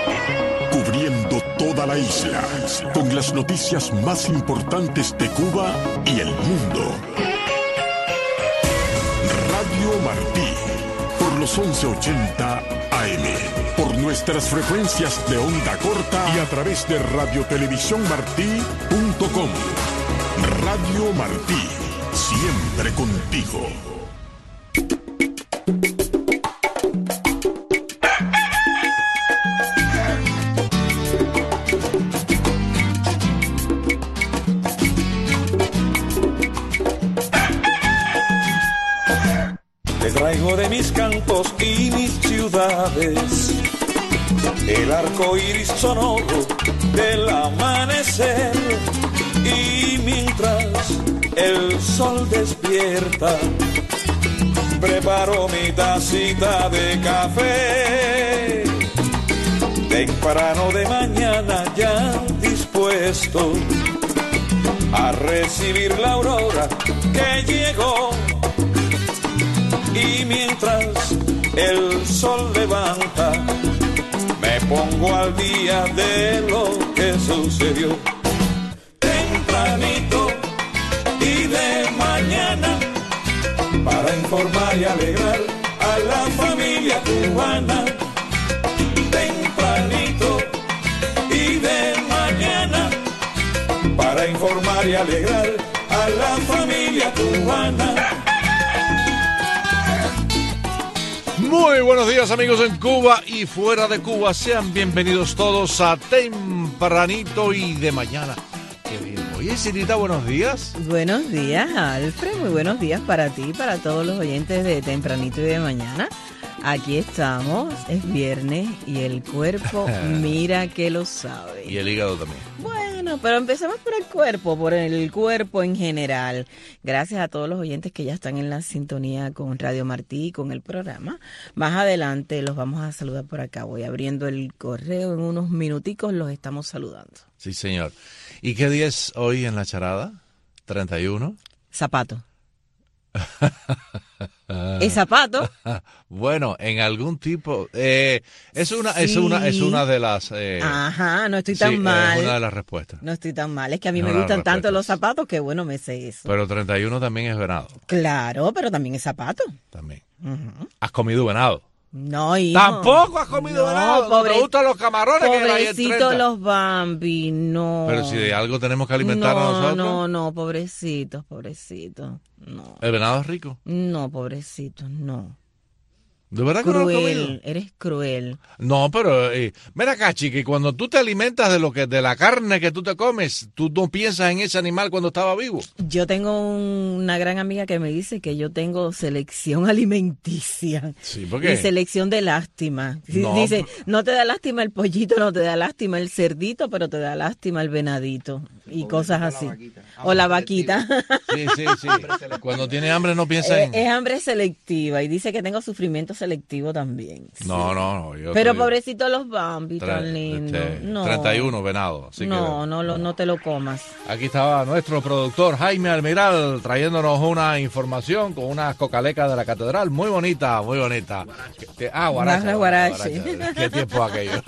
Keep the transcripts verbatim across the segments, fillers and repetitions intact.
Cubriendo toda la isla, con las noticias más importantes de Cuba y el mundo. Radio Martí, por los once ochenta A M, por nuestras frecuencias de onda corta y a través de radiotelevisión-martí punto com. Radio Martí, siempre contigo. Traigo de mis campos y mis ciudades el arco iris sonoro del amanecer, y mientras el sol despierta preparo mi tacita de café temprano de mañana, ya dispuesto a recibir la aurora que llegó. Y mientras el sol levanta, me pongo al día de lo que sucedió. Tempranito y de mañana, para informar y alegrar a la familia cubana. Tempranito y de mañana, para informar y alegrar a la familia cubana. Muy buenos días, amigos en Cuba y fuera de Cuba. Sean bienvenidos todos a Tempranito y de Mañana. Qué bien. Oye, Cirita, buenos días. Buenos días, Alfred. Muy buenos días para ti, para todos los oyentes de Tempranito y de Mañana. Aquí estamos, es viernes y el cuerpo mira que lo sabe. Y el hígado también. Bueno, pero empecemos por el cuerpo, por el cuerpo en general. Gracias a todos los oyentes que ya están en la sintonía con Radio Martí y con el programa. Más adelante los vamos a saludar por acá. Voy abriendo el correo, en unos minuticos los estamos saludando. Sí, señor. ¿Y qué día es hoy en la charada? ¿treinta y uno? Zapato. ¿Es zapato? Bueno, en algún tipo eh, es una sí. es una es una de las eh, ajá, no estoy tan sí, mal. Es una de las respuestas. No estoy tan mal, es que a mí es me gustan tanto los zapatos que bueno, me sé eso. Pero treinta y uno también es venado. Claro, pero también es zapato. También. Uh-huh. ¿Has comido venado? No, hijo. Tampoco has comido no, venado. Pobre, ¿Te gustan los camarones? Pobrecitos los Bambi, no. Pero si de algo tenemos que alimentarnos no, nosotros. No, no, pobrecitos, pobrecitos. No. ¿El venado es rico? No, pobrecitos, no. ¿De verdad que cruel, no lo has comido? Eres cruel. No, pero eh, mira acá, chiqui, cuando tú te alimentas de lo que de la carne que tú te comes, tú no piensas en ese animal cuando estaba vivo. Yo tengo un, una gran amiga que me dice que yo tengo selección alimenticia. Sí, ¿por qué? Y selección de lástima. No, dice, no te da lástima el pollito, no te da lástima el cerdito, pero te da lástima el venadito. Y o cosas así. La o la vaquita. Sí, sí, sí. Cuando tiene hambre no piensa en... Es, es hambre selectiva y dice que tengo sufrimiento selectivo también. Sí. No, no, no. Yo pero soy... pobrecito los Bambi, Tre- tan lindos. Este, no. treinta y uno venado. Así no, que... no, lo, no te lo comas. Aquí estaba nuestro productor Jaime Almiral trayéndonos una información con unas cocalecas de la catedral. Muy bonita, muy bonita. Ah, guaracha. guaracha. guaracha. Qué tiempo aquello.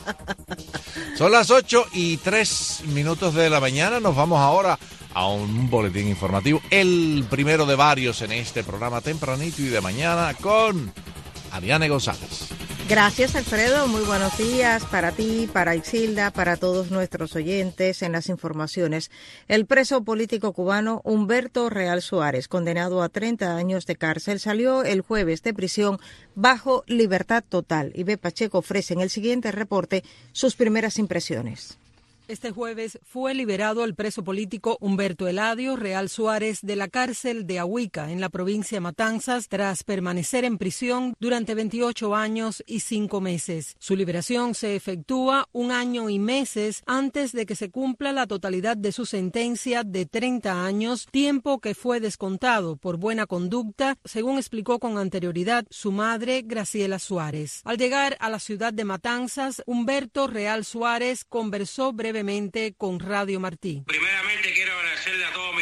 Son las ocho y tres minutos de la mañana. Nos vamos ahora a un boletín informativo, el primero de varios en este programa Tempranito y de Mañana con Ariane González. Gracias, Alfredo. Muy buenos días para ti, para Isilda, para todos nuestros oyentes. En las informaciones, el preso político cubano Humberto Real Suárez, condenado a treinta años de cárcel, salió el jueves de prisión bajo libertad total. Ibe Pacheco ofrece en el siguiente reporte sus primeras impresiones. Este jueves fue liberado el preso político Humberto Eladio Real Suárez de la cárcel de Ahuica, en la provincia de Matanzas, tras permanecer en prisión durante veintiocho años y cinco meses. Su liberación se efectúa un año y meses antes de que se cumpla la totalidad de su sentencia de treinta años, tiempo que fue descontado por buena conducta, según explicó con anterioridad su madre, Graciela Suárez. Al llegar a la ciudad de Matanzas, Humberto Real Suárez conversó brevemente con Radio Martí. Primeramente quiero agradecerle a todos mis hermanos y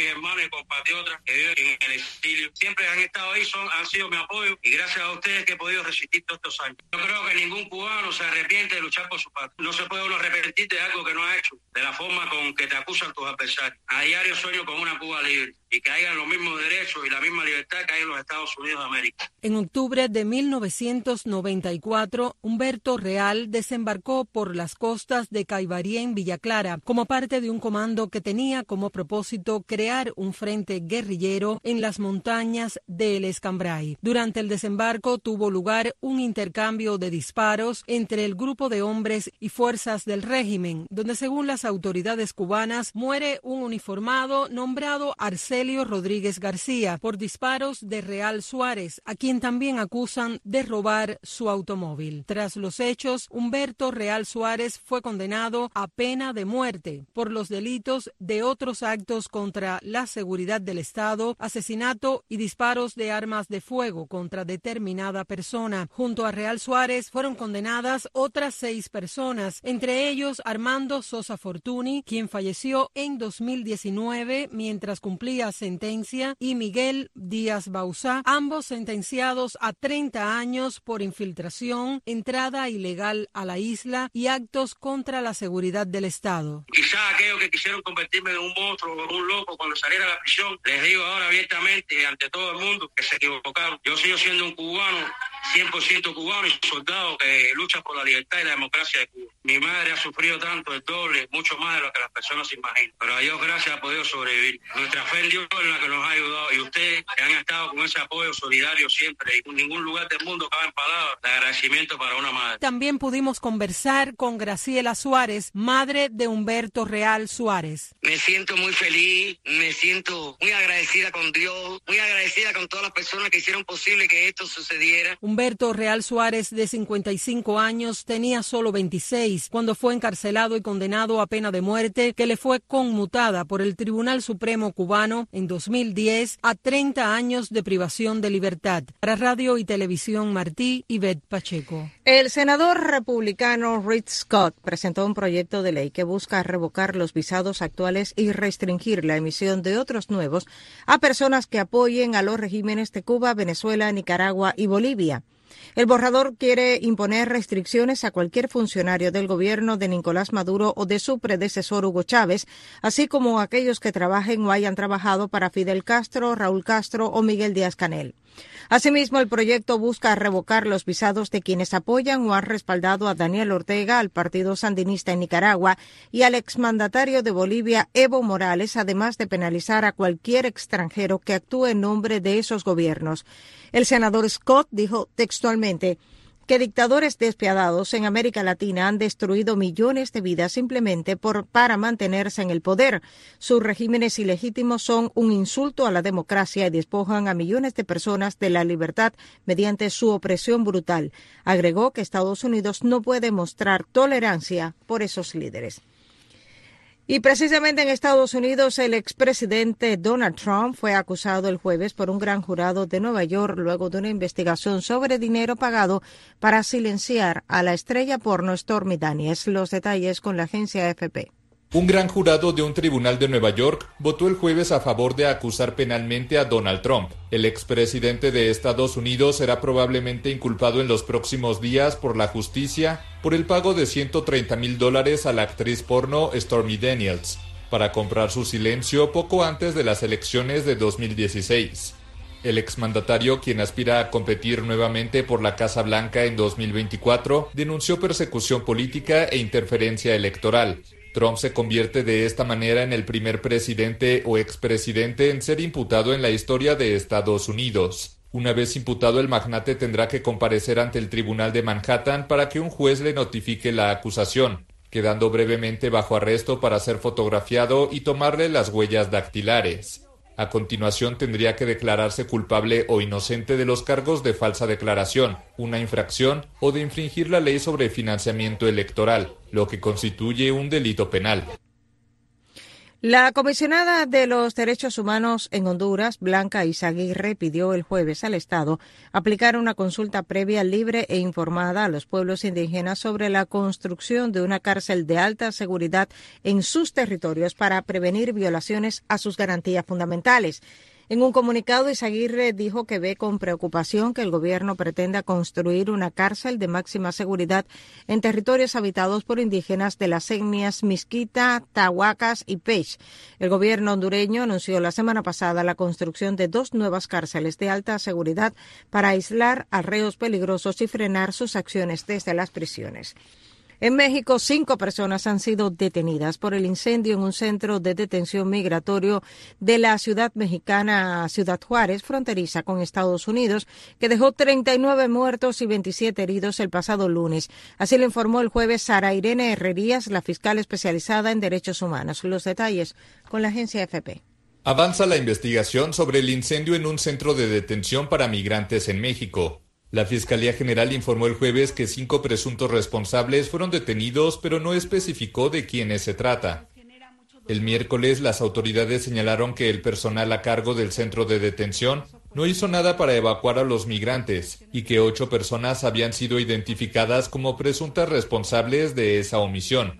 hermanos y compatriotas que viven en el exilio. Siempre han estado ahí, son, han sido mi apoyo y gracias a ustedes que he podido resistir todos estos años. Yo creo que ningún cubano se arrepiente de luchar por su patria. No se puede uno arrepentir de algo que no ha hecho, de la forma con que te acusan tus adversarios. A diario sueño con una Cuba libre y que haya los mismos derechos y la misma libertad que hay en los Estados Unidos de América. En octubre de mil novecientos noventa y cuatro, Humberto Real desembarcó por las costas de Caibarí en Villa Clara como parte de un comando que tenía como propósito crear un frente guerrillero en las montañas del Escambray. Durante el desembarco tuvo lugar un intercambio de disparos entre el grupo de hombres y fuerzas del régimen, donde según las autoridades cubanas muere un uniformado nombrado Arcelio Rodríguez García por disparos de Real Suárez, a quien también acusan de robar su automóvil. Tras los hechos, Humberto Real Suárez fue condenado a pena de muerte por los delitos de otros actos contra la seguridad del Estado, asesinato y disparos de armas de fuego contra determinada persona. Junto a Real Suárez fueron condenadas otras seis personas, entre ellos Armando Sosa Fortuny, quien falleció en dos mil diecinueve mientras cumplía sentencia, y Miguel Díaz Bauzá, ambos sentenciados a treinta años por infiltración, entrada ilegal a la isla y actos contra la seguridad del Estado. Quizá aquellos que quisieron convertirme en un monstruo o un loco cuando saliera de la prisión, les digo ahora abiertamente y ante todo el mundo que se equivocaron. Yo sigo siendo un cubano, cien por ciento cubano y soldado que lucha por la libertad y la democracia de Cuba. Mi madre ha sufrido tanto, el doble, mucho más de lo que las personas se imaginan. Pero a Dios gracias ha podido sobrevivir. Nuestra fe en Dios es la que nos ha ayudado y ustedes que han estado con ese apoyo solidario siempre y en ningún lugar del mundo cabe en palabras de agradecimiento para una madre. También pudimos conversar con Graciela Suárez, madre de Humberto Real Suárez. Me siento muy feliz, me siento muy agradecida con Dios, muy agradecida con todas las personas que hicieron posible que esto sucediera. Humberto Real Suárez, de cincuenta y cinco años, tenía solo veintiséis cuando fue encarcelado y condenado a pena de muerte, que le fue conmutada por el Tribunal Supremo cubano en dos mil diez a treinta años de privación de libertad. Para Radio y Televisión Martí, Ivette Pacheco. El senador republicano Rick Scott presentó un proyecto de ley que busca revocar los visados actuales y restringir la emisión de otros nuevos a personas que apoyen a los regímenes de Cuba, Venezuela, Nicaragua y Bolivia. El borrador quiere imponer restricciones a cualquier funcionario del gobierno de Nicolás Maduro o de su predecesor Hugo Chávez, así como a aquellos que trabajen o hayan trabajado para Fidel Castro, Raúl Castro o Miguel Díaz-Canel. Asimismo, el proyecto busca revocar los visados de quienes apoyan o han respaldado a Daniel Ortega, al Partido Sandinista en Nicaragua y al exmandatario de Bolivia, Evo Morales, además de penalizar a cualquier extranjero que actúe en nombre de esos gobiernos. El senador Scott dijo textualmente que dictadores despiadados en América Latina han destruido millones de vidas simplemente por, para mantenerse en el poder. Sus regímenes ilegítimos son un insulto a la democracia y despojan a millones de personas de la libertad mediante su opresión brutal. Agregó que Estados Unidos no puede mostrar tolerancia por esos líderes. Y precisamente en Estados Unidos, el expresidente Donald Trump fue acusado el jueves por un gran jurado de Nueva York luego de una investigación sobre dinero pagado para silenciar a la estrella porno Stormy Daniels. Los detalles con la agencia A F P. Un gran jurado de un tribunal de Nueva York votó el jueves a favor de acusar penalmente a Donald Trump. El expresidente de Estados Unidos será probablemente inculpado en los próximos días por la justicia por el pago de ciento treinta mil dólares a la actriz porno Stormy Daniels para comprar su silencio poco antes de las elecciones de dos mil dieciséis. El exmandatario, quien aspira a competir nuevamente por la Casa Blanca en dos mil veinticuatro, denunció persecución política e interferencia electoral. Trump se convierte de esta manera en el primer presidente o expresidente en ser imputado en la historia de Estados Unidos. Una vez imputado, el magnate tendrá que comparecer ante el Tribunal de Manhattan para que un juez le notifique la acusación, quedando brevemente bajo arresto para ser fotografiado y tomarle las huellas dactilares. A continuación tendría que declararse culpable o inocente de los cargos de falsa declaración, una infracción o de infringir la ley sobre financiamiento electoral, lo que constituye un delito penal. La comisionada de los Derechos Humanos en Honduras, Blanca Izaguirre, pidió el jueves al Estado aplicar una consulta previa, libre e informada a los pueblos indígenas sobre la construcción de una cárcel de alta seguridad en sus territorios para prevenir violaciones a sus garantías fundamentales. En un comunicado, Izaguirre dijo que ve con preocupación que el gobierno pretenda construir una cárcel de máxima seguridad en territorios habitados por indígenas de las etnias Miskita, Tahuacas y Pech. El gobierno hondureño anunció la semana pasada la construcción de dos nuevas cárceles de alta seguridad para aislar a reos peligrosos y frenar sus acciones desde las prisiones. En México, cinco personas han sido detenidas por el incendio en un centro de detención migratorio de la ciudad mexicana Ciudad Juárez, fronteriza con Estados Unidos, que dejó treinta y nueve muertos y veintisiete heridos el pasado lunes. Así lo informó el jueves Sara Irene Herrerías, la fiscal especializada en derechos humanos. Los detalles con la agencia A F P. Avanza la investigación sobre el incendio en un centro de detención para migrantes en México. La Fiscalía General informó el jueves que cinco presuntos responsables fueron detenidos, pero no especificó de quiénes se trata. El miércoles, las autoridades señalaron que el personal a cargo del centro de detención no hizo nada para evacuar a los migrantes y que ocho personas habían sido identificadas como presuntas responsables de esa omisión.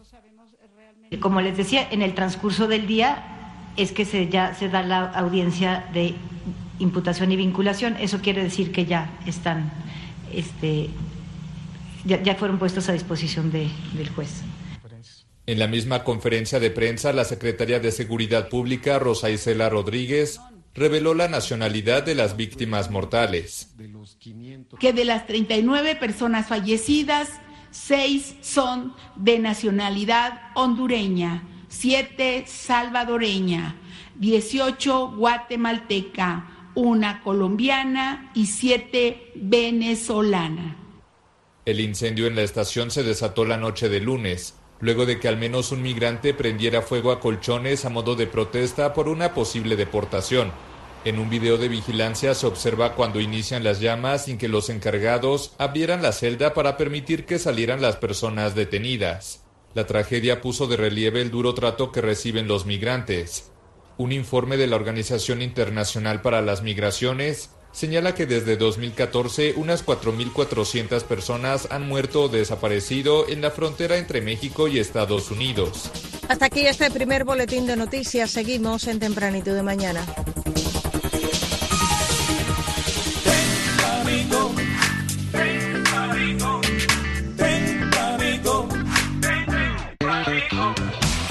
Como les decía, en el transcurso del día es que se, ya se da la audiencia de imputación y vinculación. Eso quiere decir que ya están, este, ya, ya fueron puestos a disposición de, del juez. En la misma conferencia de prensa, la secretaria de Seguridad Pública, Rosa Isela Rodríguez, reveló la nacionalidad de las víctimas mortales. Que de las treinta y nueve personas fallecidas, seis son de nacionalidad hondureña, siete salvadoreña, dieciocho guatemalteca, una colombiana y siete venezolana. El incendio en la estación se desató la noche de lunes, luego de que al menos un migrante prendiera fuego a colchones a modo de protesta por una posible deportación. En un video de vigilancia se observa cuando inician las llamas sin que los encargados abrieran la celda para permitir que salieran las personas detenidas. La tragedia puso de relieve el duro trato que reciben los migrantes. Un informe de la Organización Internacional para las Migraciones señala que desde dos mil catorce unas cuatro mil cuatrocientas personas han muerto o desaparecido en la frontera entre México y Estados Unidos. Hasta aquí este primer boletín de noticias. Seguimos en Tempranito de Mañana. Tempranito, tempranito, tempranito, tempranito.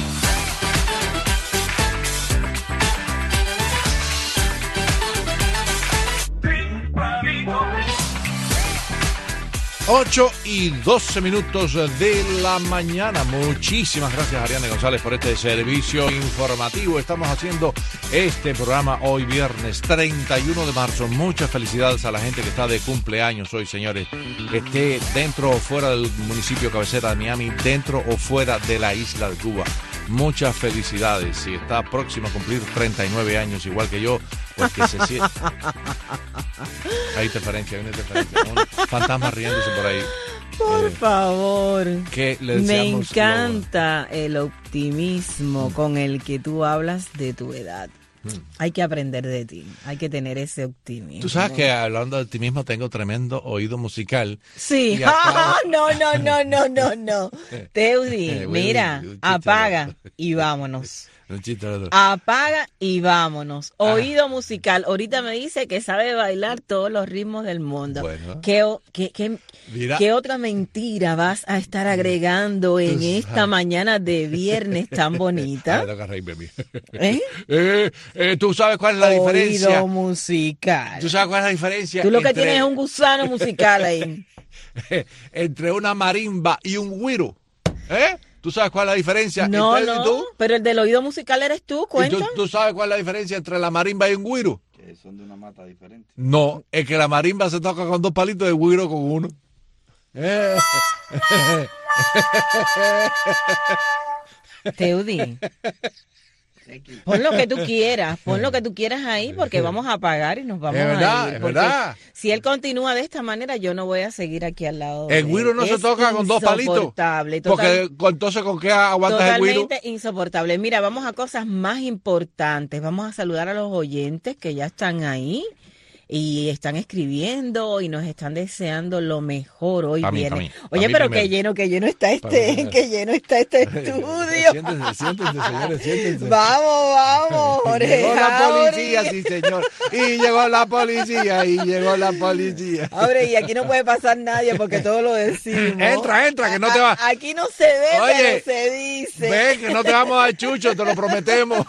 ocho y doce minutos de la mañana. Muchísimas gracias, Ariane González, por este servicio informativo. Estamos haciendo este programa hoy viernes treinta y uno de marzo. Muchas felicidades a la gente que está de cumpleaños hoy, señores. Esté dentro o fuera del municipio cabecera de Miami, dentro o fuera de la isla de Cuba. Muchas felicidades. Si está próximo a cumplir treinta y nueve años, igual que yo, pues que se siente. Hay interferencia, hay una interferencia. Un fantasma riéndose por ahí. Por eh, favor. Que le Me encanta lo... el optimismo mm. con el que tú hablas de tu edad. Mm. Hay que aprender de ti, hay que tener ese optimismo. Tú sabes que hablando de optimismo tengo tremendo oído musical. Sí, acá... no, no, no, no, no, no. Teudi, eh, mira, un, un apaga y vámonos. Apaga y vámonos. Oído ah. musical. Ahorita me dice que sabe bailar todos los ritmos del mundo. Bueno. ¿Qué, qué, qué, ¿Qué otra mentira vas a estar agregando en esta mañana de viernes tan bonita? ¿Eh? Eh, eh, ¿Tú sabes cuál es la Oído diferencia? Oído musical. ¿Tú sabes cuál es la diferencia? Tú lo que entre... tienes es un gusano musical ahí. Entre una marimba y un güiro. ¿Eh? ¿Tú sabes cuál es la diferencia? No, entre no, tú? Pero el del oído musical eres tú, cuenta. ¿Tú, ¿Tú sabes cuál es la diferencia entre la marimba y un güiro? Que son de una mata diferente. No, es que la marimba se toca con dos palitos y el güiro con uno. Eh. Teudi, Pon lo que tú quieras, pon lo que tú quieras ahí porque vamos a pagar y nos vamos es verdad, a ir. Es verdad. Si él continúa de esta manera, yo no voy a seguir aquí al lado. El güiro no se toca con dos palitos. Insoportable. Porque entonces, ¿con qué aguantas el güiro? Totalmente insoportable. Mira, vamos a cosas más importantes. Vamos a saludar a los oyentes que ya están ahí y están escribiendo y nos están deseando lo mejor hoy mí, viene. mí, Oye, mí pero primero. qué lleno, qué lleno está este, qué lleno está este estudio. Siéntense, siéntense, señores, siéntense. Vamos, vamos, Jorge. Llegó la policía, sí, señor. Y llegó la policía, y llegó la policía. Hombre, y aquí no puede pasar nadie porque todo lo decimos. Entra, entra, que no te va. Aquí no se ve, Oye, pero se dice. Ven, que no te vamos a dar chucho, te lo prometemos.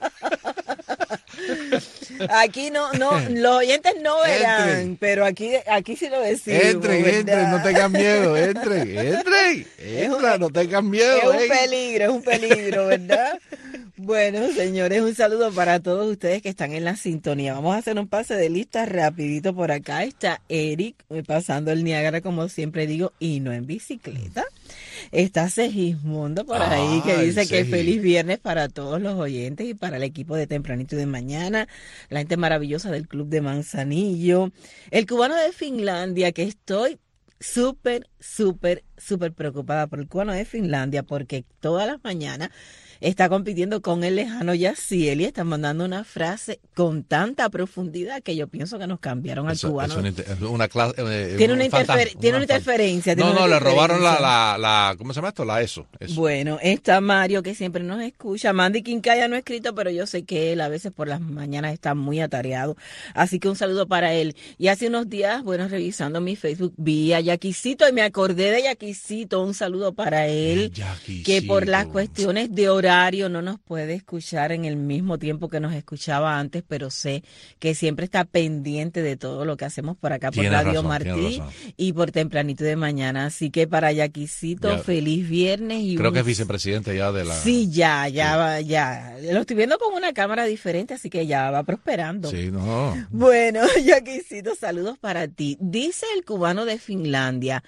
Aquí no, no, los oyentes no verán, Entren. pero aquí, aquí sí lo decimos. Entren, ¿verdad? entren, no tengan miedo, entren, entren, entra, no tengan miedo. Es un ven. peligro, es un peligro, ¿verdad? Bueno, señores, un saludo para todos ustedes que están en la sintonía. Vamos a hacer un pase de lista rapidito por acá. Está Eric pasando el Niágara, como siempre digo, y no en bicicleta. Está Segismundo por ahí, que Ay, dice que Segi. feliz viernes para todos los oyentes y para el equipo de Tempranito y de Mañana, la gente maravillosa del Club de Manzanillo, el cubano de Finlandia, que estoy súper, súper, súper preocupada por el cubano de Finlandia, porque todas las mañanas está compitiendo con el lejano Yaciel y está mandando una frase con tanta profundidad que yo pienso que nos cambiaron al Eso, cubano. es una, inter- una clase, eh, Tiene un una, fantasma, interfer- tiene una fan- interferencia. No, tiene no, una le robaron la, interferencia. la, la, ¿cómo se llama esto? La ESO. eso. Bueno, está Mario, que siempre nos escucha. Mandy Quincaya no ha escrito, pero yo sé que él a veces por las mañanas está muy atareado. Así que un saludo para él. Y hace unos días, bueno, revisando mi Facebook, vi a Yaquisito y me acordé de Yaquisito. Un saludo para él, Yaquisito. que por las cuestiones de horario no nos puede escuchar en el mismo tiempo que nos escuchaba antes, pero sé que siempre está pendiente de todo lo que hacemos por acá, por Tienes Radio razón, tienes Martí razón. y por Tempranito de Mañana. Así que para Yaquisito, Ya. feliz viernes. Y Creo un que es vicepresidente ya de la... Sí, ya, ya va, ya. Lo estoy viendo con una cámara diferente, así que ya va prosperando. Sí, no. Bueno, Yaquisito, saludos para ti. Dice el cubano de Finlandia,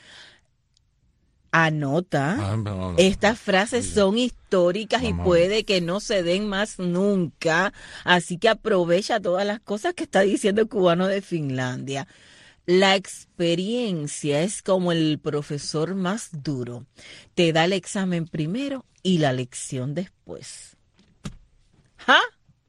anota, Ah, no, no. estas frases son históricas y Vamos. puede que no se den más nunca, así que aprovecha todas las cosas que está diciendo el cubano de Finlandia. La experiencia es como el profesor más duro. Te da el examen primero y la lección después. ¿Ah?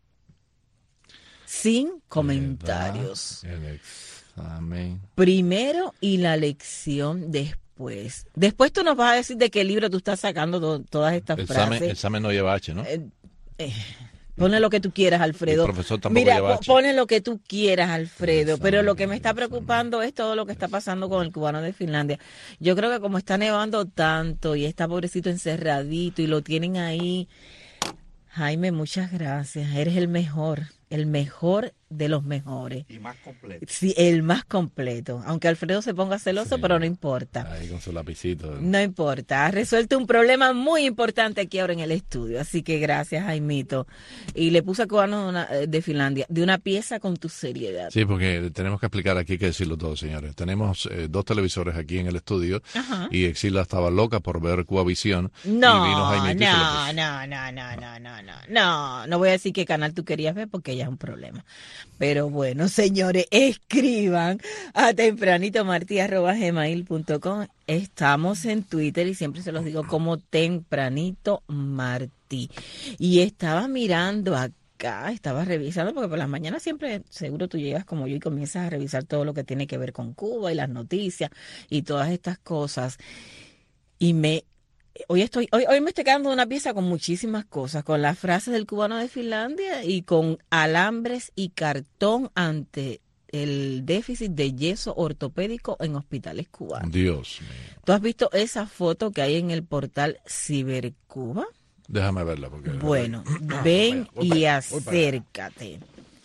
Sin comentarios. El examen. Primero y la lección después. Después tú nos vas a decir de qué libro tú estás sacando to- todas estas El examen, frases. el examen no lleva H, ¿no? Eh, eh, Ponle lo que tú quieras, Alfredo. El profesor tampoco Mira, lleva po- H. ponle lo que tú quieras, Alfredo. El Pero examen, lo que me el está examen. preocupando es todo lo que está pasando con el cubano de Finlandia. Yo creo que como está nevando tanto y está pobrecito encerradito y lo tienen ahí. Jaime, muchas gracias. Eres el mejor, el mejor de los mejores. Y más completo. Sí, el más completo. Aunque Alfredo se ponga celoso, Sí. pero no importa. Ahí con su lapicito. No importa, has resuelto un problema muy importante aquí ahora en el estudio, así que gracias, Jaimito. Y le puse a cubano de, una- de Finlandia, de una pieza con tu seriedad. Sí, porque tenemos que explicar aquí, hay que decirlo todo, señores. Tenemos eh, dos televisores aquí en el estudio Ajá. y Exila estaba loca por ver Cubavisión. No, y vino Jaimito y se lo no, puso. no, no, no, no, no, no, no, no voy a decir qué canal tú querías ver porque ya es un problema. Pero bueno, señores, escriban a tempranitomartí arroba gmail punto com. Estamos en Twitter y siempre se los digo como Tempranito Martí. Y estaba mirando acá, estaba revisando, porque por las mañanas siempre seguro tú llegas como yo y comienzas a revisar todo lo que tiene que ver con Cuba y las noticias y todas estas cosas. Y me Hoy estoy, hoy, hoy me estoy quedando una pieza con muchísimas cosas, con las frases del cubano de Finlandia y con alambres y cartón ante el déficit de yeso ortopédico en hospitales cubanos. Dios mío. ¿Tú has visto esa foto que hay en el portal Cibercuba? Déjame verla. Porque... Bueno, Ah, ven voy para y allá, voy para allá. acércate.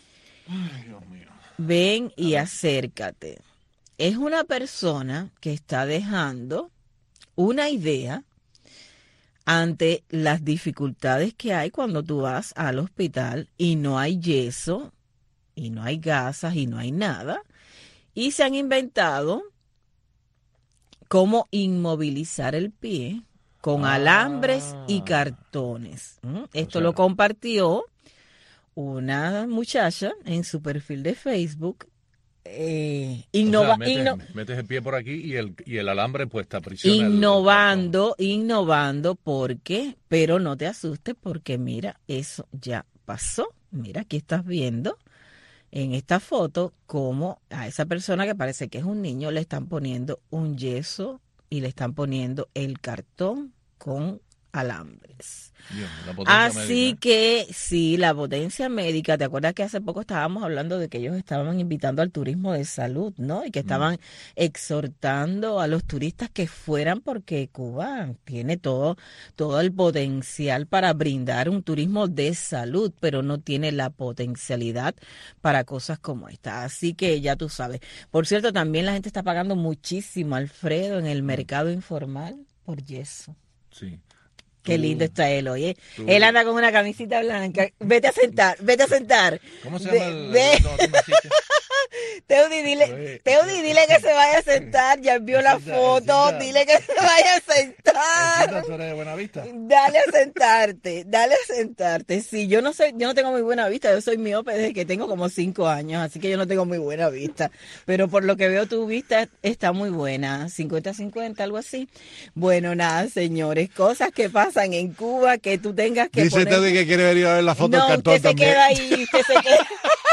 Ven y acércate. Es una persona que está dejando una idea ante las dificultades que hay cuando tú vas al hospital y no hay yeso, y no hay gasas, y no hay nada. Y se han inventado cómo inmovilizar el pie con ah. alambres y cartones. ¿Mm? Esto o sea, lo compartió una muchacha en su perfil de Facebook. Eh, innova, o sea, metes, inno, metes el pie por aquí y el, y el alambre pues te aprisiona. Innovando, el, el innovando, porque, pero no te asustes porque mira, eso ya pasó. Mira, aquí estás viendo en esta foto cómo a esa persona que parece que es un niño le están poniendo un yeso y le están poniendo el cartón con alambres. Bien, Así médica. que sí, la potencia médica, ¿te acuerdas que hace poco estábamos hablando de que ellos estaban invitando al turismo de salud, ¿no? Y que estaban mm. exhortando a los turistas que fueran porque Cuba tiene todo, todo el potencial para brindar un turismo de salud, pero no tiene la potencialidad para cosas como esta. Así que ya tú sabes. Por cierto, también la gente está pagando muchísimo, Alfredo, en el mercado informal por yeso. Sí. Qué lindo está él hoy, ¿eh? Él anda con una camisita blanca. Vete a sentar, vete a sentar. ¿Cómo se llama el, ve, el, el, el Teudi, dile, Teudi, dile que se vaya a sentar. Ya envió la foto. Dile que se vaya a sentar. ¿Tú eres de Buenavista? Dale a sentarte, dale a sentarte. Sí, yo no soy, yo no tengo muy buena vista. Yo soy miope desde que tengo como cinco años, así que yo no tengo muy buena vista. Pero por lo que veo, tu vista está muy buena. cincuenta cincuenta, algo así. Bueno, nada, señores. Cosas que pasan en Cuba que tú tengas que Dice poner... Teudi que quiere venir a ver la foto no, del cartón usted también. Se queda ahí, usted se queda...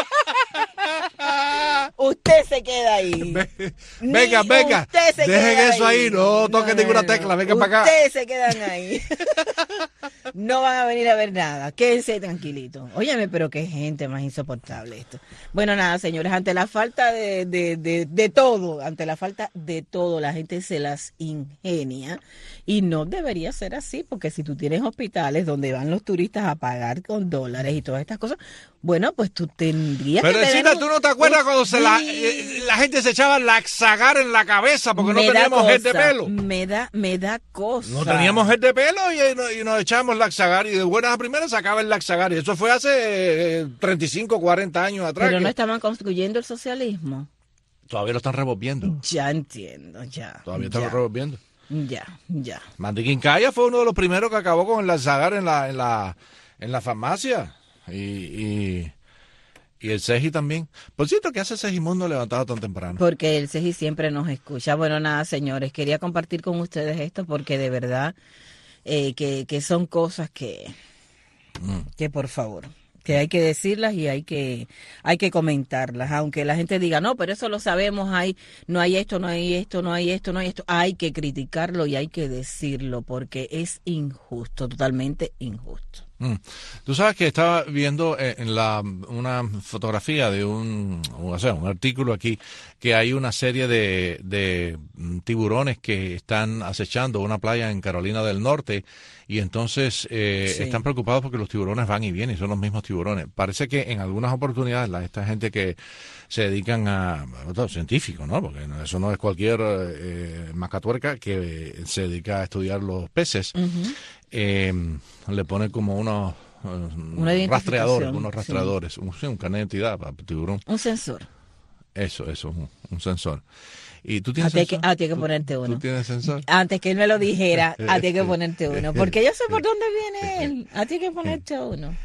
Usted se queda ahí. Venga, Ni venga. Dejen eso ahí. ahí. No toquen no, ninguna tecla. Venga para acá. Ustedes se quedan ahí. No van a venir a ver nada. Quédense tranquilitos. Óyeme, pero qué gente más insoportable esto. Bueno, nada, señores. Ante la falta de, de, de, de todo, ante la falta de todo, la gente se las ingenia. Y no debería ser así, porque si tú tienes hospitales donde van los turistas a pagar con dólares y todas estas cosas, bueno, pues tú tendrías pero que tener... Pero, ¿tú no te acuerdas un... cuando se la, eh, la gente se echaba laxagar en la cabeza porque me no teníamos cosa, gel de pelo? Me da, me da cosa. No teníamos gel de pelo y, y nos echábamos laxagar y de buenas a primeras sacaba el laxagar. Y eso fue hace eh, treinta y cinco, cuarenta años atrás. Pero que... no estaban construyendo el socialismo. Todavía lo están revolviendo. Ya entiendo, ya. Todavía están revolviendo. Ya, ya. Mandiquincaya fue uno de los primeros que acabó con el laxagar en la, en la, en la farmacia. Y, y, y el Ceji también. Por cierto, ¿qué hace Segimundo levantado tan temprano? Porque el Ceji siempre nos escucha. Bueno, nada, señores, quería compartir con ustedes esto porque de verdad eh, que, que son cosas que, mm. que por favor... que hay que decirlas y hay que hay que comentarlas, aunque la gente diga, no, pero eso lo sabemos, hay no hay esto, no hay esto, no hay esto, no hay esto, hay que criticarlo y hay que decirlo porque es injusto, totalmente injusto. Mm. Tú sabes que estaba viendo en la una fotografía de un, o sea, un artículo aquí, que hay una serie de, de tiburones que están acechando una playa en Carolina del Norte y entonces eh, sí. están preocupados porque los tiburones van y vienen y son los mismos tiburones. Parece que en algunas oportunidades la, esta gente que se dedican a, a científicos, ¿no? Porque eso no es cualquier eh, macatuerca que se dedica a estudiar los peces. Uh-huh. Eh, le pone como unos uh, rastreadores, unos rastreadores, sí. un, un carnet de identidad para el tiburón. Un sensor. Eso, eso, un, un sensor. ¿Y tú tienes a sensor? Que, a ti hay que ponerte uno. ¿Tú tienes sensor? Antes que él me lo dijera, a ti hay que ponerte uno. Porque yo sé por dónde viene él. A ti hay que ponerte uno.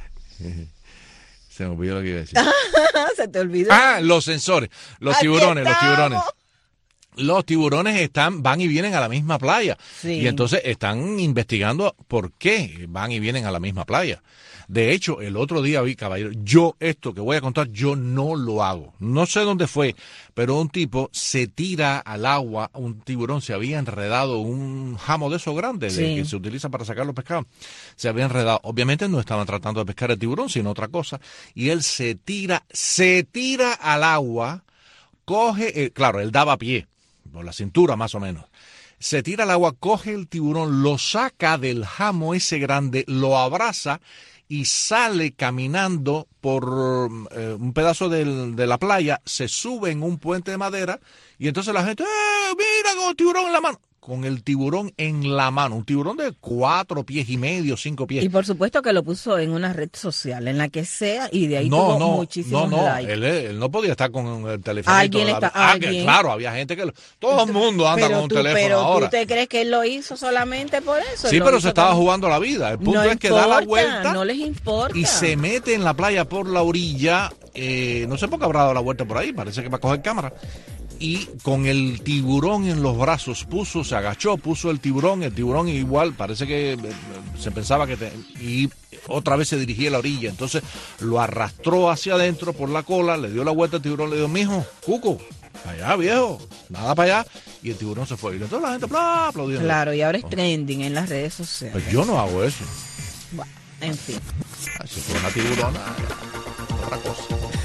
Se me olvidó lo que iba a decir. Se te olvidó. Ah, los sensores. Los Aquí tiburones, estamos. los tiburones. Los tiburones están, van y vienen a la misma playa. Sí. Y entonces están investigando por qué van y vienen a la misma playa. De hecho, el otro día vi, caballero, yo esto que voy a contar, yo no lo hago. No sé dónde fue, pero un tipo se tira al agua, un tiburón se había enredado, un jamo de esos grandes sí. de, que se utiliza para sacar los pescados, se había enredado. Obviamente no estaban tratando de pescar el tiburón, sino otra cosa. Y él se tira, se tira al agua, coge, eh, claro, él daba pie. Por la cintura más o menos, se tira al agua, coge el tiburón, lo saca del jamo ese grande, lo abraza y sale caminando por eh, un pedazo del, de la playa, se sube en un puente de madera y entonces la gente, ¡eh, mira con el tiburón en la mano! con el tiburón en la mano, un tiburón de cuatro pies y medio, cinco pies. Y por supuesto que lo puso en una red social, en la que sea, y de ahí no, tuvo no, muchísimos no, no, likes. Él, él no podía estar con el teléfono. Alguien está, ah, alguien. que, claro, había gente que... Lo, todo el mundo anda pero con un tú, teléfono pero ahora. Pero ¿tú te crees que él lo hizo solamente por eso? Sí, pero se estaba también jugando la vida. El punto no es importa, que da la vuelta. No les importa. Y se mete en la playa por la orilla. Eh, no sé por qué habrá dado la vuelta por ahí. Parece que va a coger cámara. Y con el tiburón en los brazos puso, se agachó, puso el tiburón, el tiburón igual, parece que eh, se pensaba que... Te, y otra vez se dirigía a la orilla, entonces lo arrastró hacia adentro por la cola, le dio la vuelta al tiburón, le dijo, mijo, cuco, para allá, viejo, nada para allá, y el tiburón se fue. Y entonces la gente bla, aplaudiendo. Claro, y ahora es trending en las redes sociales. Pues yo no hago eso. Bueno, en fin. Si fue una tiburona, otra cosa.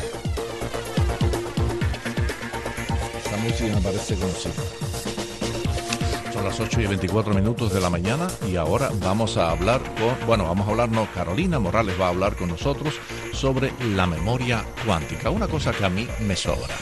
Esta música me parece conocida. Son las ocho y veinticuatro minutos de la mañana y ahora vamos a hablar con, bueno, vamos a hablar, no, Carolina Morales va a hablar con nosotros sobre la memoria cuántica, una cosa que a mí me sobra.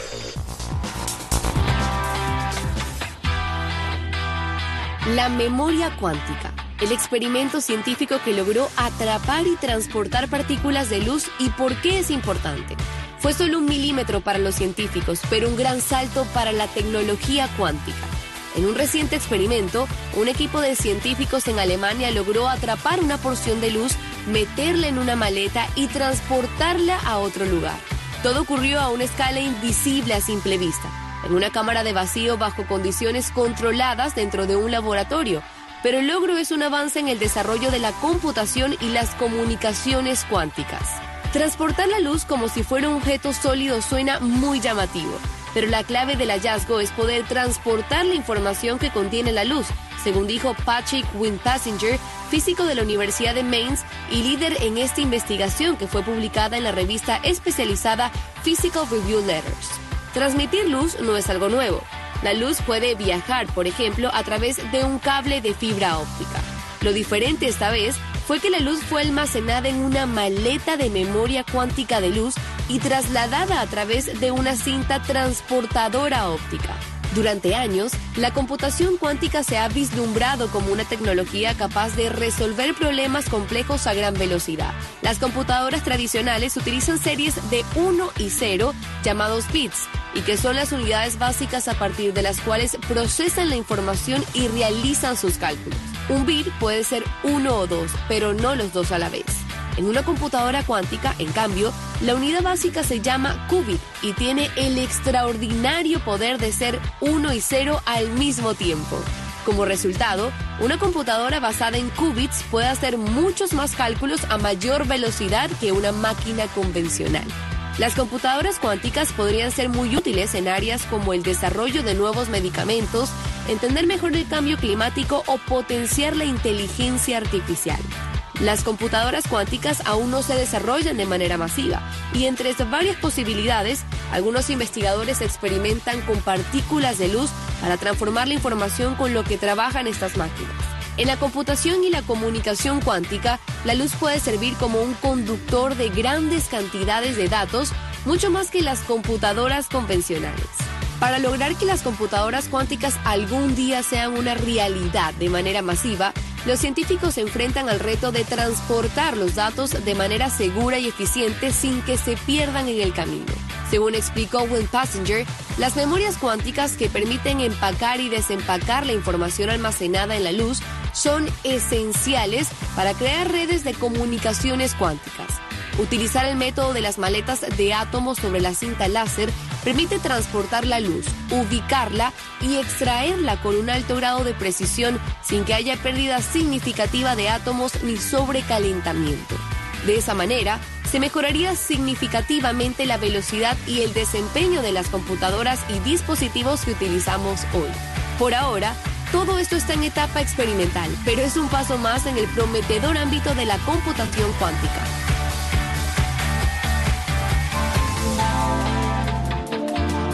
La memoria cuántica, el experimento científico que logró atrapar y transportar partículas de luz y por qué es importante. Fue solo un milímetro para los científicos, pero un gran salto para la tecnología cuántica. En un reciente experimento, un equipo de científicos en Alemania logró atrapar una porción de luz, meterla en una maleta y transportarla a otro lugar. Todo ocurrió a una escala invisible a simple vista, en una cámara de vacío bajo condiciones controladas dentro de un laboratorio. Pero el logro es un avance en el desarrollo de la computación y las comunicaciones cuánticas. Transportar la luz como si fuera un objeto sólido suena muy llamativo, pero la clave del hallazgo es poder transportar la información que contiene la luz, según dijo Patrick Wynne-Passinger, físico de la Universidad de Mainz y líder en esta investigación que fue publicada en la revista especializada Physical Review Letters. Transmitir luz no es algo nuevo. La luz puede viajar, por ejemplo, a través de un cable de fibra óptica. Lo diferente esta vez fue que la luz fue almacenada en una maleta de memoria cuántica de luz y trasladada a través de una cinta transportadora óptica. Durante años, la computación cuántica se ha vislumbrado como una tecnología capaz de resolver problemas complejos a gran velocidad. Las computadoras tradicionales utilizan series de uno y cero, llamados bits, y que son las unidades básicas a partir de las cuales procesan la información y realizan sus cálculos. Un bit puede ser uno o dos, pero no los dos a la vez. En una computadora cuántica, en cambio, la unidad básica se llama qubit y tiene el extraordinario poder de ser uno y cero al mismo tiempo. Como resultado, una computadora basada en qubits puede hacer muchos más cálculos a mayor velocidad que una máquina convencional. Las computadoras cuánticas podrían ser muy útiles en áreas como el desarrollo de nuevos medicamentos, entender mejor el cambio climático o potenciar la inteligencia artificial. Las computadoras cuánticas aún no se desarrollan de manera masiva y entre estas varias posibilidades, algunos investigadores experimentan con partículas de luz para transformar la información con lo que trabajan estas máquinas. En la computación y la comunicación cuántica, la luz puede servir como un conductor de grandes cantidades de datos, mucho más que las computadoras convencionales. Para lograr que las computadoras cuánticas algún día sean una realidad de manera masiva, los científicos se enfrentan al reto de transportar los datos de manera segura y eficiente sin que se pierdan en el camino. Según explicó Wynne-Passinger, las memorias cuánticas que permiten empacar y desempacar la información almacenada en la luz son esenciales para crear redes de comunicaciones cuánticas. Utilizar el método de las maletas de átomos sobre la cinta láser permite transportar la luz, ubicarla y extraerla con un alto grado de precisión sin que haya pérdida significativa de átomos ni sobrecalentamiento. De esa manera, se mejoraría significativamente la velocidad y el desempeño de las computadoras y dispositivos que utilizamos hoy. Por ahora, todo esto está en etapa experimental, pero es un paso más en el prometedor ámbito de la computación cuántica.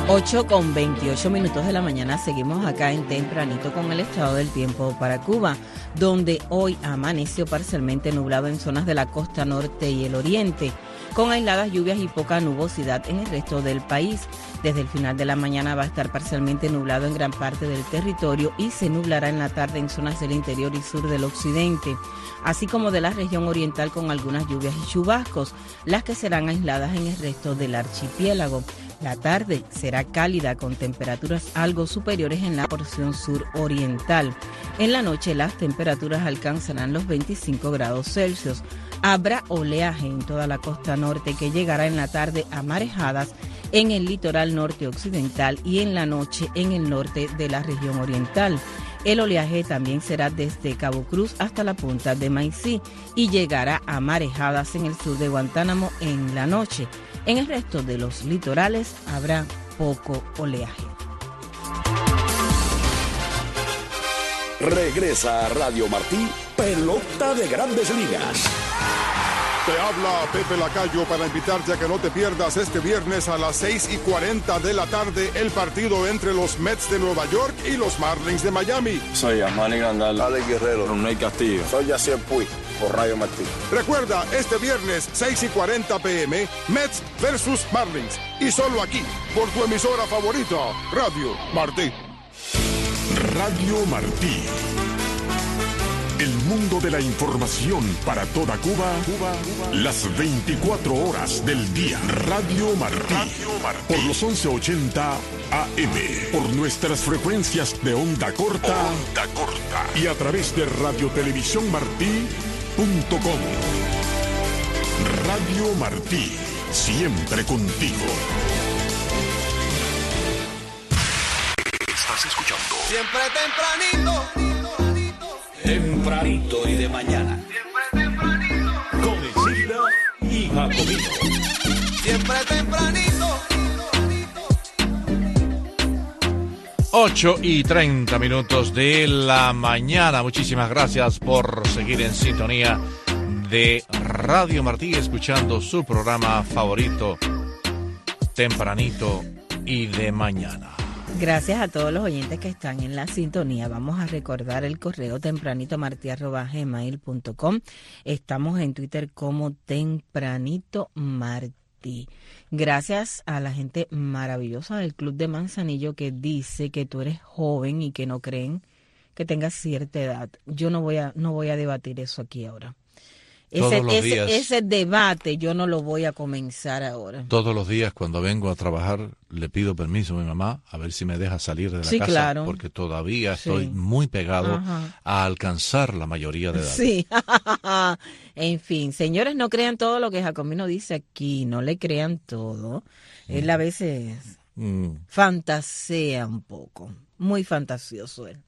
ocho con veintiocho minutos de la mañana, seguimos acá en Tempranito con el estado del tiempo para Cuba, donde hoy amaneció parcialmente nublado en zonas de la costa norte y el oriente, con aisladas lluvias y poca nubosidad en el resto del país. Desde el final de la mañana va a estar parcialmente nublado en gran parte del territorio y se nublará en la tarde en zonas del interior y sur del occidente, así como de la región oriental con algunas lluvias y chubascos, las que serán aisladas en el resto del archipiélago. La tarde será cálida con temperaturas algo superiores en la porción suroriental. En la noche las temperaturas alcanzarán los veinticinco grados Celsius. Habrá oleaje en toda la costa norte que llegará en la tarde a marejadas en el litoral norte occidental y en la noche en el norte de la región oriental. El oleaje también será desde Cabo Cruz hasta la punta de Maicí y llegará a marejadas en el sur de Guantánamo en la noche. En el resto de los litorales habrá poco oleaje. Regresa a Radio Martí, Pelota de Grandes Ligas. Te habla Pepe Lacayo para invitarte a que no te pierdas este viernes a las seis y cuarenta de la tarde el partido entre los Mets de Nueva York y los Marlins de Miami. Soy Amani Grandal, Alex Guerrero, Ronald Castillo. Soy Yacier Puig, por Radio Martí. Recuerda, este viernes seis y cuarenta pm, Mets versus Marlins. Y solo aquí, por tu emisora favorita, Radio Martí. Radio Martí. El mundo de la información para toda Cuba, Cuba, Cuba. Las veinticuatro horas del día. Radio Martí. Radio Martí. Por los once ochenta A M. Por nuestras frecuencias de onda corta. Onda corta. Y a través de radio televisión martí punto com. Radio Martí. Siempre contigo. Estás escuchando. Siempre tempranito. Tempranito y de mañana. Siempre tempranito. Con Isilda y Jacobino. Siempre tempranito. ocho y treinta minutos de la mañana. Muchísimas gracias por seguir en sintonía de Radio Martí, escuchando su programa favorito, Tempranito y de mañana. Gracias a todos los oyentes que están en la sintonía. Vamos a recordar el correo tempranitomartí arroba gmail punto com. Estamos en Twitter como Tempranito Martí. Gracias a la gente maravillosa del Club de Manzanillo que dice que tú eres joven y que no creen que tengas cierta edad. Yo no voy a, no voy a debatir eso aquí ahora. Ese, ese, ese debate yo no lo voy a comenzar ahora. Todos los días cuando vengo a trabajar le pido permiso a mi mamá a ver si me deja salir de la sí, casa, claro. porque todavía sí. estoy muy pegado Ajá. a alcanzar la mayoría de edad. Sí, en fin, señores, no crean todo lo que Jacomino dice aquí, no le crean todo. Mm. Él a veces mm. fantasea un poco, muy fantasioso él.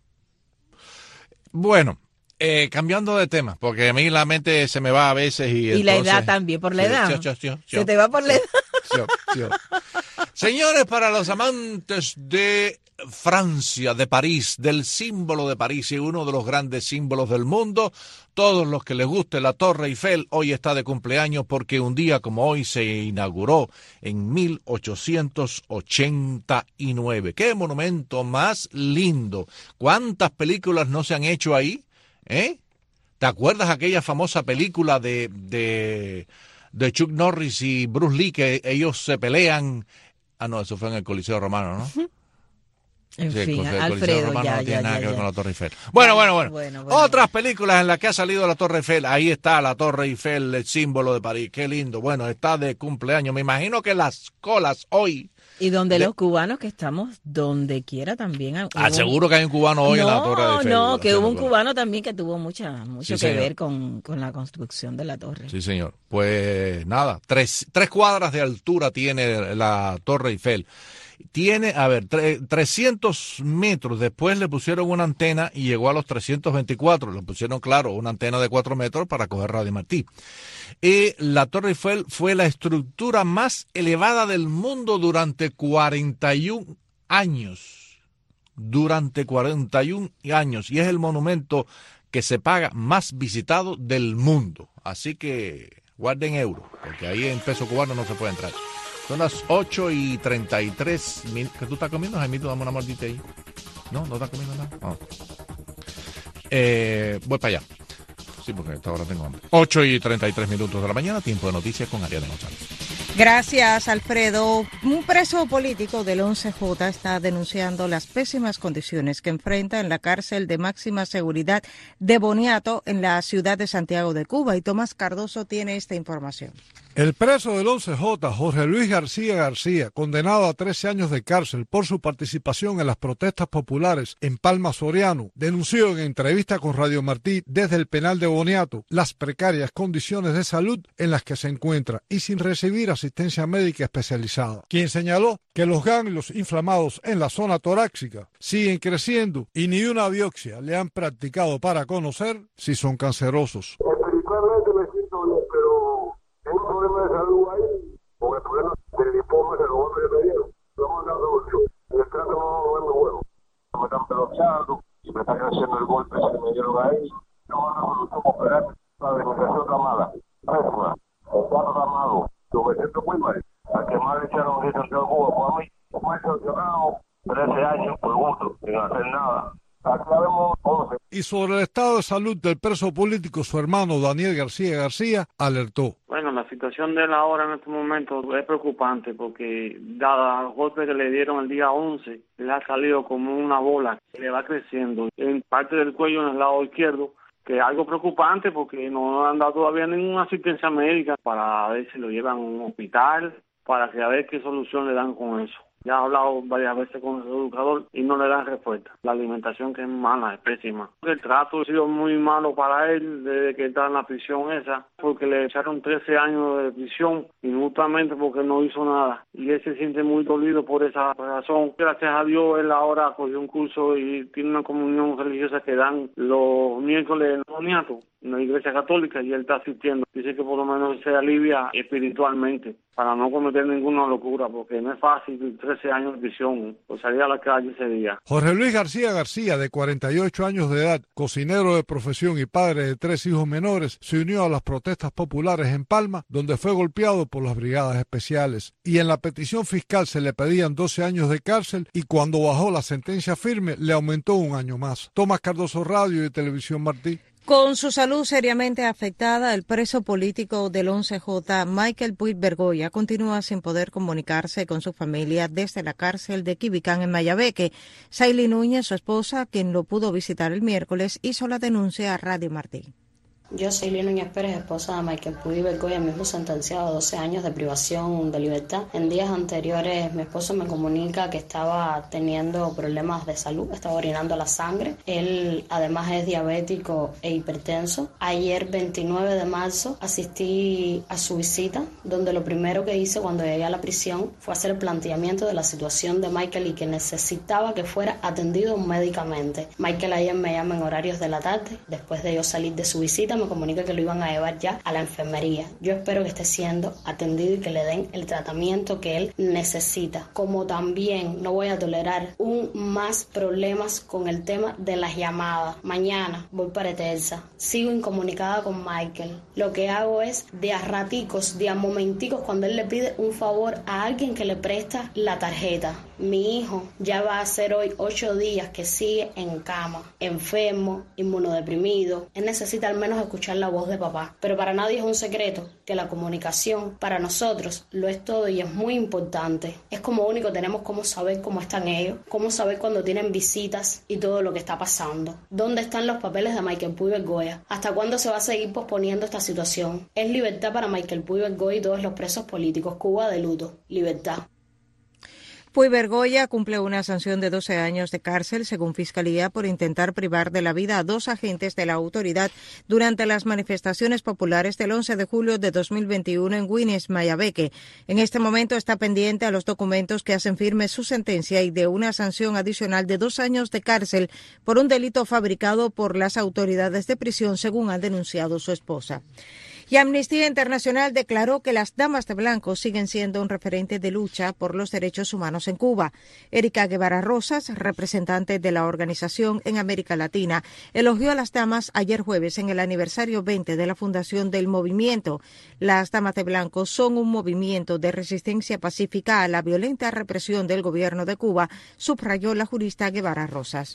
Bueno. Eh, cambiando de tema, porque a mí la mente se me va a veces y... Y entonces, la edad también, por la sí, edad. Sí, sí, sí, sí, se te va por la edad. Sí, sí, sí. Señores, para los amantes de Francia, de París, del símbolo de París y uno de los grandes símbolos del mundo, todos los que les guste la Torre Eiffel, hoy está de cumpleaños porque un día como hoy se inauguró en mil ochocientos ochenta y nueve. ¡Qué monumento más lindo! ¿Cuántas películas no se han hecho ahí? ¿Eh? ¿Te acuerdas aquella famosa película de, de, de Chuck Norris y Bruce Lee que ellos se pelean? Ah, no, eso fue en el Coliseo Romano, ¿no? En sí, fin, el Coliseo Alfredo, Romano ya, no tiene ya, nada ya, que ver ya. con la Torre Eiffel. Bueno, bueno, bueno, bueno, bueno. Otras películas en las que ha salido la Torre Eiffel, ahí está la Torre Eiffel, el símbolo de París. Qué lindo. Bueno, está de cumpleaños. Me imagino que las colas hoy... Y donde de... los cubanos que estamos donde quiera también. Ah, un... seguro que hay un cubano hoy no, en la Torre Eiffel. No, no, que hubo un cubano también que tuvo mucha, mucho sí, que señor. ver con, con la construcción de la torre. Sí, señor. Pues nada, tres, tres cuadras de altura tiene la Torre Eiffel. Tiene, a ver, tre- trescientos metros. Después le pusieron una antena y llegó a los trescientos veinticuatro. Le pusieron, claro, una antena de cuatro metros para coger Radio Martí. Y la Torre Eiffel fue la estructura más elevada del mundo durante cuarenta y un años. Durante cuarenta y un años. Y es el monumento que se paga más visitado del mundo. Así que guarden euros, porque ahí en peso cubano no se puede entrar. Son las ocho y treinta y tres minutos. ¿Qué tú estás comiendo, Jaimito? Dame una mordita ahí. No, no estás comiendo nada. No. Eh, voy para allá. Sí, porque hasta ahora tengo hambre. ocho y treinta y tres minutos de la mañana, tiempo de noticias con Ariane González. Gracias, Alfredo. Un preso político del once J está denunciando las pésimas condiciones que enfrenta en la cárcel de máxima seguridad de Boniato en la ciudad de Santiago de Cuba. Y Tomás Cardoso tiene esta información. El preso del once J, Jorge Luis García García, condenado a trece años de cárcel por su participación en las protestas populares en Palma Soriano, denunció en entrevista con Radio Martí desde el penal de Boniato las precarias condiciones de salud en las que se encuentra y sin recibir asistencia médica especializada, quien señaló que los ganglios inflamados en la zona torácica siguen creciendo y ni una biopsia le han practicado para conocer si son cancerosos. Espiritualmente me siento bien, pero tengo un problema de salud ahí, con el problema del lipoma de los golpes que me dieron. Lo hemos dado mucho. El trato no es muy bueno. Me están peloteando y me están haciendo el golpe que me dieron ahí. No van a solución para operar. La alimentación está mala. Pésima. El trato está malo. Yo me siento muy mal. A que más le echaron licencia de Cuba, pues a mí, como he sancionado trece años por gusto, sin hacer nada. Aclaremos once. Y sobre el estado de salud del preso político, su hermano Daniel García García alertó. Bueno, la situación de él ahora en este momento es preocupante porque, dada los golpes que le dieron el día once, le ha salido como una bola que le va creciendo en parte del cuello, en el lado izquierdo, que es algo preocupante porque no han dado todavía ninguna asistencia médica para ver si lo llevan a un hospital, para que a ver qué solución le dan con eso. Ya he hablado varias veces con el educador y no le dan respuesta. La alimentación que es mala, es pésima. El trato ha sido muy malo para él desde que está en la prisión esa, porque le echaron trece años de prisión injustamente porque no hizo nada. Y él se siente muy dolido por esa razón. Gracias a Dios él ahora cogió un curso y tiene una comunión religiosa que dan los miércoles en Boniato, en la iglesia católica, y él está asistiendo. Dice que por lo menos se alivia espiritualmente para no cometer ninguna locura, porque no es fácil trece años de prisión, pues salir a la calle ese día. Jorge Luis García García, de cuarenta y ocho años de edad, cocinero de profesión y padre de tres hijos menores, se unió a las protestas populares en Palma, donde fue golpeado por las brigadas especiales. Y en la petición fiscal se le pedían doce años de cárcel y cuando bajó la sentencia firme le aumentó un año más. Tomás Cardoso, Radio y Televisión Martí. Con su salud seriamente afectada, el preso político del once J, Michael Puig Bergoya, continúa sin poder comunicarse con su familia desde la cárcel de Quibicán en Mayabeque. Saily Núñez, su esposa, quien lo pudo visitar el miércoles, hizo la denuncia a Radio Martí. Yo soy Lino Núñez Pérez, esposa de Michael Puig Bergoya, mismo sentenciado a doce años de privación de libertad. En días anteriores mi esposo me comunica que estaba teniendo problemas de salud, estaba orinando la sangre. Él además es diabético e hipertenso. Ayer veintinueve de marzo asistí a su visita, donde lo primero que hice cuando llegué a la prisión fue hacer el planteamiento de la situación de Michael y que necesitaba que fuera atendido médicamente. Michael ayer me llama en horarios de la tarde, después de yo salir de su visita, me comunica que lo iban a llevar ya a la enfermería. Yo espero que esté siendo atendido y que le den el tratamiento que él necesita. Como también no voy a tolerar un más problemas con el tema de las llamadas. Mañana voy para Etelsa, sigo incomunicada con Michael. Lo que hago es de a raticos, de a momenticos, cuando él le pide un favor a alguien que le presta la tarjeta. Mi hijo ya va a hacer hoy ocho días que sigue en cama, enfermo, inmunodeprimido. Él necesita al menos escuchar la voz de papá. Pero para nadie es un secreto que la comunicación para nosotros lo es todo y es muy importante. Es como único tenemos cómo saber cómo están ellos, cómo saber cuando tienen visitas y todo lo que está pasando. ¿Dónde están los papeles de Michael Puig Bergoya? ¿Hasta cuándo se va a seguir posponiendo esta situación? Es libertad para Michael Puig Bergoya y todos los presos políticos. Cuba de luto. Libertad. Puig Bergoya cumple una sanción de doce años de cárcel, según Fiscalía, por intentar privar de la vida a dos agentes de la autoridad durante las manifestaciones populares del once de julio de dos mil veintiuno en Güines, Mayabeque. En este momento está pendiente a los documentos que hacen firme su sentencia y de una sanción adicional de dos años de cárcel por un delito fabricado por las autoridades de prisión, según ha denunciado su esposa. Y Amnistía Internacional declaró que las damas de blanco siguen siendo un referente de lucha por los derechos humanos en Cuba. Erika Guevara Rosas, representante de la organización en América Latina, elogió a las damas ayer jueves en el aniversario veinte de la fundación del movimiento. Las damas de blanco son un movimiento de resistencia pacífica a la violenta represión del gobierno de Cuba, subrayó la jurista Guevara Rosas.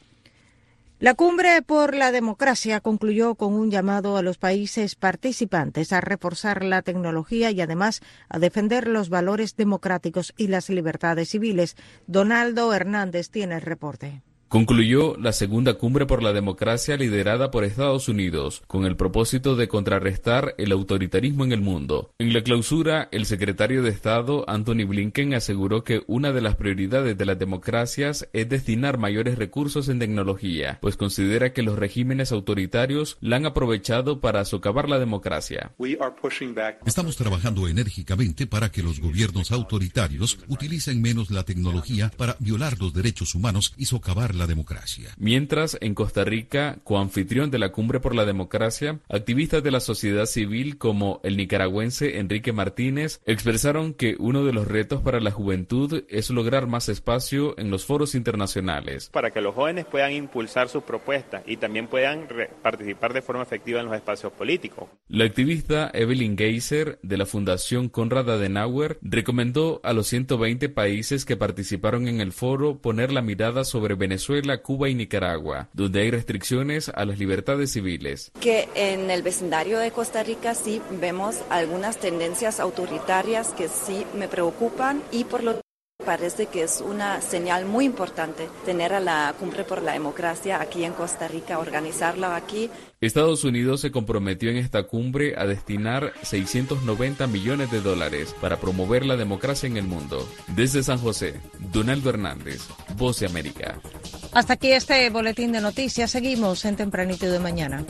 La Cumbre por la Democracia concluyó con un llamado a los países participantes a reforzar la tecnología y además a defender los valores democráticos y las libertades civiles. Donaldo Hernández tiene el reporte. Concluyó la segunda cumbre por la democracia liderada por Estados Unidos, con el propósito de contrarrestar el autoritarismo en el mundo. En la clausura, el secretario de Estado, Anthony Blinken, aseguró que una de las prioridades de las democracias es destinar mayores recursos en tecnología, pues considera que los regímenes autoritarios la han aprovechado para socavar la democracia. Estamos trabajando enérgicamente para que los gobiernos autoritarios utilicen menos la tecnología para violar los derechos humanos y socavar la democracia. Mientras, en Costa Rica, coanfitrión de la Cumbre por la Democracia, activistas de la sociedad civil como el nicaragüense Enrique Martínez expresaron que uno de los retos para la juventud es lograr más espacio en los foros internacionales. Para que los jóvenes puedan impulsar sus propuestas y también puedan participar de forma efectiva en los espacios políticos. La activista Evelyn Geiser, de la Fundación Konrad Adenauer, recomendó a los ciento veinte países que participaron en el foro poner la mirada sobre Venezuela, Cuba y Nicaragua, donde hay restricciones a las libertades civiles. Que en el vecindario de Costa Rica sí vemos algunas tendencias autoritarias que sí me preocupan y por lo tanto parece que es una señal muy importante tener a la Cumbre por la Democracia aquí en Costa Rica, organizarla aquí. Estados Unidos se comprometió en esta cumbre a destinar seiscientos noventa millones de dólares para promover la democracia en el mundo. Desde San José, Donaldo Hernández, Voz de América. Hasta aquí este boletín de noticias. Seguimos en Tempranito de Mañana.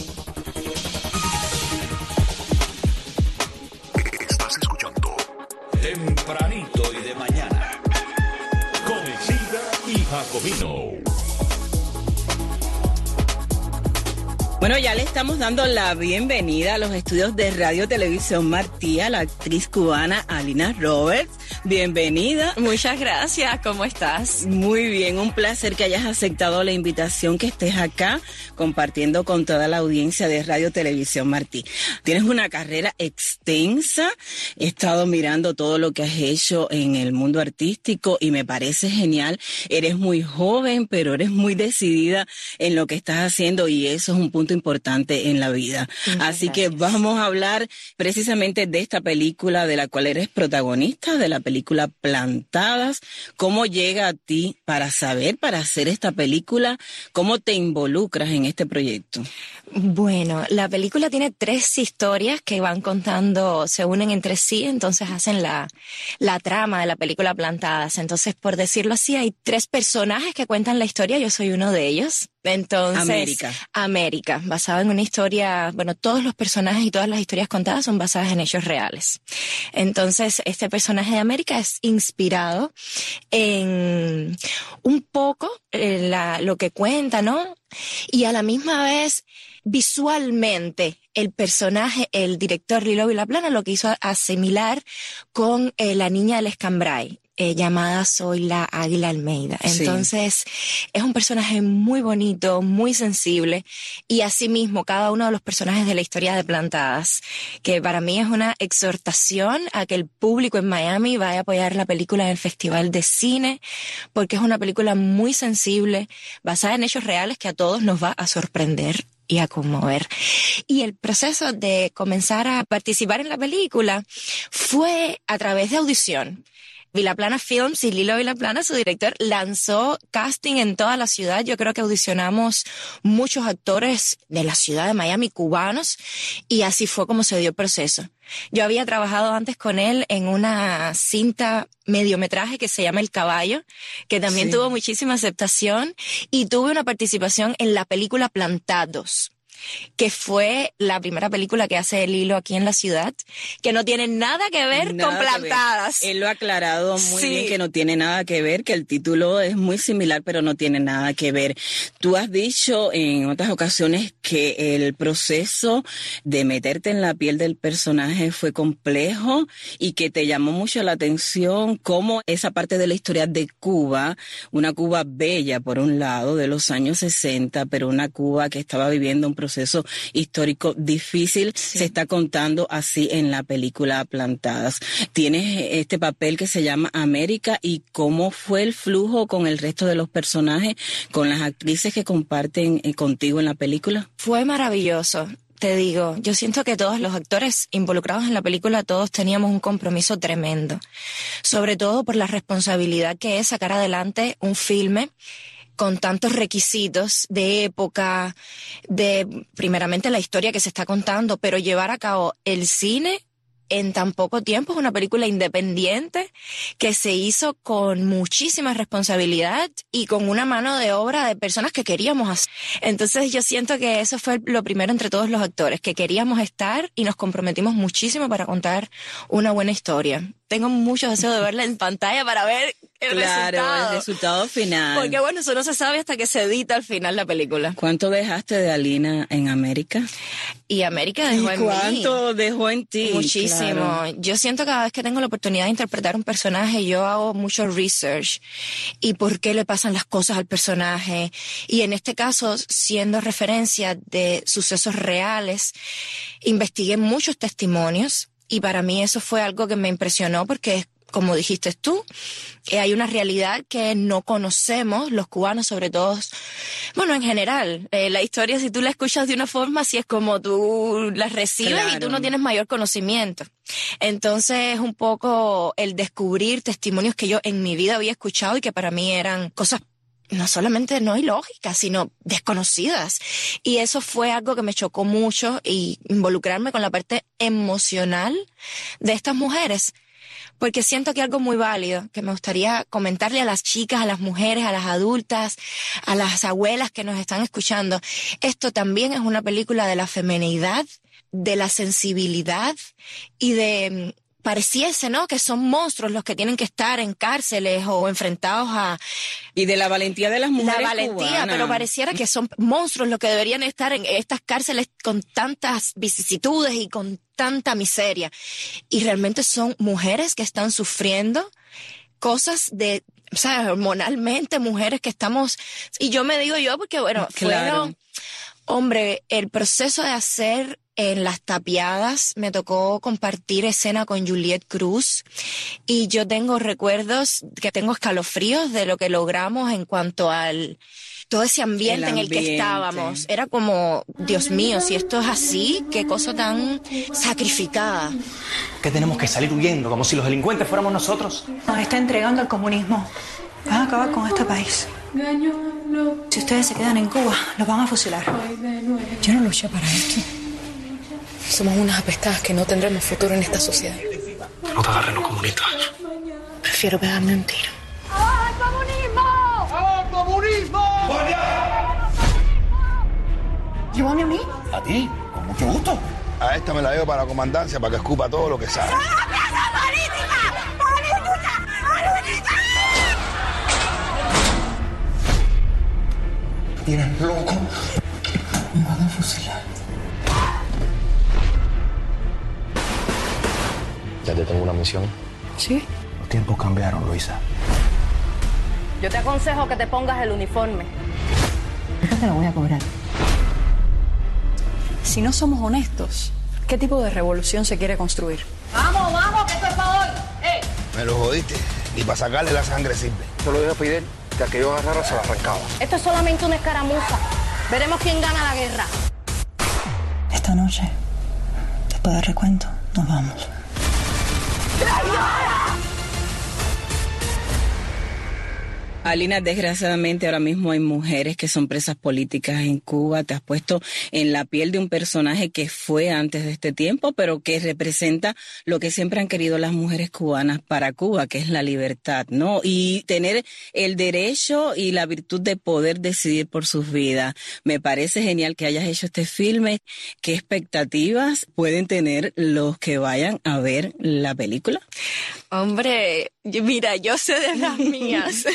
Estás escuchando Tempranito y de Mañana con Isilda y Jacobino. Bueno, ya le estamos dando la bienvenida a los estudios de Radio Televisión Martí a la actriz cubana Alina Roberts. Bienvenida. Muchas gracias, ¿cómo estás? Muy bien, un placer que hayas aceptado la invitación, que estés acá compartiendo con toda la audiencia de Radio Televisión Martí. Tienes una carrera extensa, he estado mirando todo lo que has hecho en el mundo artístico y me parece genial. Eres muy joven, pero eres muy decidida en lo que estás haciendo y eso es un punto importante en la vida. Muchas Así gracias. Que vamos a hablar precisamente de esta película de la cual eres protagonista, de la película Plantadas. ¿Cómo llega a ti para saber, para hacer esta película? ¿Cómo te involucras en este proyecto? Bueno, la película tiene tres historias que van contando, se unen entre sí, entonces hacen la, la trama de la película Plantadas. Entonces, por decirlo así, hay tres personajes que cuentan la historia, yo soy uno de ellos. Entonces, América. América, basado en una historia, bueno, todos los personajes y todas las historias contadas son basadas en hechos reales. Entonces, este personaje de América es inspirado en un poco eh, la, lo que cuenta, ¿no? Y a la misma vez, visualmente, el personaje, el director Lilo Vilaplana lo quiso asimilar con eh, la niña del Escambray. Eh, llamada Soy la Águila Almeida. Entonces, sí. Es un personaje muy bonito, muy sensible, y asimismo cada uno de los personajes de la historia de Plantadas, que para mí es una exhortación a que el público en Miami vaya a apoyar la película en el Festival de Cine, porque es una película muy sensible, basada en hechos reales que a todos nos va a sorprender y a conmover. Y el proceso de comenzar a participar en la película fue a través de audición. Vilaplana Films y Lilo Vilaplana, su director, lanzó casting en toda la ciudad. Yo creo que audicionamos muchos actores de la ciudad de Miami, cubanos, y así fue como se dio el proceso. Yo había trabajado antes con él en una cinta mediometraje que se llama El Caballo, que también sí. tuvo muchísima aceptación, y tuve una participación en la película Plantados, que fue la primera película que hace Lilo aquí en la ciudad, que no tiene nada que ver Nada con que Plantadas. ver. Él lo ha aclarado muy Sí. bien que no tiene nada que ver, que el título es muy similar, pero no tiene nada que ver. Tú has dicho en otras ocasiones que el proceso de meterte en la piel del personaje fue complejo y que te llamó mucho la atención cómo esa parte de la historia de Cuba, una Cuba bella por un lado de los años sesenta, pero una Cuba que estaba viviendo un proceso histórico difícil, sí. se está contando así en la película Plantadas. Tienes este papel que se llama América, y cómo fue el flujo con el resto de los personajes, con las actrices que comparten eh, contigo en la película. Fue maravilloso. Te digo, yo siento que todos los actores involucrados en la película, todos teníamos un compromiso tremendo, sobre todo por la responsabilidad que es sacar adelante un filme con tantos requisitos de época, de primeramente la historia que se está contando, pero llevar a cabo el cine en tan poco tiempo. Es una película independiente que se hizo con muchísima responsabilidad y con una mano de obra de personas que queríamos hacer. Entonces yo siento que eso fue lo primero entre todos los actores, que queríamos estar y nos comprometimos muchísimo para contar una buena historia. Tengo mucho deseo de verla en pantalla para ver el claro, resultado. el resultado final. Porque bueno, eso no se sabe hasta que se edita al final la película. ¿Cuánto dejaste de Alina en América? Y América dejó ¿Y en mí. cuánto dejó en ti? Muchísimo. Claro. Yo siento que cada vez que tengo la oportunidad de interpretar un personaje, yo hago mucho research. Y por qué le pasan las cosas al personaje. Y en este caso, siendo referencia de sucesos reales, investigué muchos testimonios. Y para mí eso fue algo que me impresionó porque, como dijiste tú, eh, hay una realidad que no conocemos los cubanos, sobre todo, bueno, en general. Eh, la historia, si tú la escuchas de una forma, así es como tú la recibes, claro. Y tú no tienes mayor conocimiento. Entonces, un poco el descubrir testimonios que yo en mi vida había escuchado y que para mí eran cosas no solamente no ilógicas, sino desconocidas. Y eso fue algo que me chocó mucho, y involucrarme con la parte emocional de estas mujeres. Porque siento que algo muy válido, que me gustaría comentarle a las chicas, a las mujeres, a las adultas, a las abuelas que nos están escuchando. Esto también es una película de la feminidad, de la sensibilidad y de... Pareciese, ¿no?, que son monstruos los que tienen que estar en cárceles o enfrentados a... Y de la valentía de las mujeres La valentía, cubanas. Pero pareciera que son monstruos los que deberían estar en estas cárceles con tantas vicisitudes y con tanta miseria. Y realmente son mujeres que están sufriendo cosas de... O sea, hormonalmente, mujeres que estamos... Y yo me digo yo porque, bueno, claro. fueron... Hombre, el proceso de hacer... En Las Tapiadas me tocó compartir escena con Juliette Cruz y yo tengo recuerdos, que tengo escalofríos de lo que logramos en cuanto al todo ese ambiente, el en el que ambiente. estábamos. Era como, Dios mío, si esto es así, qué cosa tan sacrificada. Que tenemos que salir huyendo, como si los delincuentes fuéramos nosotros. Nos está entregando al comunismo. Van a acabar con este país. Si ustedes se quedan en Cuba, los van a fusilar. Yo no luché para esto. Somos unas apestadas que no tendremos futuro en esta sociedad. No te agarren los comunistas. Prefiero pegarme un tiro. ¡Ah, el comunismo! ¡Ah, el comunismo! ¿Llévame a mí? ¿A ti? Con mucho gusto. A esta me la llevo para la comandancia para que escupa todo lo que sabe. ¡Política! ¡Política! ¡Política! ¿Tienes loco? Me van a fusilar. Ya te tengo una misión. ¿Sí? Los tiempos cambiaron, Luisa. Yo te aconsejo que te pongas el uniforme. Yo te lo voy a cobrar. Si no somos honestos, ¿qué tipo de revolución se quiere construir? Vamos, vamos, que esto es para hoy. ¡Eh! Me lo jodiste. Y para sacarle la sangre sirve. Yo lo dije a Fidel, que a que yo agarrara se la arrancaba. Esto es solamente una escaramuza. Veremos quién gana la guerra. Esta noche, después del recuento, nos vamos. Alina, desgraciadamente ahora mismo hay mujeres que son presas políticas en Cuba. Te has puesto en la piel de un personaje que fue antes de este tiempo, pero que representa lo que siempre han querido las mujeres cubanas para Cuba, que es la libertad, ¿no? Y tener el derecho y la virtud de poder decidir por sus vidas. Me parece genial que hayas hecho este filme. ¿Qué expectativas pueden tener los que vayan a ver la película? Hombre, mira, yo sé de las mías.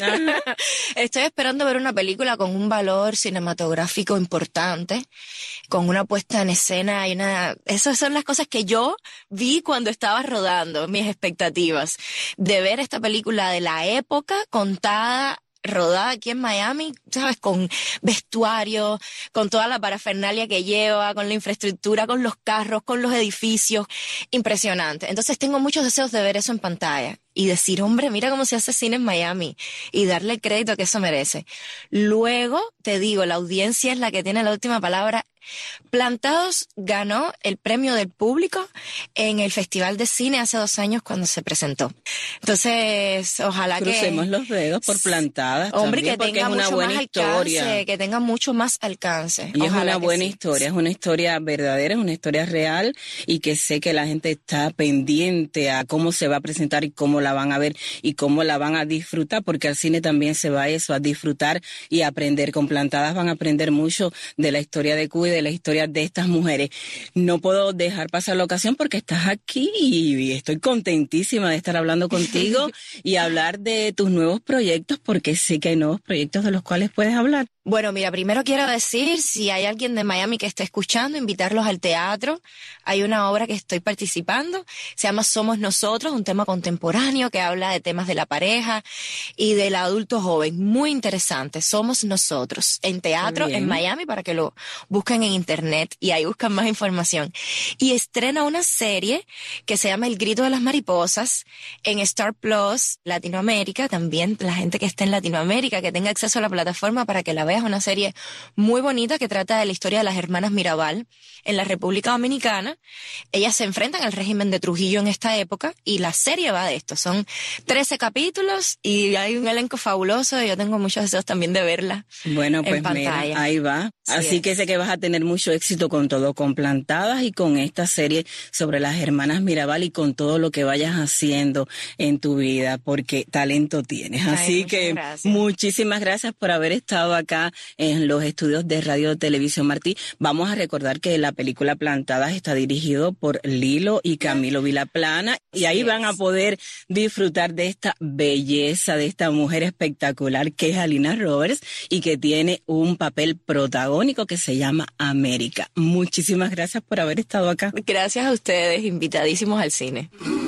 Estoy esperando ver una película con un valor cinematográfico importante, con una puesta en escena y una... Esas son las cosas que yo vi cuando estaba rodando, mis expectativas. De ver esta película de la época contada, rodada aquí en Miami, ¿sabes? Con vestuario, con toda la parafernalia que lleva, con la infraestructura, con los carros, con los edificios. Impresionante. Entonces tengo muchos deseos de ver eso en pantalla y decir, hombre, mira cómo se hace cine en Miami, y darle el crédito que eso merece. Luego, te digo, la audiencia es la que tiene la última palabra. Plantados ganó el premio del público en el Festival de Cine hace dos años cuando se presentó. Entonces, ojalá Crucemos que... Crucemos los dedos por Plantadas. Hombre, también, que tenga es una mucho buena más historia. alcance, que tenga mucho más alcance. Y Ojalá es una buena sí. historia, es una historia verdadera, es una historia real, y que sé que la gente está pendiente a cómo se va a presentar y cómo la van a ver y cómo la van a disfrutar, porque al cine también se va a eso, a disfrutar y a aprender. Con Plantadas van a aprender mucho de la historia de Cuba y de la historia de estas mujeres. No puedo dejar pasar la ocasión porque estás aquí y estoy contentísima de estar hablando contigo y hablar de tus nuevos proyectos, porque sé que hay nuevos proyectos de los cuales puedes hablar. Bueno, mira, primero quiero decir, si hay alguien de Miami que esté escuchando, invitarlos al teatro. Hay una obra que estoy participando, se llama Somos Nosotros, un tema contemporáneo que habla de temas de la pareja y del adulto joven. Muy interesante, Somos Nosotros, en teatro en Miami, para que lo busquen en internet y ahí buscan más información. Y estrena una serie que se llama El Grito de las Mariposas en Star Plus Latinoamérica, también la gente que esté en Latinoamérica, que tenga acceso a la plataforma para que la vea. Es una serie muy bonita que trata de la historia de las hermanas Mirabal en la República Dominicana. Ellas se enfrentan al régimen de Trujillo en esta época y la serie va de esto. Son trece capítulos y hay un elenco fabuloso y yo tengo muchos deseos también de verla. Bueno, pues en pantalla. Mira, ahí va. Sí Así es. que sé que vas a tener mucho éxito con todo, con Plantadas y con esta serie sobre las hermanas Mirabal y con todo lo que vayas haciendo en tu vida, porque talento tienes. Ay, Así que gracias. muchísimas gracias por haber estado acá en los estudios de Radio Televisión Martí. Vamos a recordar que la película Plantadas está dirigido por Lilo y Camilo Vilaplana y ahí van a poder disfrutar de esta belleza, de esta mujer espectacular que es Alina Roberts y que tiene un papel protagónico que se llama América. Muchísimas gracias por haber estado acá. Gracias a ustedes, invitadísimos al cine.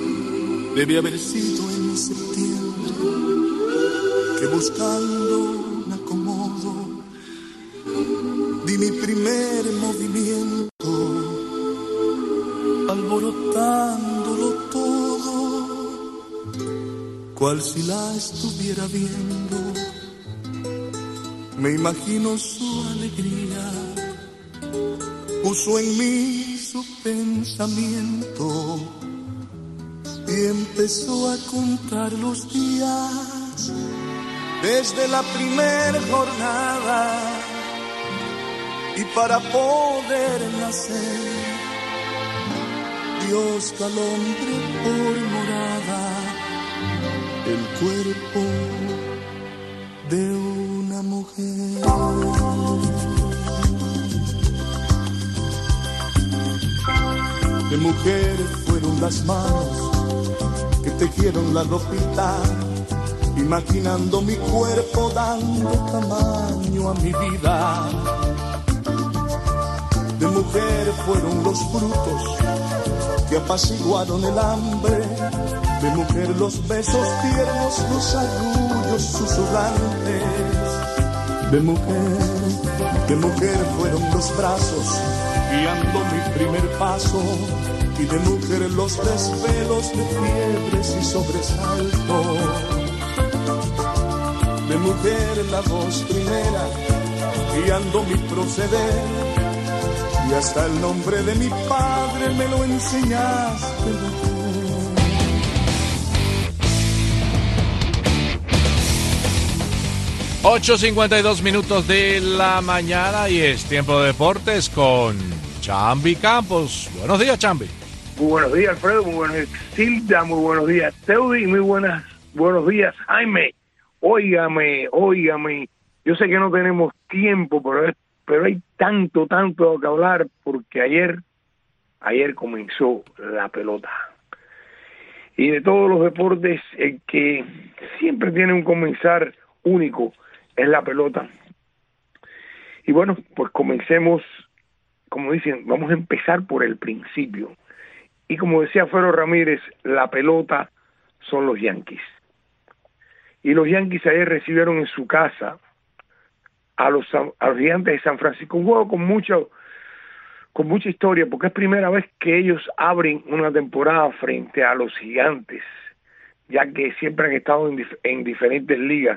Debe haber sido en septiembre que buscando un acomodo di mi primer movimiento, alborotándolo todo, cual si la estuviera viendo. Me imagino su alegría, puso en mí su pensamiento y empezó a contar los días desde la primer jornada, y para poder nacer Dios al hombre por morada, el cuerpo de una mujer. De mujeres fueron las manos que tejieron la ropita, imaginando mi cuerpo dando tamaño a mi vida. De mujer fueron los frutos que apaciguaron el hambre. De mujer los besos tiernos, los arrullos susurrantes. De mujer, de mujer fueron los brazos guiando mi primer paso. Y de mujer los desvelos de fiebres y sobresaltos. De mujer la voz primera guiando mi proceder. Y hasta el nombre de mi padre me lo enseñaste, mujer. ocho cincuenta y dos minutos de la mañana y es tiempo de deportes con Chambi Campos. Buenos días, Chambi. Muy buenos días, Alfredo. Muy buenos días, Silda. Muy buenos días, Teudi. Muy buenas, buenos días, Jaime. Óigame, óigame. Yo sé que no tenemos tiempo, pero, es, pero hay tanto, tanto que hablar porque ayer, ayer comenzó la pelota. Y de todos los deportes, el que siempre tiene un comenzar único es la pelota. Y bueno, pues comencemos, como dicen, vamos a empezar por el principio. Y como decía Fero Ramírez, la pelota son los Yankees. Y los Yankees ayer recibieron en su casa a los, a los Gigantes de San Francisco, un juego con mucho, con mucha historia, porque es primera vez que ellos abren una temporada frente a los Gigantes, ya que siempre han estado en, dif- en diferentes ligas.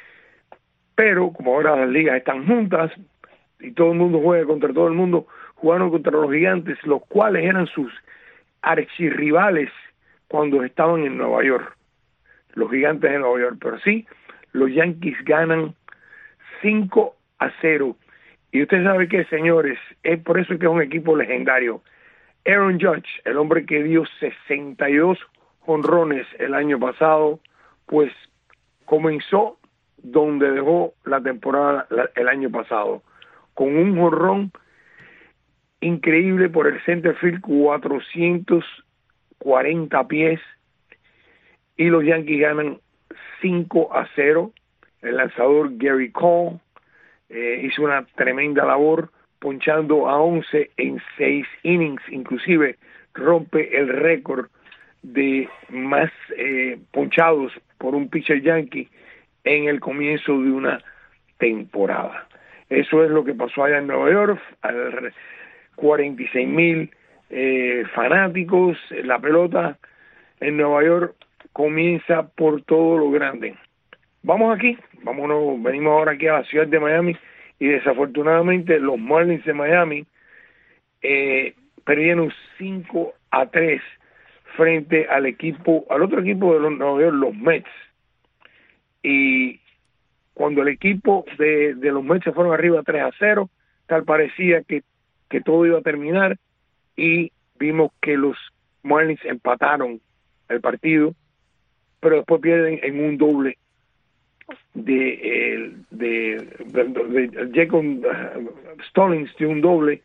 Pero como ahora las ligas están juntas y todo el mundo juega contra todo el mundo, jugaron contra los Gigantes, los cuales eran sus archirrivales cuando estaban en Nueva York, los Gigantes de Nueva York. Pero sí, los Yankees ganan cinco a cero. Y usted sabe que, señores, es por eso que es un equipo legendario. Aaron Judge, el hombre que dio sesenta y dos jonrones el año pasado, pues comenzó donde dejó la temporada la, el año pasado, con un jonrón increíble por el center field, cuatrocientos cuarenta pies, y los Yankees ganan cinco a cero. El lanzador Gary Cole eh, hizo una tremenda labor, ponchando a once en seis innings, inclusive rompe el récord de más eh, ponchados por un pitcher yankee en el comienzo de una temporada. Eso es lo que pasó allá en Nueva York, al cuarenta y seis mil eh, fanáticos. La pelota en Nueva York comienza por todo lo grande. Vamos aquí, vámonos, venimos ahora aquí a la ciudad de Miami y desafortunadamente los Marlins de Miami eh, perdieron cinco a tres frente al equipo, al otro equipo de los Nueva York, los Mets. Y cuando el equipo de, de los Mets se fueron arriba tres a cero, tal parecía que, que todo iba a terminar, y vimos que los Marlins empataron el partido, pero después pierden en un doble de, de, de, de, de Jacob Stallings, de un doble,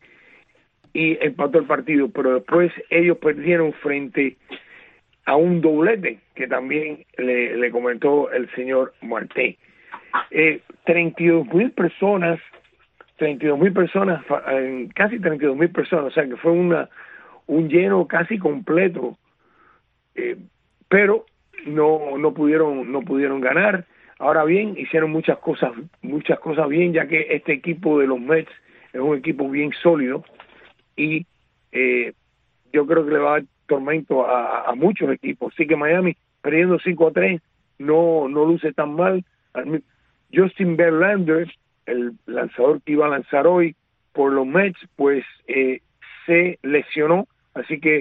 y empató el partido, pero después ellos perdieron frente a un doblete que también le, le comentó el señor Marte. Eh, treinta y dos mil personas, treinta y dos mil personas, eh, casi treinta y dos mil personas, o sea que fue una un lleno casi completo, eh, pero no no pudieron no pudieron ganar. Ahora bien, hicieron muchas cosas muchas cosas bien, ya que este equipo de los Mets es un equipo bien sólido, y eh, yo creo que le va a dar tormento a, a muchos equipos. Así que Miami, perdiendo cinco a tres, no, no luce tan mal. Justin Verlander, el lanzador que iba a lanzar hoy por los Mets, pues eh, se lesionó, así que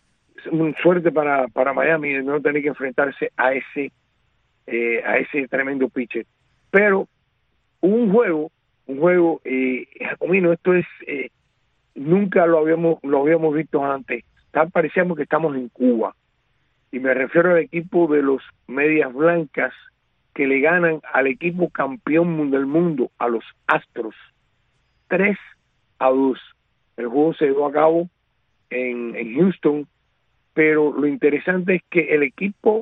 un suerte para, para Miami de no tener que enfrentarse a ese eh, a ese tremendo pitcher. Pero un juego, un juego, eh, Jacomino, esto es eh, nunca lo habíamos lo habíamos visto antes. Tal parecíamos que estamos en Cuba, y me refiero al equipo de los Medias Blancas, que le ganan al equipo campeón del mundo, a los Astros, tres a dos. El juego se llevó a cabo en, en Houston, pero lo interesante es que el equipo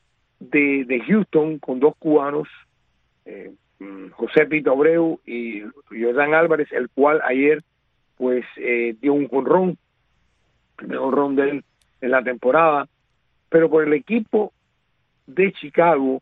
de, de Houston, con dos cubanos, eh, José Pito Abreu y Jordan Álvarez, el cual ayer pues eh, dio un jonrón, el mejor jonrón de él en la temporada, pero por el equipo de Chicago,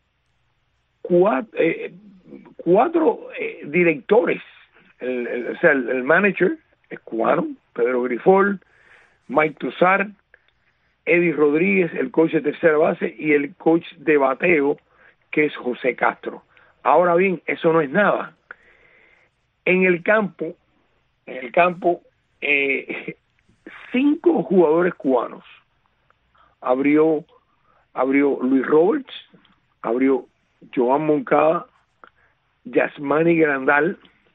cuatro, eh, cuatro eh, directores, el, el, o sea, el, el manager es cubano, Pedro Grifol, Mike Tussar, Eddie Rodríguez, el coach de tercera base, y el coach de bateo, que es José Castro. Ahora bien, eso no es nada. En el campo, en el campo, eh, cinco jugadores cubanos. Abrió, abrió Luis Roberts, abrió Joan Moncada, Yasmani Grandal,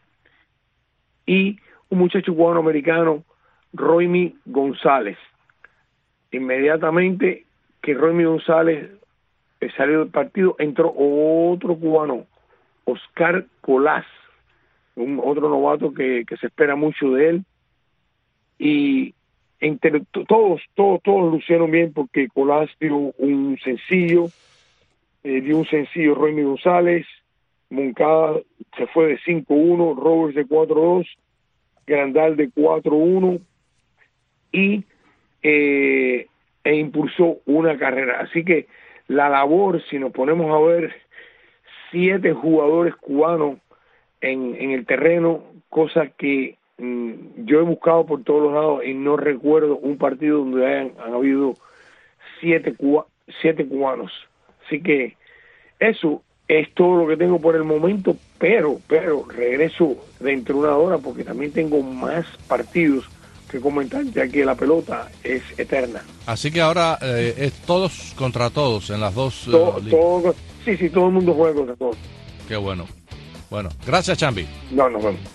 y un muchacho cubano-americano, Roymi González. Inmediatamente que Roymi González salió del partido, entró otro cubano, Oscar Colás, un otro novato que, que se espera mucho de él, y entre todos, todos, todos lucieron bien, porque Colás dio un sencillo, eh, dio un sencillo Roymi González, Moncada se fue de cinco uno, Roberts de cuatro dos, Grandal de cuatro uno, y eh, e impulsó una carrera. Así que la labor, si nos ponemos a ver, siete jugadores cubanos en, en el terreno, cosa que mmm, yo he buscado por todos los lados y no recuerdo un partido donde hayan han habido siete, cuba, siete cubanos. Así que eso es todo lo que tengo por el momento, pero, pero regreso dentro de una hora porque también tengo más partidos que comentar, ya que la pelota es eterna. Así que ahora eh, es todos contra todos en las dos. Todo, uh, todo, sí, sí, todo el mundo juega contra todos. Qué bueno. Bueno, gracias, Chambi. No, nos vemos.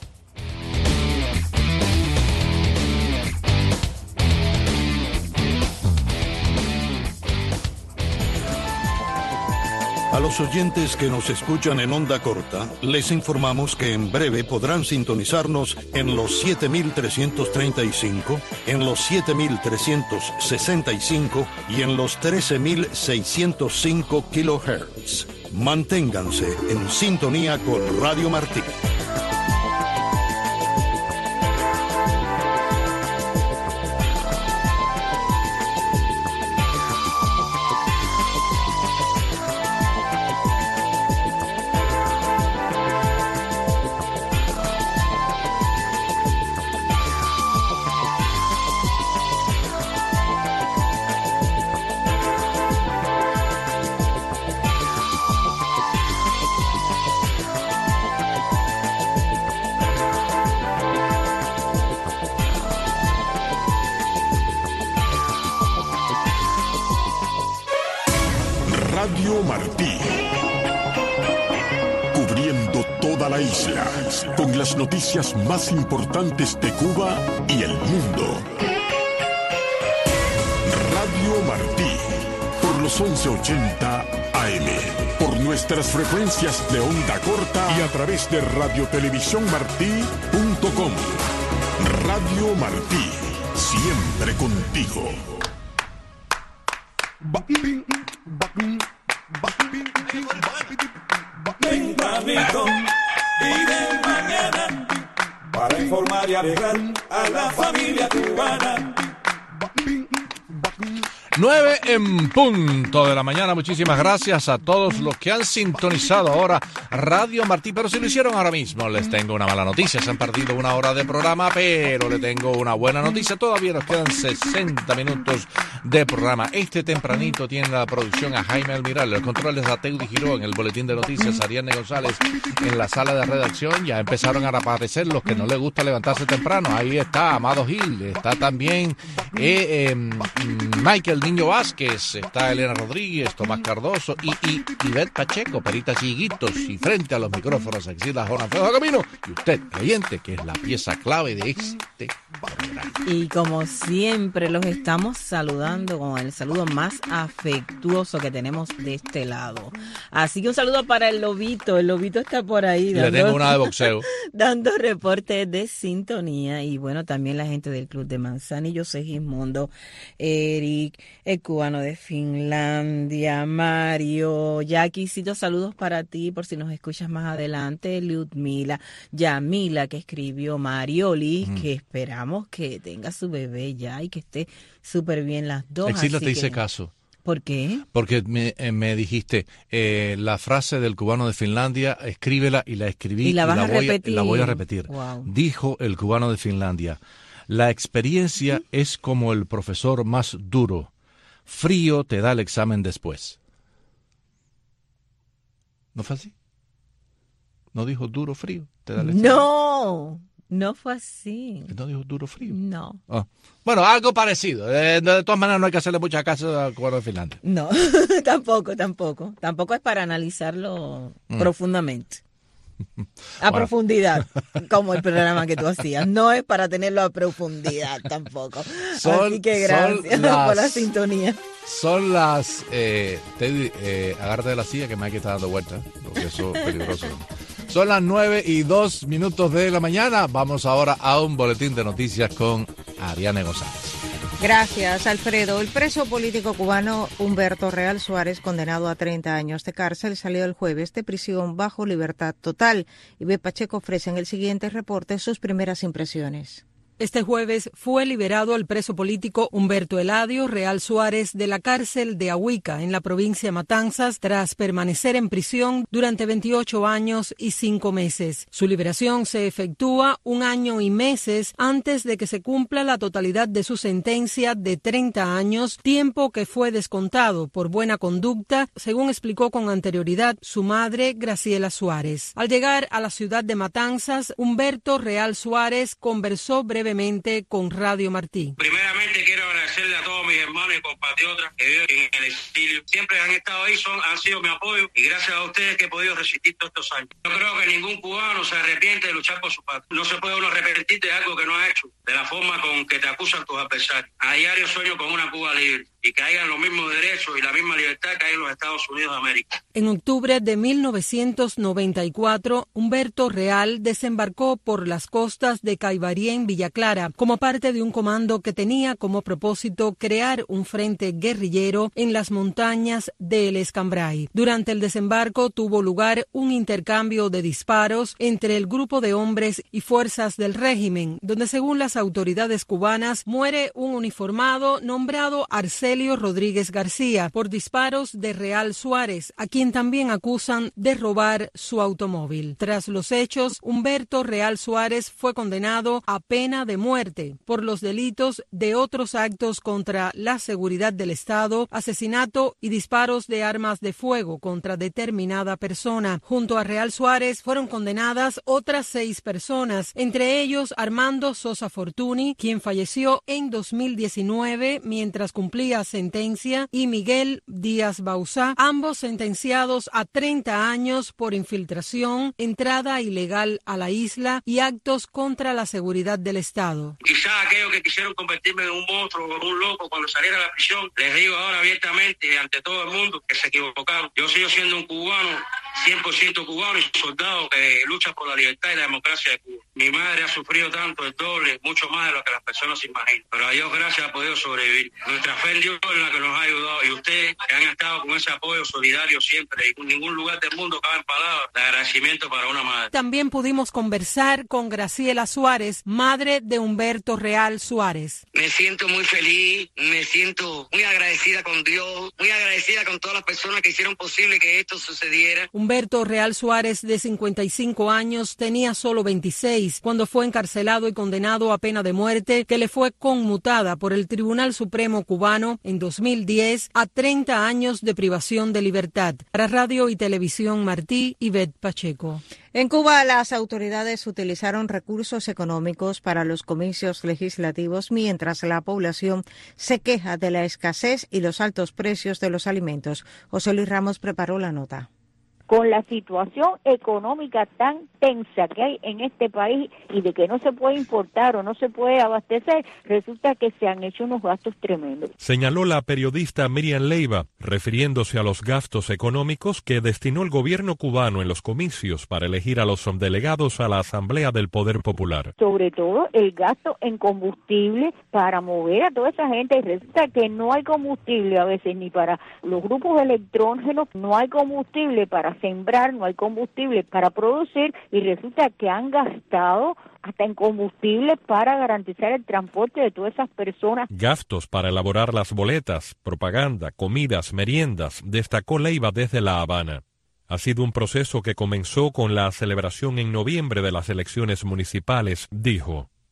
A los oyentes que nos escuchan en onda corta, les informamos que en breve podrán sintonizarnos en los siete mil trescientos treinta y cinco, en los siete mil trescientos sesenta y cinco y en los trece mil seiscientos cinco kilohertz. Manténganse en sintonía con Radio Martí. Radio Martí, cubriendo toda la isla, con las noticias más importantes de Cuba y el mundo. Radio Martí, por los once ochenta A M, por nuestras frecuencias de onda corta y a través de radiotelevisión-martí punto com. Radio Martí, siempre contigo. Tempranito y de mañana para informar y alegar a la familia cubana. Nueve en punto de la mañana. Muchísimas gracias a todos los que han sintonizado ahora Radio Martí. Pero si lo hicieron ahora mismo, les tengo una mala noticia. Se han perdido una hora de programa, pero le tengo una buena noticia. Todavía nos quedan sesenta minutos de programa. Este tempranito tiene la producción a Jaime Almiral, los controles a Teudy Giró, en el boletín de noticias Ariane González, en la sala de redacción. Ya empezaron a aparecer los que no les gusta levantarse temprano. Ahí está Amado Gil, está también eh, eh, Michael Niño Vázquez, está Elena Rodríguez, Tomás Cardoso y, y Ivette Pacheco, Perita Chiguitos, y frente a los micrófonos Exila Jonan Feo Camino, y usted, oyente, que es la pieza clave de este programa. Y como siempre los estamos saludando con el saludo más afectuoso que tenemos de este lado. Así que un saludo para el Lobito, el Lobito está por ahí. Le dando, tengo una de boxeo. Dando reportes de sintonía, y bueno, también la gente del Club de Manzanillo, Segismundo, Eric, el cubano de Finlandia, Mario, Jackicito, saludos para ti por si nos escuchas más adelante, Ludmila, Yamila, que escribió, Marioli, mm. que esperamos que tenga su bebé ya y que esté súper bien las dos. Exila te que... hice caso. ¿Por qué? Porque me, eh, me dijiste eh, la frase del cubano de Finlandia, escríbela, y la escribí y la, vas y la, a voy, repetir. A, la voy a repetir. Wow. Dijo el cubano de Finlandia: la experiencia ¿Mm? es como el profesor más duro. Frío te da el examen después. ¿No fue así? ¿No dijo duro, frío? ¿Te da el examen? No, no fue así. ¿No dijo duro, frío? No. Ah. Bueno, algo parecido. De, de todas maneras, no hay que hacerle mucha caso al cubano de Finlandia. No, tampoco, tampoco. Tampoco es para analizarlo mm. profundamente. A Bueno. profundidad, como el programa que tú hacías. No es para tenerlo a profundidad tampoco. Son- Así que son gracias las- por la sintonía. Son las... Eh, Teddy, eh, agárrate de la silla que Mike está dando vueltas, porque eso es peligroso. Son las nueve y dos minutos de la mañana. Vamos ahora a un boletín de noticias con Ariane González. Gracias, Alfredo. El preso político cubano Humberto Real Suárez, condenado a treinta años de cárcel, salió el jueves de prisión bajo libertad total. Ibe Pacheco ofrece en el siguiente reporte sus primeras impresiones. Este jueves fue liberado el preso político Humberto Eladio Real Suárez de la cárcel de Ahuica, en la provincia de Matanzas, tras permanecer en prisión durante veintiocho años y cinco meses. Su liberación se efectúa un año y meses antes de que se cumpla la totalidad de su sentencia de treinta años, tiempo que fue descontado por buena conducta, según explicó con anterioridad su madre, Graciela Suárez. Al llegar a la ciudad de Matanzas, Humberto Real Suárez conversó brevemente con Radio Martí. Primeramente quiero agradecerle a todos mis hermanos y compatriotas que viven en el exilio. Siempre han estado ahí, son, han sido mi apoyo y gracias a ustedes que he podido resistir todos estos años. Yo creo que ningún cubano se arrepiente de luchar por su patria. No se puede uno arrepentir de algo que no ha hecho, de la forma con que te acusan tus adversarios. A diario sueño con una Cuba libre y que hayan los mismos derechos y la misma libertad que hay en los Estados Unidos de América. En octubre de mil novecientos noventa y cuatro, Humberto Real desembarcó por las costas de Caibarí en Villa Clara como parte de un comando que tenía como propósito crear un frente guerrillero en las montañas del Escambray. Durante el desembarco tuvo lugar un intercambio de disparos entre el grupo de hombres y fuerzas del régimen, donde según las autoridades cubanas muere un uniformado nombrado Arcelio Rodríguez García por disparos de Real Suárez, a quien también acusan de robar su automóvil. Tras los hechos, Humberto Real Suárez fue condenado a pena de muerte por los delitos de otros actos contra la seguridad del Estado, asesinato y disparos de armas de fuego contra determinada persona. Junto a Real Suárez fueron condenadas otras seis personas, entre ellos Armando Sosa Fortuny, quien falleció en dos mil diecinueve mientras cumplía sentencia, y Miguel Díaz Bauzá, ambos sentenciados a treinta años por infiltración, entrada ilegal a la isla y actos contra la seguridad del Estado. Quizás aquellos que quisieron convertirme en un monstruo o un loco cuando saliera de la prisión, les digo ahora abiertamente y ante todo el mundo que se equivocaron. Yo sigo siendo un cubano, cien por ciento cubano y soldado que lucha por la libertad y la democracia de Cuba. Mi madre ha sufrido tanto, el doble, mucho más de lo que las personas se imaginan. Pero a Dios gracias ha podido sobrevivir. Nuestra fe en Dios es la que nos ha ayudado y ustedes que han estado con ese apoyo solidario siempre y en ningún lugar del mundo caben palabras de agradecimiento para una madre. También pudimos conversar con Graciela Suárez, madre de Humberto Real Suárez. Me siento muy feliz, me siento muy agradecida con Dios, muy agradecida con todas las personas que hicieron posible que esto sucediera. Humberto Real Suárez, de cincuenta y cinco años, tenía solo veintiséis cuando fue encarcelado y condenado a pena de muerte, que le fue conmutada por el Tribunal Supremo cubano en dos mil diez a treinta años de privación de libertad. Para Radio y Televisión Martí, Ivette Pacheco. En Cuba, las autoridades utilizaron recursos económicos para los comicios legislativos, mientras la población se queja de la escasez y los altos precios de los alimentos. José Luis Ramos preparó la nota. Con la situación económica tan tensa que hay en este país y de que no se puede importar o no se puede abastecer, resulta que se han hecho unos gastos tremendos. Señaló la periodista Miriam Leiva, refiriéndose a los gastos económicos que destinó el gobierno cubano en los comicios para elegir a los delegados a la Asamblea del Poder Popular. Sobre todo el gasto en combustible para mover a toda esa gente. Resulta que no hay combustible a veces ni para los grupos electrógenos, no hay combustible para sembrar, no hay combustible para producir y resulta que han gastado hasta en combustible para garantizar el transporte de todas esas personas. Gastos para elaborar las boletas, propaganda, comidas, meriendas, destacó Leiva desde La Habana. Ha sido un proceso que comenzó con la celebración en noviembre de las elecciones municipales, dijo.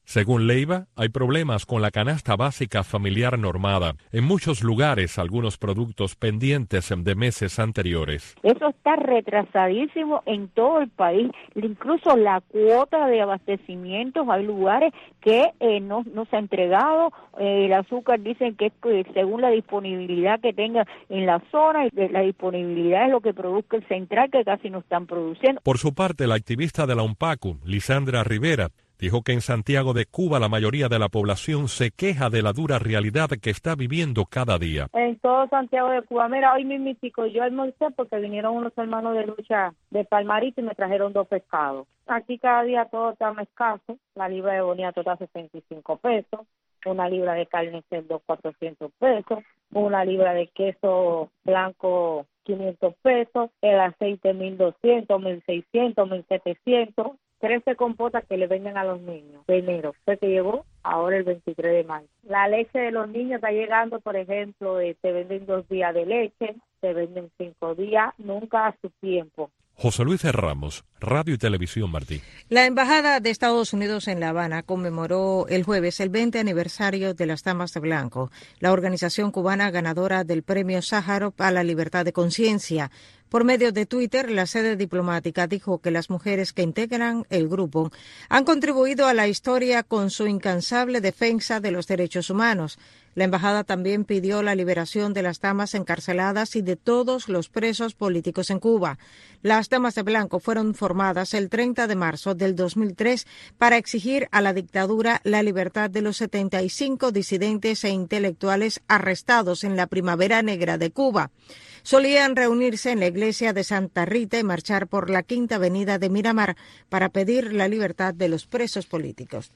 Según Leiva, hay problemas con la canasta básica familiar normada. En muchos lugares, algunos productos pendientes de meses anteriores. Eso está retrasadísimo en todo el país. Incluso la cuota de abastecimientos, hay lugares que eh, no, no se ha entregado. Eh, el azúcar dicen que es que según la disponibilidad que tenga en la zona, y la disponibilidad es lo que produzca el central, que casi no están produciendo. Por su parte, la activista de la UNPACU, Lisandra Rivera, dijo que en Santiago de Cuba la mayoría de la población se queja de la dura realidad que está viviendo cada día. En todo Santiago de Cuba, mira, hoy mismitico yo almorcé porque vinieron unos hermanos de lucha de Palmarito y me trajeron dos pescados. Aquí cada día todo está más escaso, la libra de boniato está a sesenta y cinco pesos, una libra de carne cerdo cuatrocientos pesos, una libra de queso blanco quinientos pesos, el aceite mil doscientos, mil seiscientos, mil setecientos. trece compotas que le venden a los niños. Enero, fue que llegó ahora el veintitrés de mayo. La leche de los niños está llegando, por ejemplo, eh, te venden dos días de leche, te venden cinco días, nunca a su tiempo. José Luis Ramos, Radio y Televisión Martí. La Embajada de Estados Unidos en La Habana conmemoró el jueves el veinte aniversario de las Damas de Blanco, la organización cubana ganadora del Premio Sájarov a la Libertad de Conciencia. Por medio de Twitter, la sede diplomática dijo que las mujeres que integran el grupo han contribuido a la historia con su incansable defensa de los derechos humanos. La embajada también pidió la liberación de las damas encarceladas y de todos los presos políticos en Cuba. Las Damas de Blanco fueron formadas el treinta de marzo del dos mil tres para exigir a la dictadura la libertad de los setenta y cinco disidentes e intelectuales arrestados en la Primavera Negra de Cuba. Solían reunirse en la iglesia de Santa Rita y marchar por la Quinta Avenida de Miramar para pedir la libertad de los presos políticos.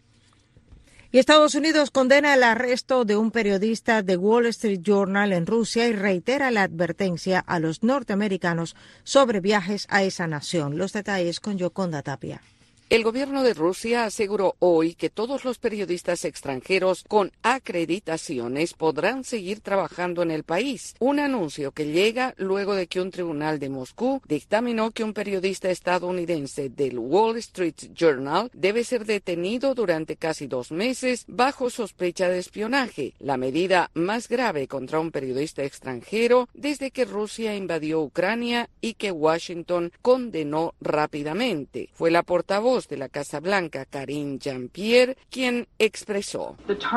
Y Estados Unidos condena el arresto de un periodista de Wall Street Journal en Rusia y reitera la advertencia a los norteamericanos sobre viajes a esa nación. Los detalles con Yoconda Tapia. El gobierno de Rusia aseguró hoy que todos los periodistas extranjeros con acreditaciones podrán seguir trabajando en el país, un anuncio que llega luego de que un tribunal de Moscú dictaminó que un periodista estadounidense del Wall Street Journal debe ser detenido durante casi dos meses bajo sospecha de espionaje, la medida más grave contra un periodista extranjero desde que Rusia invadió Ucrania y que Washington condenó rápidamente. Fue la portavoz de la Casa Blanca, Karine Jean-Pierre, quien expresó: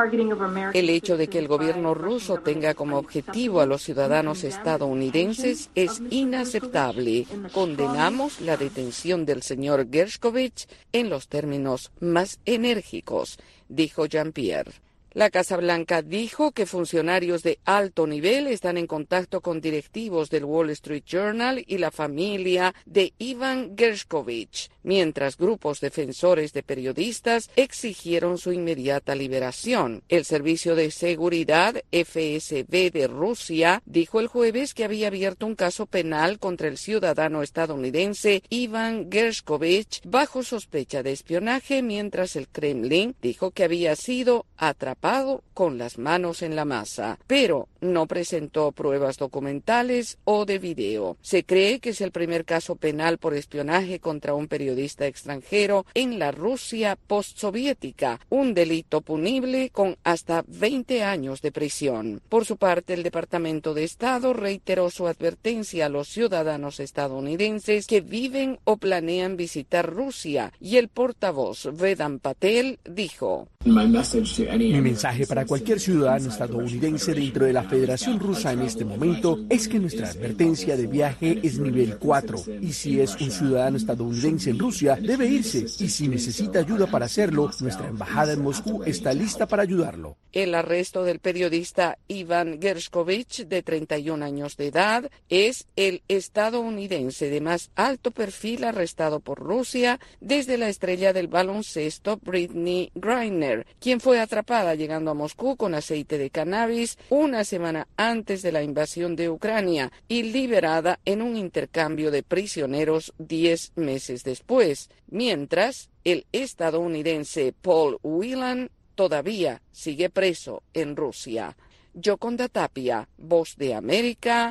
el hecho de que el gobierno ruso tenga como objetivo a los ciudadanos estadounidenses es inaceptable. Condenamos la detención del señor Gershkovich en los términos más enérgicos, dijo Jean-Pierre. La Casa Blanca dijo que funcionarios de alto nivel están en contacto con directivos del Wall Street Journal y la familia de Ivan Gershkovich, mientras grupos defensores de periodistas exigieron su inmediata liberación. El Servicio de Seguridad F S B de Rusia dijo el jueves que había abierto un caso penal contra el ciudadano estadounidense Ivan Gershkovich bajo sospecha de espionaje, mientras el Kremlin dijo que había sido atrapado con las manos en la masa, pero no presentó pruebas documentales o de video. Se cree que es el primer caso penal por espionaje contra un periodista extranjero en la Rusia postsoviética, un delito punible con hasta veinte años de prisión. Por su parte, el Departamento de Estado reiteró su advertencia a los ciudadanos estadounidenses que viven o planean visitar Rusia, y el portavoz Vedant Patel dijo: Mi mensaje para cualquier ciudadano estadounidense dentro de la Federación Rusa en este momento es que nuestra advertencia de viaje es nivel cuatro, y si es un ciudadano estadounidense en Rusia, debe irse, y si necesita ayuda para hacerlo, nuestra embajada en Moscú está lista para ayudarlo. El arresto del periodista Ivan Gershkovich, de treinta y un años de edad, es el estadounidense de más alto perfil arrestado por Rusia desde la estrella del baloncesto Brittney Griner, quien fue atrapada llegando a Moscú con aceite de cannabis una semana antes de la invasión de Ucrania y liberada en un intercambio de prisioneros diez meses después, mientras el estadounidense Paul Whelan todavía sigue preso en Rusia. Yoconda Tapia, Voz de América,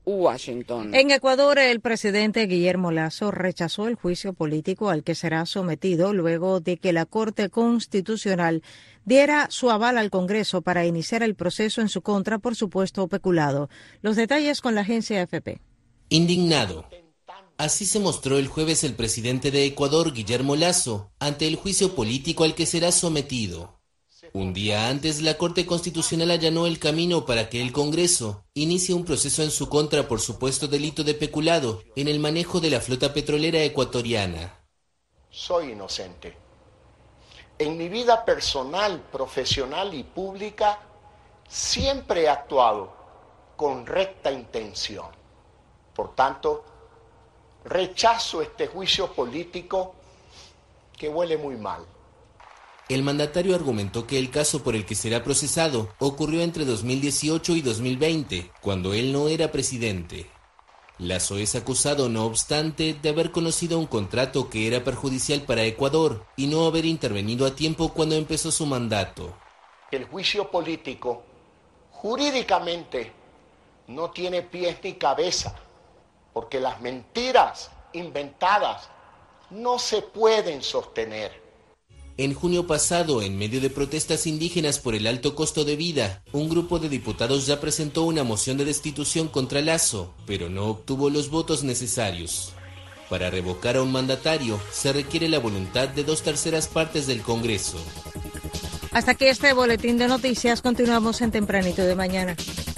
Washington. En Ecuador, el presidente Guillermo Lasso rechazó el juicio político al que será sometido luego de que la Corte Constitucional diera su aval al Congreso para iniciar el proceso en su contra por supuesto peculado. Los detalles con la agencia A F P. Indignado. Así se mostró el jueves el presidente de Ecuador, Guillermo Lasso, ante el juicio político al que será sometido. Un día antes, la Corte Constitucional allanó el camino para que el Congreso inicie un proceso en su contra por supuesto delito de peculado en el manejo de la flota petrolera ecuatoriana. Soy inocente. En mi vida personal, profesional y pública, siempre he actuado con recta intención. Por tanto, rechazo este juicio político que huele muy mal. El mandatario argumentó que el caso por el que será procesado ocurrió entre dos mil dieciocho y dos mil veinte, cuando él no era presidente. Lasso es acusado, no obstante, de haber conocido un contrato que era perjudicial para Ecuador y no haber intervenido a tiempo cuando empezó su mandato. El juicio político, jurídicamente, no tiene pies ni cabeza, porque las mentiras inventadas no se pueden sostener. En junio pasado, en medio de protestas indígenas por el alto costo de vida, un grupo de diputados ya presentó una moción de destitución contra Lasso, pero no obtuvo los votos necesarios. Para revocar a un mandatario, se requiere la voluntad de dos terceras partes del Congreso. Hasta aquí este boletín de noticias. Continuamos en Tempranito de Mañana.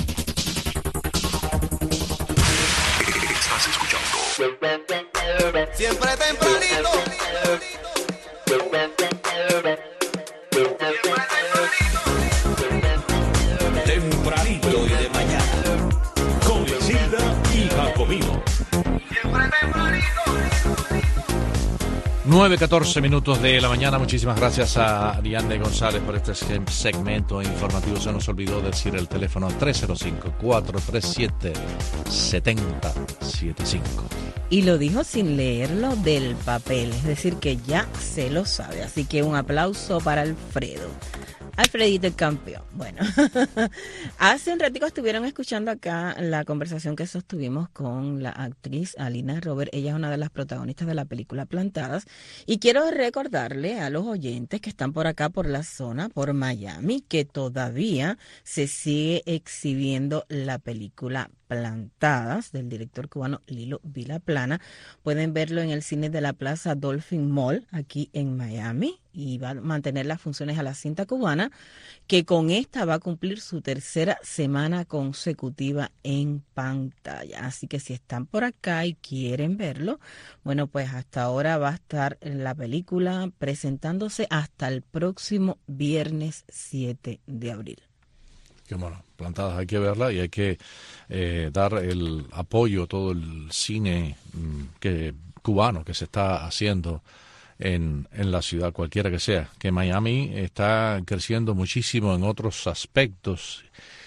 Estás escuchando Siempre Tempranito. Tempranito y de mañana, con Isilda y Jacomino. nueve catorce minutos de la mañana. Muchísimas gracias a Ariane González por este segmento informativo. Se nos olvidó decir el teléfono tres cero cinco, cuatro tres siete, siete cero siete cinco. Y lo dijo sin leerlo del papel, es decir, que ya se lo sabe. Así que un aplauso para Alfredo. Alfredito el campeón. Bueno, hace un ratico estuvieron escuchando acá la conversación que sostuvimos con la actriz Alina Robert. Ella es una de las protagonistas de la película Plantadas. Y quiero recordarle a los oyentes que están por acá, por la zona, por Miami, que todavía se sigue exhibiendo la película Plantadas, del director cubano Lilo Vilaplana. Pueden verlo en el cine de la Plaza Dolphin Mall, aquí en Miami, y va a mantener las funciones a la cinta cubana, que con esta va a cumplir su tercera semana consecutiva en pantalla. Así que si están por acá y quieren verlo, bueno, pues hasta ahora va a estar la película presentándose hasta el próximo viernes siete de abril. Qué bueno, Plantadas, hay que verla y hay que eh, dar el apoyo a todo el cine mm, que cubano que se está haciendo en, en la ciudad, cualquiera que sea. Que Miami está creciendo muchísimo en otros aspectos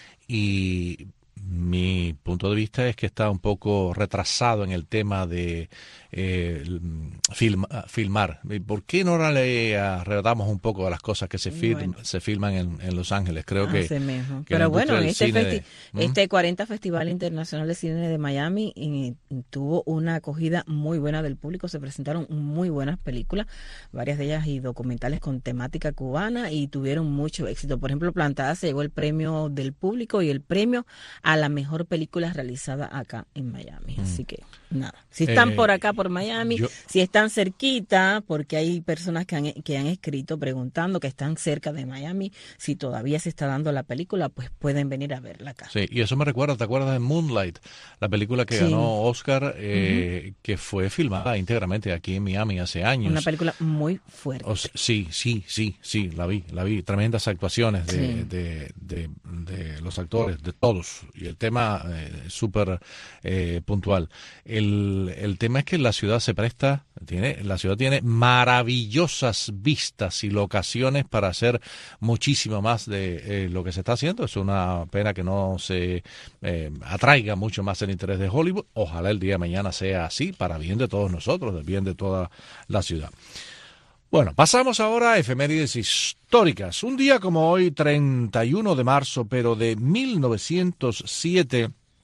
y mi punto de vista es que está un poco retrasado en el tema de eh, film, filmar. ¿Por qué no le arrebatamos un poco a las cosas que se, film, bueno. se filman en, en Los Ángeles? Creo que, que Pero bueno, este, festi- de, este cuarenta Festival Internacional de Cine de Miami y, y tuvo una acogida muy buena del público. Se presentaron muy buenas películas, varias de ellas y documentales con temática cubana, y tuvieron mucho éxito. Por ejemplo, Plantada se llevó el premio del público y el premio a la mejor película realizada acá en Miami. Mm. Así que nada, si están eh, por acá por Miami, yo, si están cerquita, porque hay personas que han, que han escrito preguntando que están cerca de Miami, si todavía se está dando la película, pues pueden venir a verla acá. Sí, y eso me recuerda, ¿te acuerdas de Moonlight? La película que sí. ganó Oscar, eh, uh-huh. que fue filmada íntegramente aquí en Miami hace años. Una película muy fuerte. O, sí, sí, sí, sí, la vi, la vi. Tremendas actuaciones de, sí. de, de, de, de los actores, de todos. Y el tema eh, súper eh, puntual. El, el tema es que la ciudad se presta, tiene, la ciudad tiene maravillosas vistas y locaciones para hacer muchísimo más de eh, lo que se está haciendo. Es una pena que no se eh, atraiga mucho más el interés de Hollywood. Ojalá el día de mañana sea así, para bien de todos nosotros, del bien de toda la ciudad. Bueno, pasamos ahora a efemérides históricas. Un día como hoy, treinta y uno de marzo, pero de mil novecientos siete,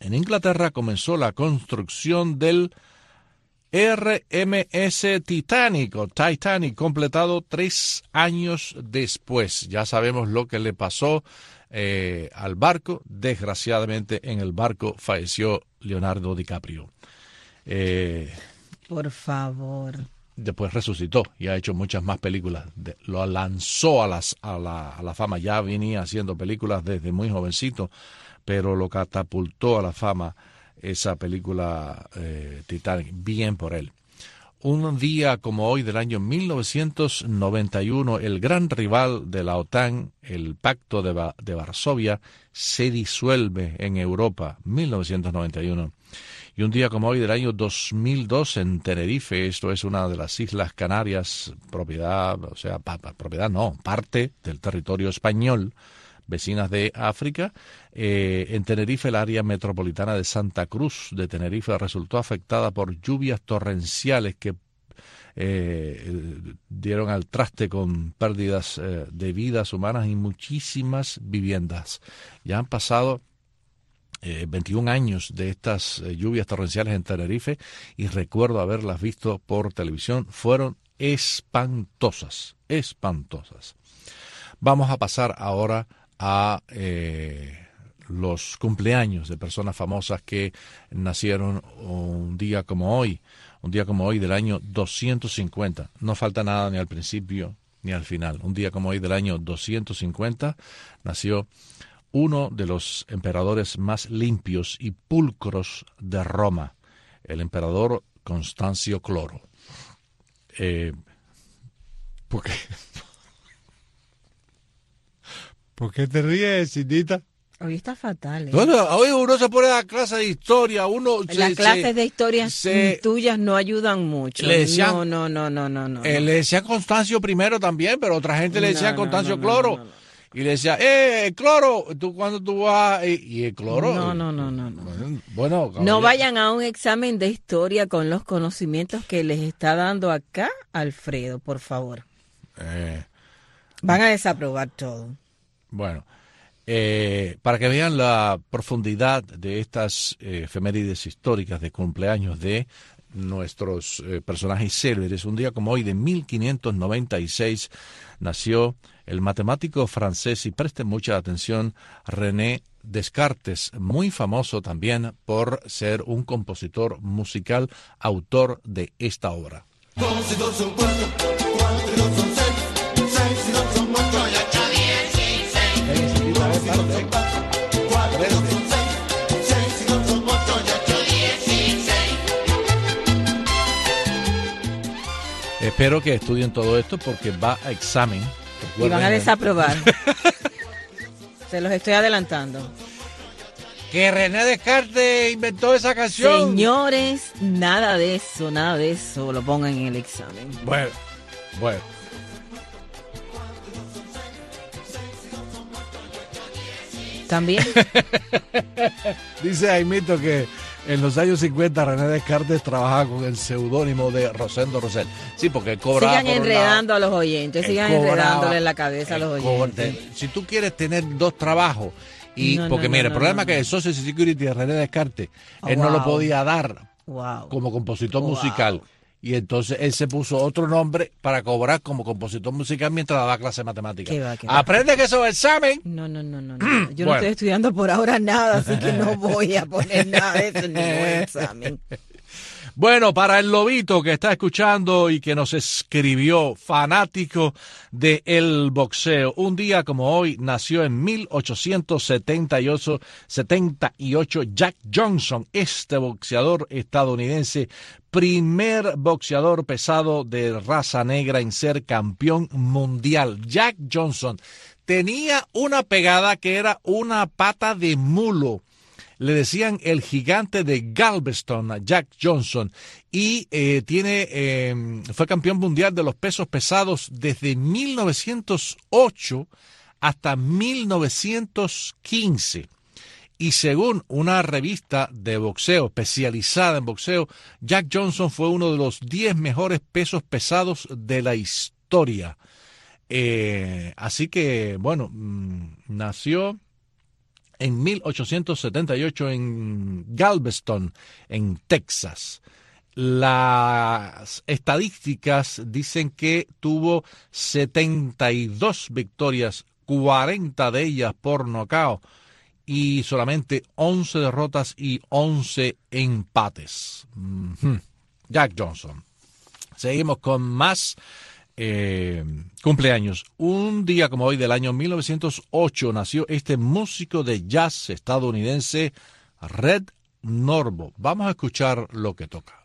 En Inglaterra comenzó la construcción del R M S Titanic, o Titanic, completado tres años después. Ya sabemos lo que le pasó eh, al barco. Desgraciadamente, en el barco falleció Leonardo DiCaprio. Eh, Por favor. Después resucitó y ha hecho muchas más películas. De, lo lanzó a, las, a, la, a la fama. Ya venía haciendo películas desde muy jovencito, pero lo catapultó a la fama esa película eh, Titanic. Bien por él. Un día como hoy del año mil novecientos noventa y uno, el gran rival de la OTAN, el Pacto de, Ba- de Varsovia, se disuelve en Europa, mil novecientos noventa y uno. Y un día como hoy del año dos mil dos, en Tenerife, esto es una de las Islas Canarias, propiedad, o sea, pa, pa, propiedad no, parte del territorio español, vecinas de África. Eh, en Tenerife, el área metropolitana de Santa Cruz de Tenerife resultó afectada por lluvias torrenciales que eh, dieron al traste con pérdidas eh, de vidas humanas y muchísimas viviendas. Ya han pasado eh, veintiún años de estas eh, lluvias torrenciales en Tenerife y recuerdo haberlas visto por televisión. Fueron espantosas, espantosas. Vamos a pasar ahora a eh, los cumpleaños de personas famosas que nacieron un día como hoy, un día como hoy del año doscientos cincuenta. No falta nada ni al principio ni al final. Un día como hoy del año doscientos cincuenta nació uno de los emperadores más limpios y pulcros de Roma, el emperador Constancio Cloro. Eh, ¿Por qué? ¿Por qué te ríes, Cindita? Hoy está fatal. ¿eh? Bueno, hoy uno se pone a la clase de historia, uno Las se, clases se, de historia se, tuyas no ayudan mucho. Le decían, no, no, no, no, no, no. Eh, le decía Constancio primero también, pero otra gente le decía no, Constancio no, no, Cloro. no, no, no. Y le decía, eh, Cloro, tú cuando tú vas, y, y el Cloro. No, no, no, no. no. Bueno, caballero. No vayan a un examen de historia con los conocimientos que les está dando acá Alfredo, por favor. Eh, Van a desaprobar todo. Bueno. Eh, para que vean la profundidad de estas eh, efemérides históricas de cumpleaños de nuestros eh, personajes célebres, un día como hoy de mil quinientos noventa y seis nació el matemático francés, y presten mucha atención, René Descartes, muy famoso también por ser un compositor musical, autor de esta obra. Dos y dos son cuatro, cuatro y dos son seis, seis y dos son ocho y ocho, dieciséis. Dos y dos son cuatro, cuatro y dos son seis, seis y dos son ocho y ocho, dieciséis. Espero que estudien todo esto porque va a examen. Y van a desaprobar. Se los estoy adelantando. Que René Descartes inventó esa canción. Señores, nada de eso, nada de eso. Lo pongan en el examen. Bueno, bueno. También. Dice Aimito que en los años cincuenta René Descartes trabajaba con el seudónimo de Rosendo Rosell. Sí, porque cobraba. Sigan enredando a los oyentes, sigan enredándole en la cabeza a los oyentes. Si tú quieres tener dos trabajos, y No, porque no, mira, no, el problema no, es que el Social Security de René Descartes, Oh, él no lo wow. podía dar Wow. como compositor Wow. musical. Y entonces él se puso otro nombre para cobrar como compositor musical mientras daba clase de matemáticas. ¿Qué va, qué va? Aprende que eso es examen. No, no, no, no, no. Yo no Bueno. estoy estudiando por ahora nada, así que no voy a poner nada de eso en ningún examen. Bueno, para el lobito que está escuchando y que nos escribió, fanático de el boxeo, un día como hoy nació en mil ochocientos setenta y ocho, setenta y ocho Jack Johnson, este boxeador estadounidense, primer boxeador pesado de raza negra en ser campeón mundial. Jack Johnson tenía una pegada que era una pata de mulo. Le decían el gigante de Galveston a Jack Johnson y eh, tiene eh, fue campeón mundial de los pesos pesados desde mil novecientos ocho hasta mil novecientos quince. Y según una revista de boxeo especializada en boxeo, Jack Johnson fue uno de los diez mejores pesos pesados de la historia. Eh, así que, bueno, mmm, nació en mil ochocientos setenta y ocho en Galveston, en Texas. Las estadísticas dicen que tuvo setenta y dos victorias, cuarenta de ellas por nocaut y solamente once derrotas y once empates. Mm-hmm. Jack Johnson. Seguimos con más eh, cumpleaños. Un día como hoy del año mil novecientos ocho nació este músico de jazz estadounidense, Red Norvo. Vamos a escuchar lo que toca.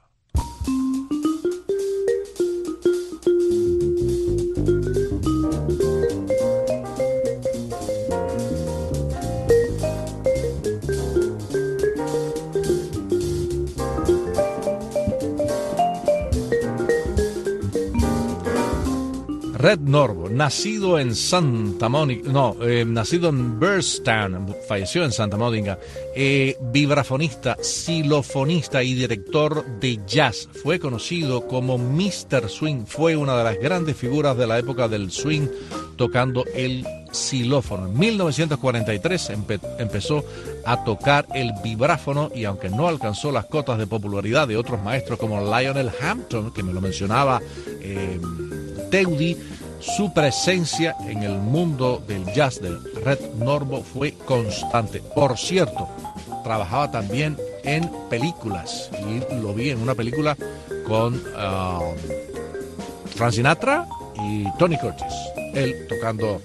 Red Norvo, nacido en Santa Mónica, no, eh, nacido en Bardstown, falleció en Santa Mónica, eh, vibrafonista, xilofonista y director de jazz. Fue conocido como mister Swing, fue una de las grandes figuras de la época del swing tocando el xilófono. En mil novecientos cuarenta y tres empe- empezó a tocar el vibráfono y aunque no alcanzó las cotas de popularidad de otros maestros como Lionel Hampton, que me lo mencionaba eh, Teudi, su presencia en el mundo del jazz de Red Norvo fue constante. Por cierto, trabajaba también en películas y lo vi en una película con uh, Frank Sinatra y Tony Curtis, él tocando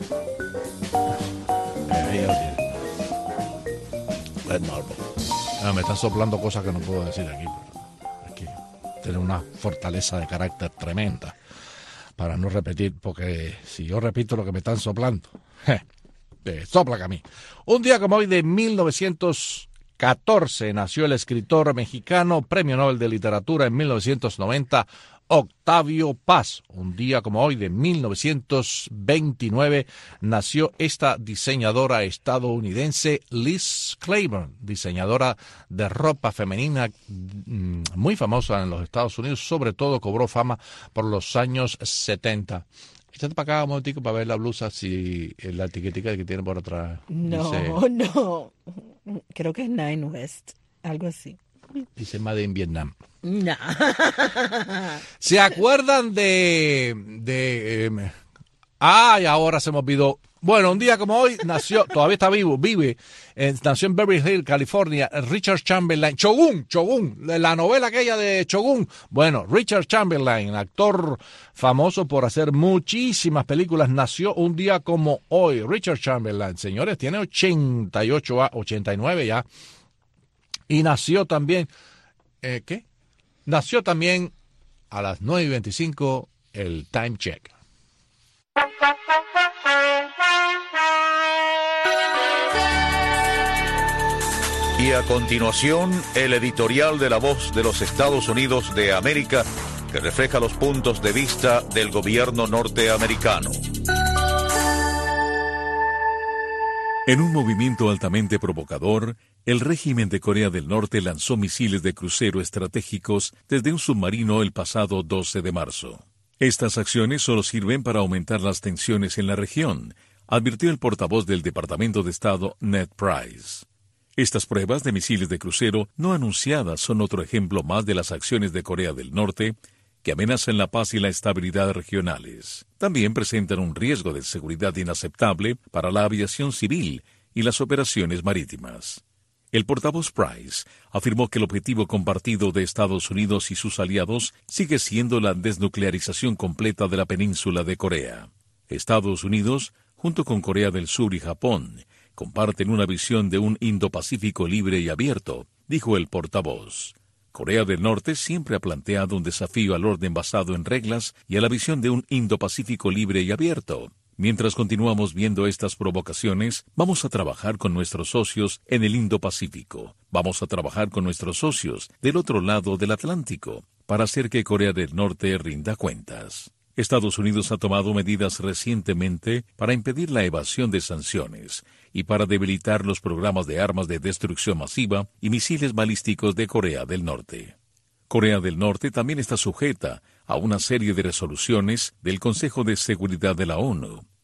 eh, Red Norvo. Ah, me están soplando cosas que no puedo decir aquí, pero es que tiene una fortaleza de carácter tremenda. Para no repetir, porque si yo repito lo que me están soplando, je, eh, sopla que a mí. Un día como hoy de mil novecientos catorce nació el escritor mexicano, Premio Nobel de Literatura en mil novecientos noventa, Octavio Paz. Un día como hoy de mil novecientos veintinueve nació esta diseñadora estadounidense Liz Claiborne, diseñadora de ropa femenina muy famosa en los Estados Unidos, sobre todo cobró fama por los años setenta. Échate para acá un momentico para ver la blusa, si la etiquetica que tiene por atrás. No, dice, no, creo que es Nine West, algo así. Dice Made in Vietnam. No. ¿Se acuerdan de... de eh, ay, ahora se me olvidó. Bueno, un día como hoy nació, todavía está vivo, vive, eh, nació en Beverly Hills, California, Richard Chamberlain, Shogun, Shogun, la novela aquella de Shogun. Bueno, Richard Chamberlain, actor famoso por hacer muchísimas películas, nació un día como hoy. Richard Chamberlain, señores, tiene ochenta y ocho, ochenta y nueve ya. Y nació también, eh, ¿qué? Nació también a las nueve y veinticinco el time check. Y a continuación, el editorial de La Voz de los Estados Unidos de América, que refleja los puntos de vista del gobierno norteamericano. En un movimiento altamente provocador, el régimen de Corea del Norte lanzó misiles de crucero estratégicos desde un submarino el pasado doce de marzo. Estas acciones solo sirven para aumentar las tensiones en la región, advirtió el portavoz del Departamento de Estado, Ned Price. Estas pruebas de misiles de crucero no anunciadas son otro ejemplo más de las acciones de Corea del Norte que amenazan la paz y la estabilidad regionales. También presentan un riesgo de seguridad inaceptable para la aviación civil y las operaciones marítimas. El portavoz Price afirmó que el objetivo compartido de Estados Unidos y sus aliados sigue siendo la desnuclearización completa de la península de Corea. Estados Unidos, junto con Corea del Sur y Japón, comparten una visión de un Indo-Pacífico libre y abierto, dijo el portavoz. Corea del Norte siempre ha planteado un desafío al orden basado en reglas y a la visión de un Indo-Pacífico libre y abierto. Mientras continuamos viendo estas provocaciones, vamos a trabajar con nuestros socios en el Indo-Pacífico. Vamos a trabajar con nuestros socios del otro lado del Atlántico para hacer que Corea del Norte rinda cuentas. Estados Unidos ha tomado medidas recientemente para impedir la evasión de sanciones y para debilitar los programas de armas de destrucción masiva y misiles balísticos de Corea del Norte. Corea del Norte también está sujeta a una serie de resoluciones del Consejo de Seguridad de la ONU.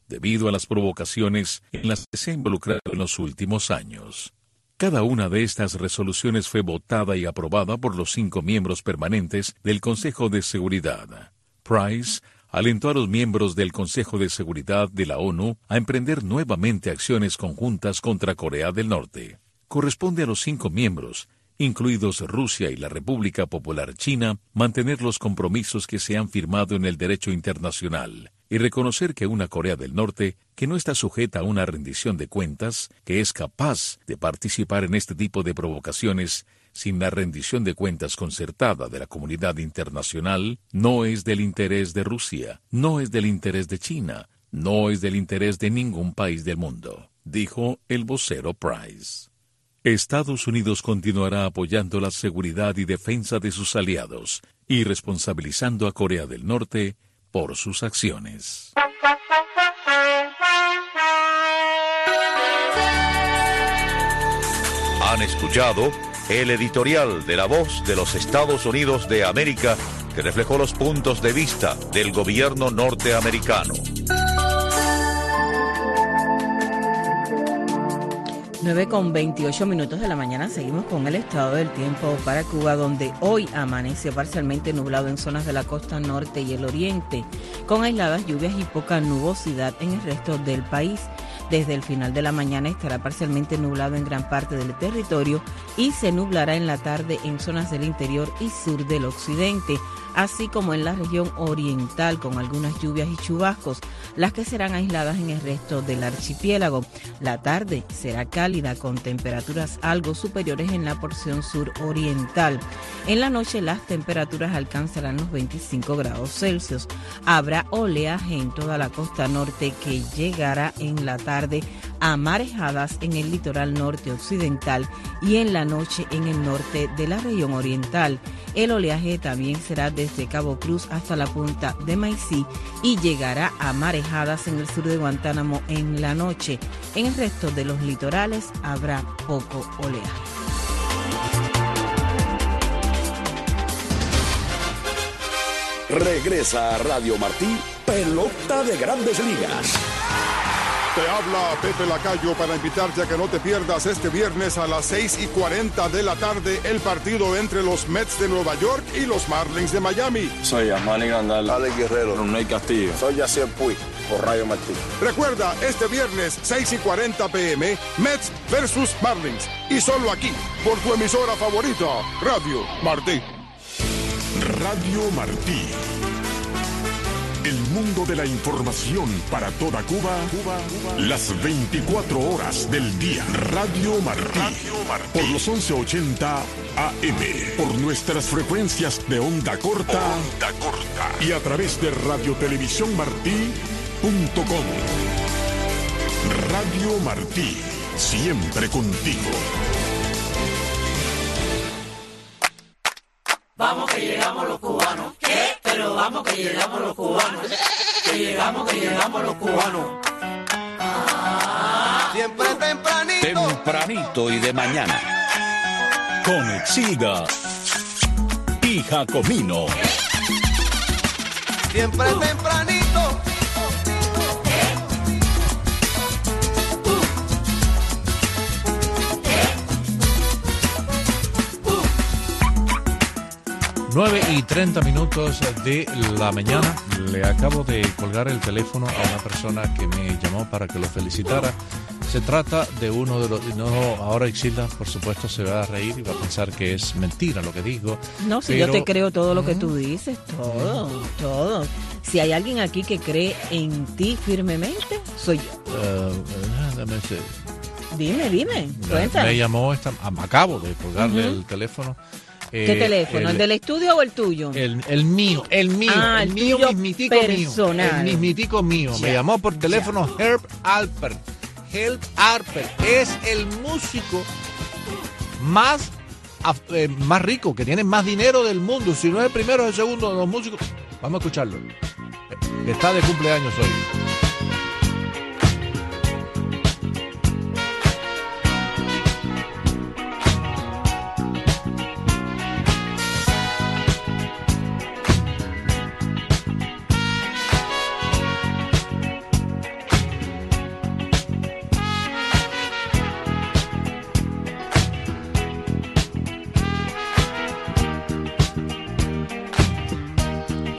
debido a las provocaciones en las que se ha involucrado en los últimos años. Cada una de estas resoluciones fue votada y aprobada por los cinco miembros permanentes del Consejo de Seguridad. Price alentó a los miembros del Consejo de Seguridad de la ONU a emprender nuevamente acciones conjuntas contra Corea del Norte. Corresponde a los cinco miembros, incluidos Rusia y la República Popular China, mantener los compromisos que se han firmado en el derecho internacional y reconocer que una Corea del Norte que no está sujeta a una rendición de cuentas, que es capaz de participar en este tipo de provocaciones sin la rendición de cuentas concertada de la comunidad internacional, no es del interés de Rusia, no es del interés de China, no es del interés de ningún país del mundo, dijo el vocero Price. Estados Unidos continuará apoyando la seguridad y defensa de sus aliados y responsabilizando a Corea del Norte por sus acciones. Han escuchado el editorial de La Voz de los Estados Unidos de América, que reflejó los puntos de vista del gobierno norteamericano. nueve con veintiocho minutos de la mañana, seguimos con el estado del tiempo para Cuba, donde hoy amanece parcialmente nublado en zonas de la costa norte y el oriente, con aisladas lluvias y poca nubosidad en el resto del país. Desde el final de la mañana estará parcialmente nublado en gran parte del territorio y se nublará en la tarde en zonas del interior y sur del occidente, así como en la región oriental con algunas lluvias y chubascos, las que serán aisladas en el resto del archipiélago. La tarde será cálida con temperaturas algo superiores en la porción suroriental. En la noche las temperaturas alcanzarán los veinticinco grados Celsius. Habrá oleaje en toda la costa norte que llegará en la tarde a marejadas en el litoral norte occidental y en la noche en el norte de la región oriental. El oleaje también será desde Cabo Cruz hasta la punta de Maicí y llegará a marejadas en el sur de Guantánamo en la noche. En el resto de los litorales habrá poco oleaje. Regresa a Radio Martí, Pelota de Grandes Ligas. Te habla Pepe Lacayo para invitarte a que no te pierdas este viernes a las seis y cuarenta de la tarde el partido entre los Mets de Nueva York y los Marlins de Miami. Soy Amani Grandal, Alex Guerrero, Ronald Castillo. Soy Yacier Puig, por Radio Martí. Recuerda, este viernes seis y cuarenta pm, Mets versus Marlins. Y solo aquí, por tu emisora favorita, Radio Martí. Radio Martí. El mundo de la información para toda Cuba, Cuba, Cuba, las veinticuatro horas del día. Radio Martí, Radio Martí. Por los once ochenta A M, por nuestras frecuencias de onda corta, onda corta. Y a través de radio televisión martí punto com. Radio Martí, siempre contigo. Vamos que llegamos los cubanos. ¿Qué? Pero vamos que llegamos los cubanos. Que llegamos, que llegamos los cubanos. Ah. Siempre tempranito. Tempranito y de mañana. Con Exilda y Jacomino. Siempre tempranito. nueve y treinta minutos de la mañana. Le acabo de colgar el teléfono a una persona que me llamó para que lo felicitara. Se trata de uno de los... No, ahora Exilda, por supuesto, se va a reír y va a pensar que es mentira lo que digo. No, si pero... yo te creo todo lo que tú dices, todo, todo. Si hay alguien aquí que cree en ti firmemente, soy yo. Uh, déjame decir. Dime, dime, cuenta. Me llamó, esta, acabo de colgarle uh-huh. el teléfono. ¿Qué eh, teléfono? El, ¿El del estudio o el tuyo? El, el mío, el mío, ah, el, el mío tuyo mismitico personal. mío. El mismitico mío. Ya. Me llamó por teléfono ya. Herb Alpert. Herb Alpert es el músico más, eh, más rico, que tiene más dinero del mundo. Si no es el primero, es el segundo de los músicos. Vamos a escucharlo. Está de cumpleaños hoy.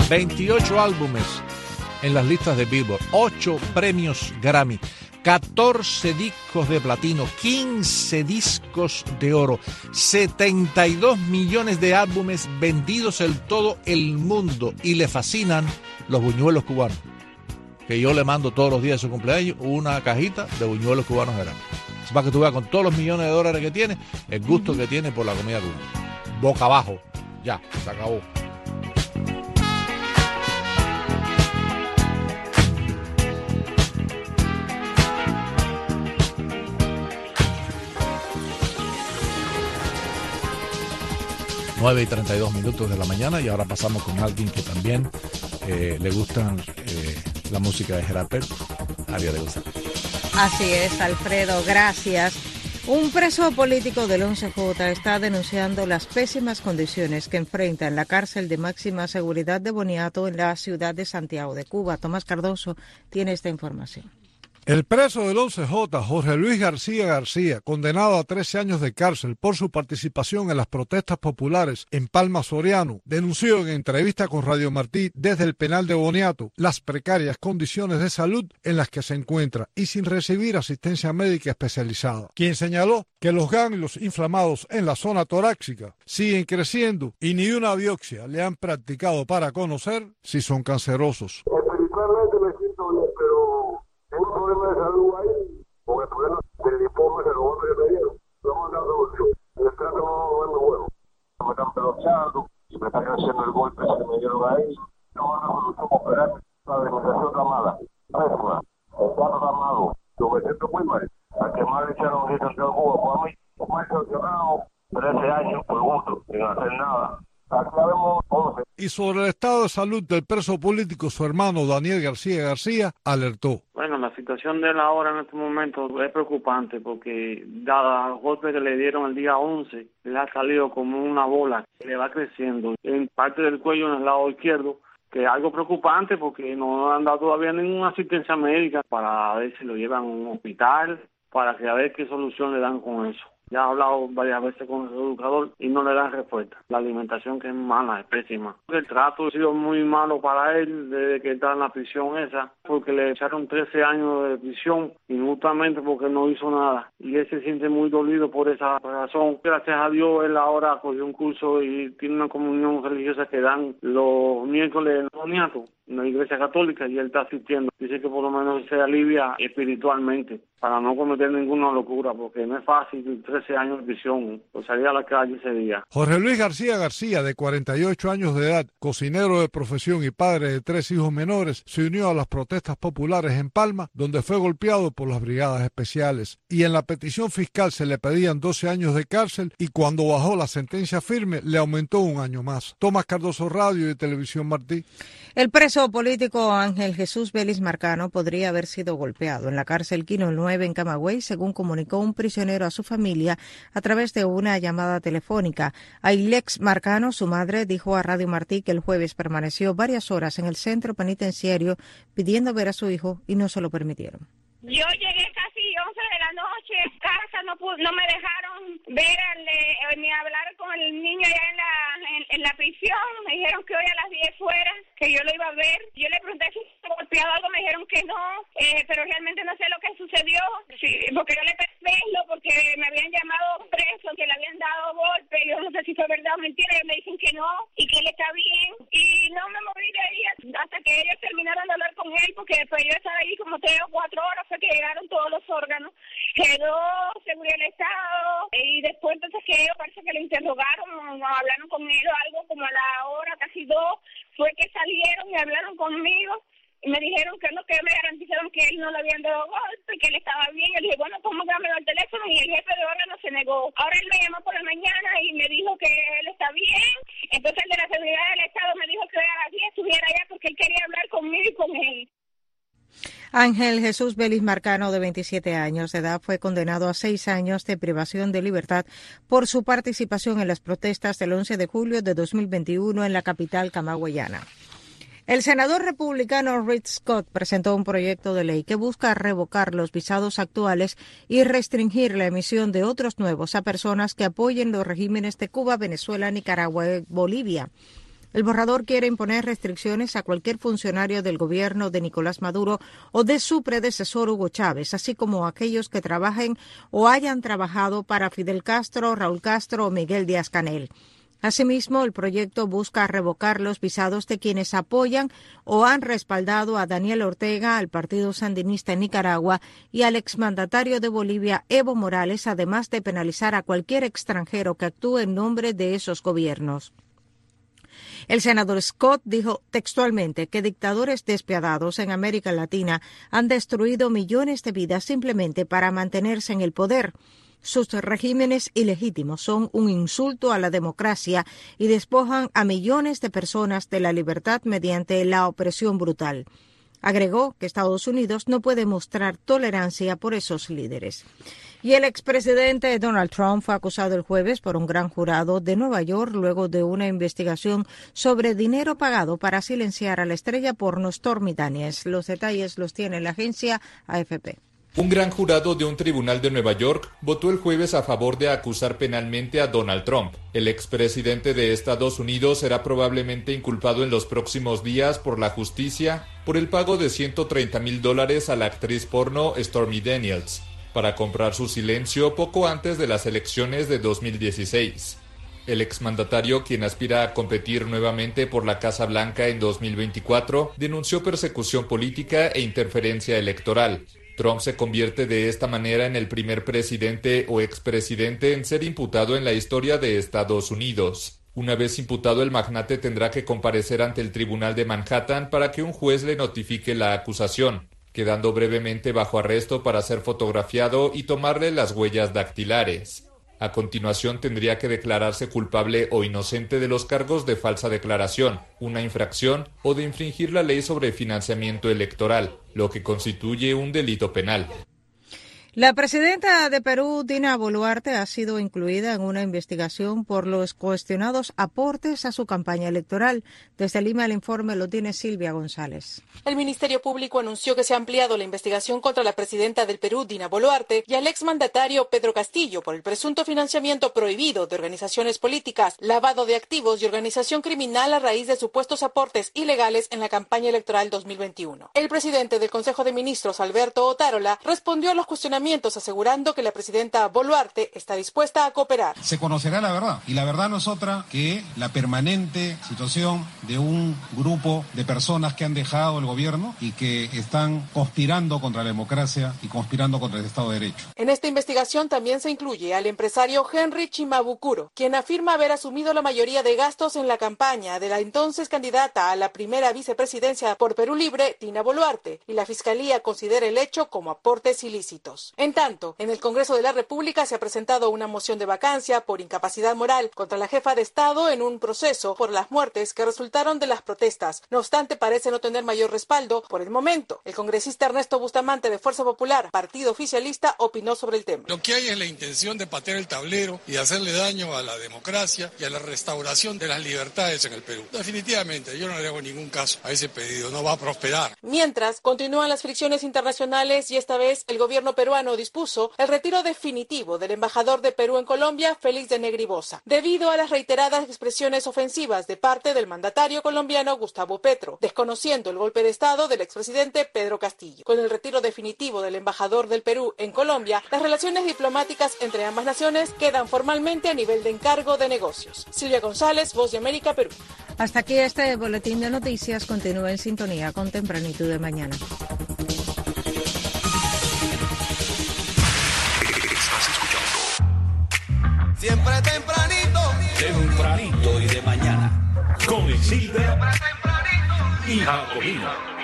veintiocho álbumes en las listas de Billboard, ocho premios Grammy, catorce discos de platino, quince discos de oro, setenta y dos millones de álbumes vendidos en todo el mundo, y le fascinan los buñuelos cubanos, que yo le mando todos los días de su cumpleaños una cajita de buñuelos cubanos Grammy. Es para que tú veas, con todos los millones de dólares que tiene, el gusto uh-huh. que tiene por la comida cubana. Boca abajo, ya, se acabó. nueve y treinta y dos minutos de la mañana, y ahora pasamos con alguien que también eh, le gustan eh, la música de Gerard Pérez, Aria de González. Así es, Alfredo, gracias. Un preso político del once J está denunciando las pésimas condiciones que enfrenta en la cárcel de máxima seguridad de Boniato en la ciudad de Santiago de Cuba. Tomás Cardoso tiene esta información. El preso del once J, Jorge Luis García García, condenado a trece años de cárcel por su participación en las protestas populares en Palma Soriano, denunció en entrevista con Radio Martí desde el penal de Boniato las precarias condiciones de salud en las que se encuentra y sin recibir asistencia médica especializada, quien señaló que los ganglios inflamados en la zona torácica siguen creciendo y ni una biopsia le han practicado para conocer si son cancerosos. Espiritualmente me siento bien, pero tengo un problema de salud ahí, con el problema del informe de los otros que me dieron. No me han dado solución. El trato no es muy bueno. Me están pelochando y me están haciendo el golpe que me dieron ahí. No me han dado solución para operar. La alimentación está mala. Pésima. El trato está malo. Yo me siento muy mal. A que más le echaron aquí en Santiago de Cuba, por mí, como he sancionado trece años por gusto, sin hacer nada. Aquí habemos once. Y sobre el estado de salud del preso político, su hermano Daniel García García alertó. Bueno, la situación de él ahora en este momento es preocupante porque, dada el golpe que le dieron el día once, le ha salido como una bola que le va creciendo en parte del cuello en el lado izquierdo, que es algo preocupante porque no han dado todavía ninguna asistencia médica para ver si lo llevan a un hospital, para que a ver qué solución le dan con eso. Ya he hablado varias veces con el educador y no le dan respuesta. La alimentación, que es mala, es pésima. El trato ha sido muy malo para él desde que está en la prisión esa, porque le echaron trece años de prisión injustamente porque no hizo nada. Y él se siente muy dolido por esa razón. Gracias a Dios, él ahora cogió un curso y tiene una comunión religiosa que dan los miércoles en Boniato, en la iglesia católica, y él está asistiendo. Dice que por lo menos se alivia espiritualmente para no cometer ninguna locura, porque no es fácil, trece años de prisión, pues salir a la calle ese día. Jorge Luis García García, de cuarenta y ocho años de edad, cocinero de profesión y padre de tres hijos menores, se unió a las protestas populares en Palma, donde fue golpeado por las brigadas especiales. Y en la petición fiscal se le pedían doce años de cárcel, y cuando bajó la sentencia firme le aumentó un año más. Tomás Cardoso, Radio y Televisión Martí. El preso político Ángel Jesús Vélez Marcano podría haber sido golpeado en la cárcel Quino nueve en Camagüey, según comunicó un prisionero a su familia a través de una llamada telefónica. Ailex Marcano, su madre, dijo a Radio Martí que el jueves permaneció varias horas en el centro penitenciario pidiendo ver a su hijo y no se lo permitieron. Yo llegué casi once de la noche a casa, no pude, no me dejaron ver al, eh, ni hablar con el niño allá en la en, en la prisión. Me dijeron que hoy a las diez fuera, que yo lo iba a ver. Yo le pregunté si se había golpeado algo, me dijeron que no, eh, pero realmente no sé lo que sucedió, sí, porque yo le pedí verlo, porque me habían llamado preso, que le habían dado golpe. Yo no sé si fue verdad o mentira, ellos me dicen que no, y que él está bien, y no me moví de ahí hasta que ellos terminaron de hablar con él, porque después yo estaba ahí como tres o cuatro horas, fue que llegaron todos los órganos, quedó seguridad del Estado, y después entonces que ellos parece que le interrogaron, hablaron con él algo como a la hora, casi dos, fue que salieron y hablaron conmigo, y me dijeron que no, que me garantizaron que él no le habían dado golpe, que él estaba bien. Yo le dije, bueno, ¿cómo dámelo al teléfono? Y el jefe de órgano se negó. Ahora él me llamó por la mañana y me dijo que él está bien. Entonces el de la seguridad del Estado me dijo que a las diez estuviera allá porque él quería hablar conmigo y con él. Ángel Jesús Vélez Marcano, de veintisiete años de edad, fue condenado a seis años de privación de libertad por su participación en las protestas del once de julio de dos mil veintiuno en la capital camagüeyana. El senador republicano Rick Scott presentó un proyecto de ley que busca revocar los visados actuales y restringir la emisión de otros nuevos a personas que apoyen los regímenes de Cuba, Venezuela, Nicaragua y Bolivia. El borrador quiere imponer restricciones a cualquier funcionario del gobierno de Nicolás Maduro o de su predecesor Hugo Chávez, así como a aquellos que trabajen o hayan trabajado para Fidel Castro, Raúl Castro o Miguel Díaz-Canel. Asimismo, el proyecto busca revocar los visados de quienes apoyan o han respaldado a Daniel Ortega, al Partido Sandinista en Nicaragua y al exmandatario de Bolivia, Evo Morales, además de penalizar a cualquier extranjero que actúe en nombre de esos gobiernos. El senador Scott dijo textualmente que dictadores despiadados en América Latina han destruido millones de vidas simplemente para mantenerse en el poder. Sus regímenes ilegítimos son un insulto a la democracia y despojan a millones de personas de la libertad mediante la opresión brutal. Agregó que Estados Unidos no puede mostrar tolerancia por esos líderes. Y el expresidente Donald Trump fue acusado el jueves por un gran jurado de Nueva York luego de una investigación sobre dinero pagado para silenciar a la estrella porno Stormy Daniels. Los detalles los tiene la agencia A F P. Un gran jurado de un tribunal de Nueva York votó el jueves a favor de acusar penalmente a Donald Trump. El expresidente de Estados Unidos será probablemente inculpado en los próximos días por la justicia por el pago de ciento treinta mil dólares a la actriz porno Stormy Daniels para comprar su silencio poco antes de las elecciones de dos mil dieciséis. El exmandatario, quien aspira a competir nuevamente por la Casa Blanca en dos mil veinticuatro, denunció persecución política e interferencia electoral. Trump se convierte de esta manera en el primer presidente o expresidente en ser imputado en la historia de Estados Unidos. Una vez imputado, el magnate tendrá que comparecer ante el Tribunal de Manhattan para que un juez le notifique la acusación, quedando brevemente bajo arresto para ser fotografiado y tomarle las huellas dactilares. A continuación tendría que declararse culpable o inocente de los cargos de falsa declaración, una infracción o de infringir la ley sobre financiamiento electoral, lo que constituye un delito penal. La presidenta de Perú, Dina Boluarte, ha sido incluida en una investigación por los cuestionados aportes a su campaña electoral. Desde Lima el informe lo tiene Silvia González. El Ministerio Público anunció que se ha ampliado la investigación contra la presidenta del Perú, Dina Boluarte, y al exmandatario Pedro Castillo por el presunto financiamiento prohibido de organizaciones políticas, lavado de activos y organización criminal a raíz de supuestos aportes ilegales en la campaña electoral dos mil veintiuno. El presidente del Consejo de Ministros, Alberto Otárola, respondió a los cuestionamientos asegurando que la presidenta Boluarte está dispuesta a cooperar. Se conocerá la verdad, y la verdad no es otra que la permanente situación de un grupo de personas que han dejado el gobierno y que están conspirando contra la democracia y conspirando contra el Estado de Derecho. En esta investigación también se incluye al empresario Henry Chimabukuro, quien afirma haber asumido la mayoría de gastos en la campaña de la entonces candidata a la primera vicepresidencia por Perú Libre, Dina Boluarte, y la Fiscalía considera el hecho como aportes ilícitos. En tanto, en el Congreso de la República se ha presentado una moción de vacancia por incapacidad moral contra la jefa de Estado en un proceso por las muertes que resultaron de las protestas. No obstante, parece no tener mayor respaldo por el momento. El congresista Ernesto Bustamante de Fuerza Popular, partido oficialista, opinó sobre el tema. Lo que hay es la intención de patear el tablero y hacerle daño a la democracia y a la restauración de las libertades en el Perú. Definitivamente, yo no le hago ningún caso a ese pedido, no va a prosperar. Mientras, continúan las fricciones internacionales y esta vez el gobierno peruano dispuso el retiro definitivo del embajador de Perú en Colombia, Félix de Negribosa, debido a las reiteradas expresiones ofensivas de parte del mandatario colombiano Gustavo Petro, desconociendo el golpe de Estado del expresidente Pedro Castillo. Con el retiro definitivo del embajador del Perú en Colombia, las relaciones diplomáticas entre ambas naciones quedan formalmente a nivel de encargo de negocios. Silvia González, Voz de América, Perú. Hasta aquí este boletín de noticias. Continúa en sintonía con Tempranito de Mañana. Siempre tempranito. Tempranito y de mañana. Con Isilda y Jacobina.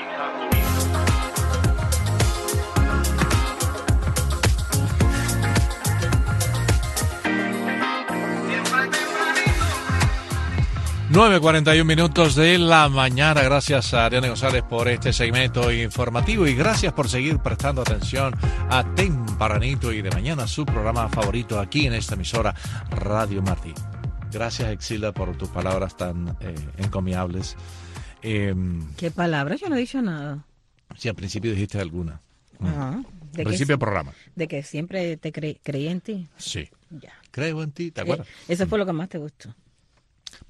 nueve cuarenta y uno minutos de la mañana. Gracias a Ariane González por este segmento informativo y gracias por seguir prestando atención a Tempranito y de Mañana, su programa favorito aquí en esta emisora Radio Martí. Gracias, Exilda, por tus palabras tan eh, encomiables. Eh, ¿Qué palabras? Yo no he dicho nada. Sí, al principio dijiste alguna. Ajá. Al principio del programa. De que siempre te cre creí en ti. Sí. Ya. Creo en ti, ¿te acuerdas? Eh, eso fue lo que más te gustó.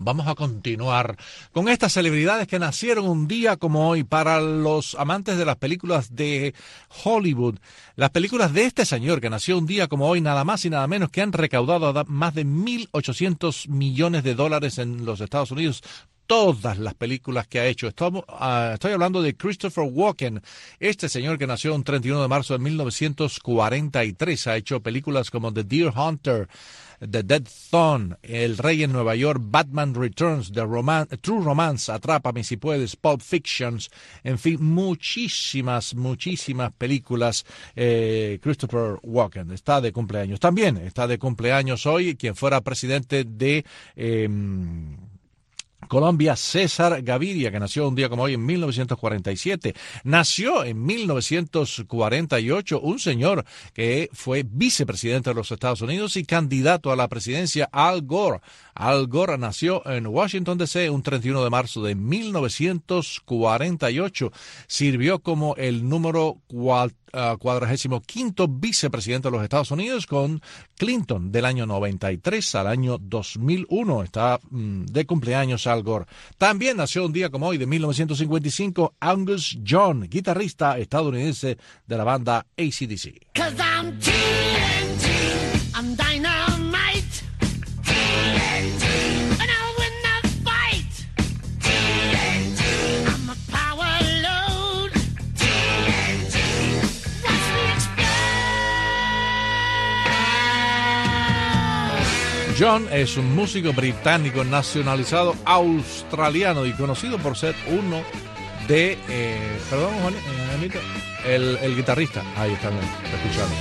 Vamos a continuar con estas celebridades que nacieron un día como hoy. Para los amantes de las películas de Hollywood, las películas de este señor que nació un día como hoy, nada más y nada menos que han recaudado más de mil ochocientos millones de dólares en los Estados Unidos. Todas las películas que ha hecho. Estoy, uh, estoy hablando de Christopher Walken, este señor que nació un treinta y uno de marzo de mil novecientos cuarenta y tres. Ha hecho películas como The Deer Hunter, The Dead Zone, El Rey en Nueva York, Batman Returns, The Roman- True Romance, Atrápame si puedes, Pulp Fictions, en fin, muchísimas, muchísimas películas. eh, Christopher Walken está de cumpleaños. También está de cumpleaños hoy quien fuera presidente de Eh, Colombia, César Gaviria, que nació un día como hoy en mil novecientos cuarenta y siete. Nació en mil novecientos cuarenta y ocho un señor que fue vicepresidente de los Estados Unidos y candidato a la presidencia, Al Gore. Al Gore nació en Washington, D C un treinta y uno de marzo de mil novecientos cuarenta y ocho. Sirvió como el número cuatro. Uh, cuadragésimo quinto vicepresidente de los Estados Unidos con Clinton del año noventa y tres al año dos mil uno. Está mm, de cumpleaños Al Gore. También nació un día como hoy de mil novecientos cincuenta y cinco Angus Young, guitarrista estadounidense de la banda A C D C. Cause I'm T N T, I'm dynamite. T N T, and I'll win the fight. T N T, I'm a power load. T N T, watch me explode. John es un músico británico nacionalizado australiano y conocido por ser uno de, eh, perdón, Juan, eh, Anita, el, el guitarrista. Ahí están escuchando.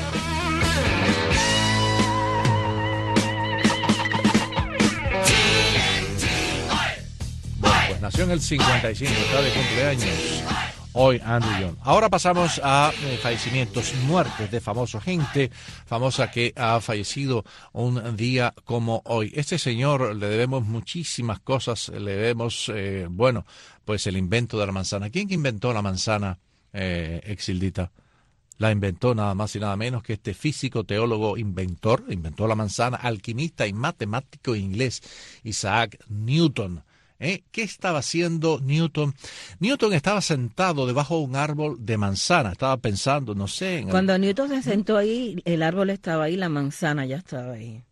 Pues nació en el cincuenta y cinco, está de cumpleaños hoy Andrew Young. Ahora pasamos a eh, fallecimientos, muertes de famosos, gente famosa que ha fallecido un día como hoy. Este señor le debemos muchísimas cosas, le debemos, eh, bueno, pues el invento de la manzana. ¿Quién inventó la manzana, eh, Exildita? La inventó nada más y nada menos que este físico, teólogo, inventor, inventó la manzana, alquimista y matemático inglés, Isaac Newton. ¿Eh? ¿Qué estaba haciendo Newton? Newton estaba sentado debajo de un árbol de manzana, estaba pensando, no sé... En Cuando el... Newton se sentó ahí, el árbol estaba ahí, la manzana ya estaba ahí.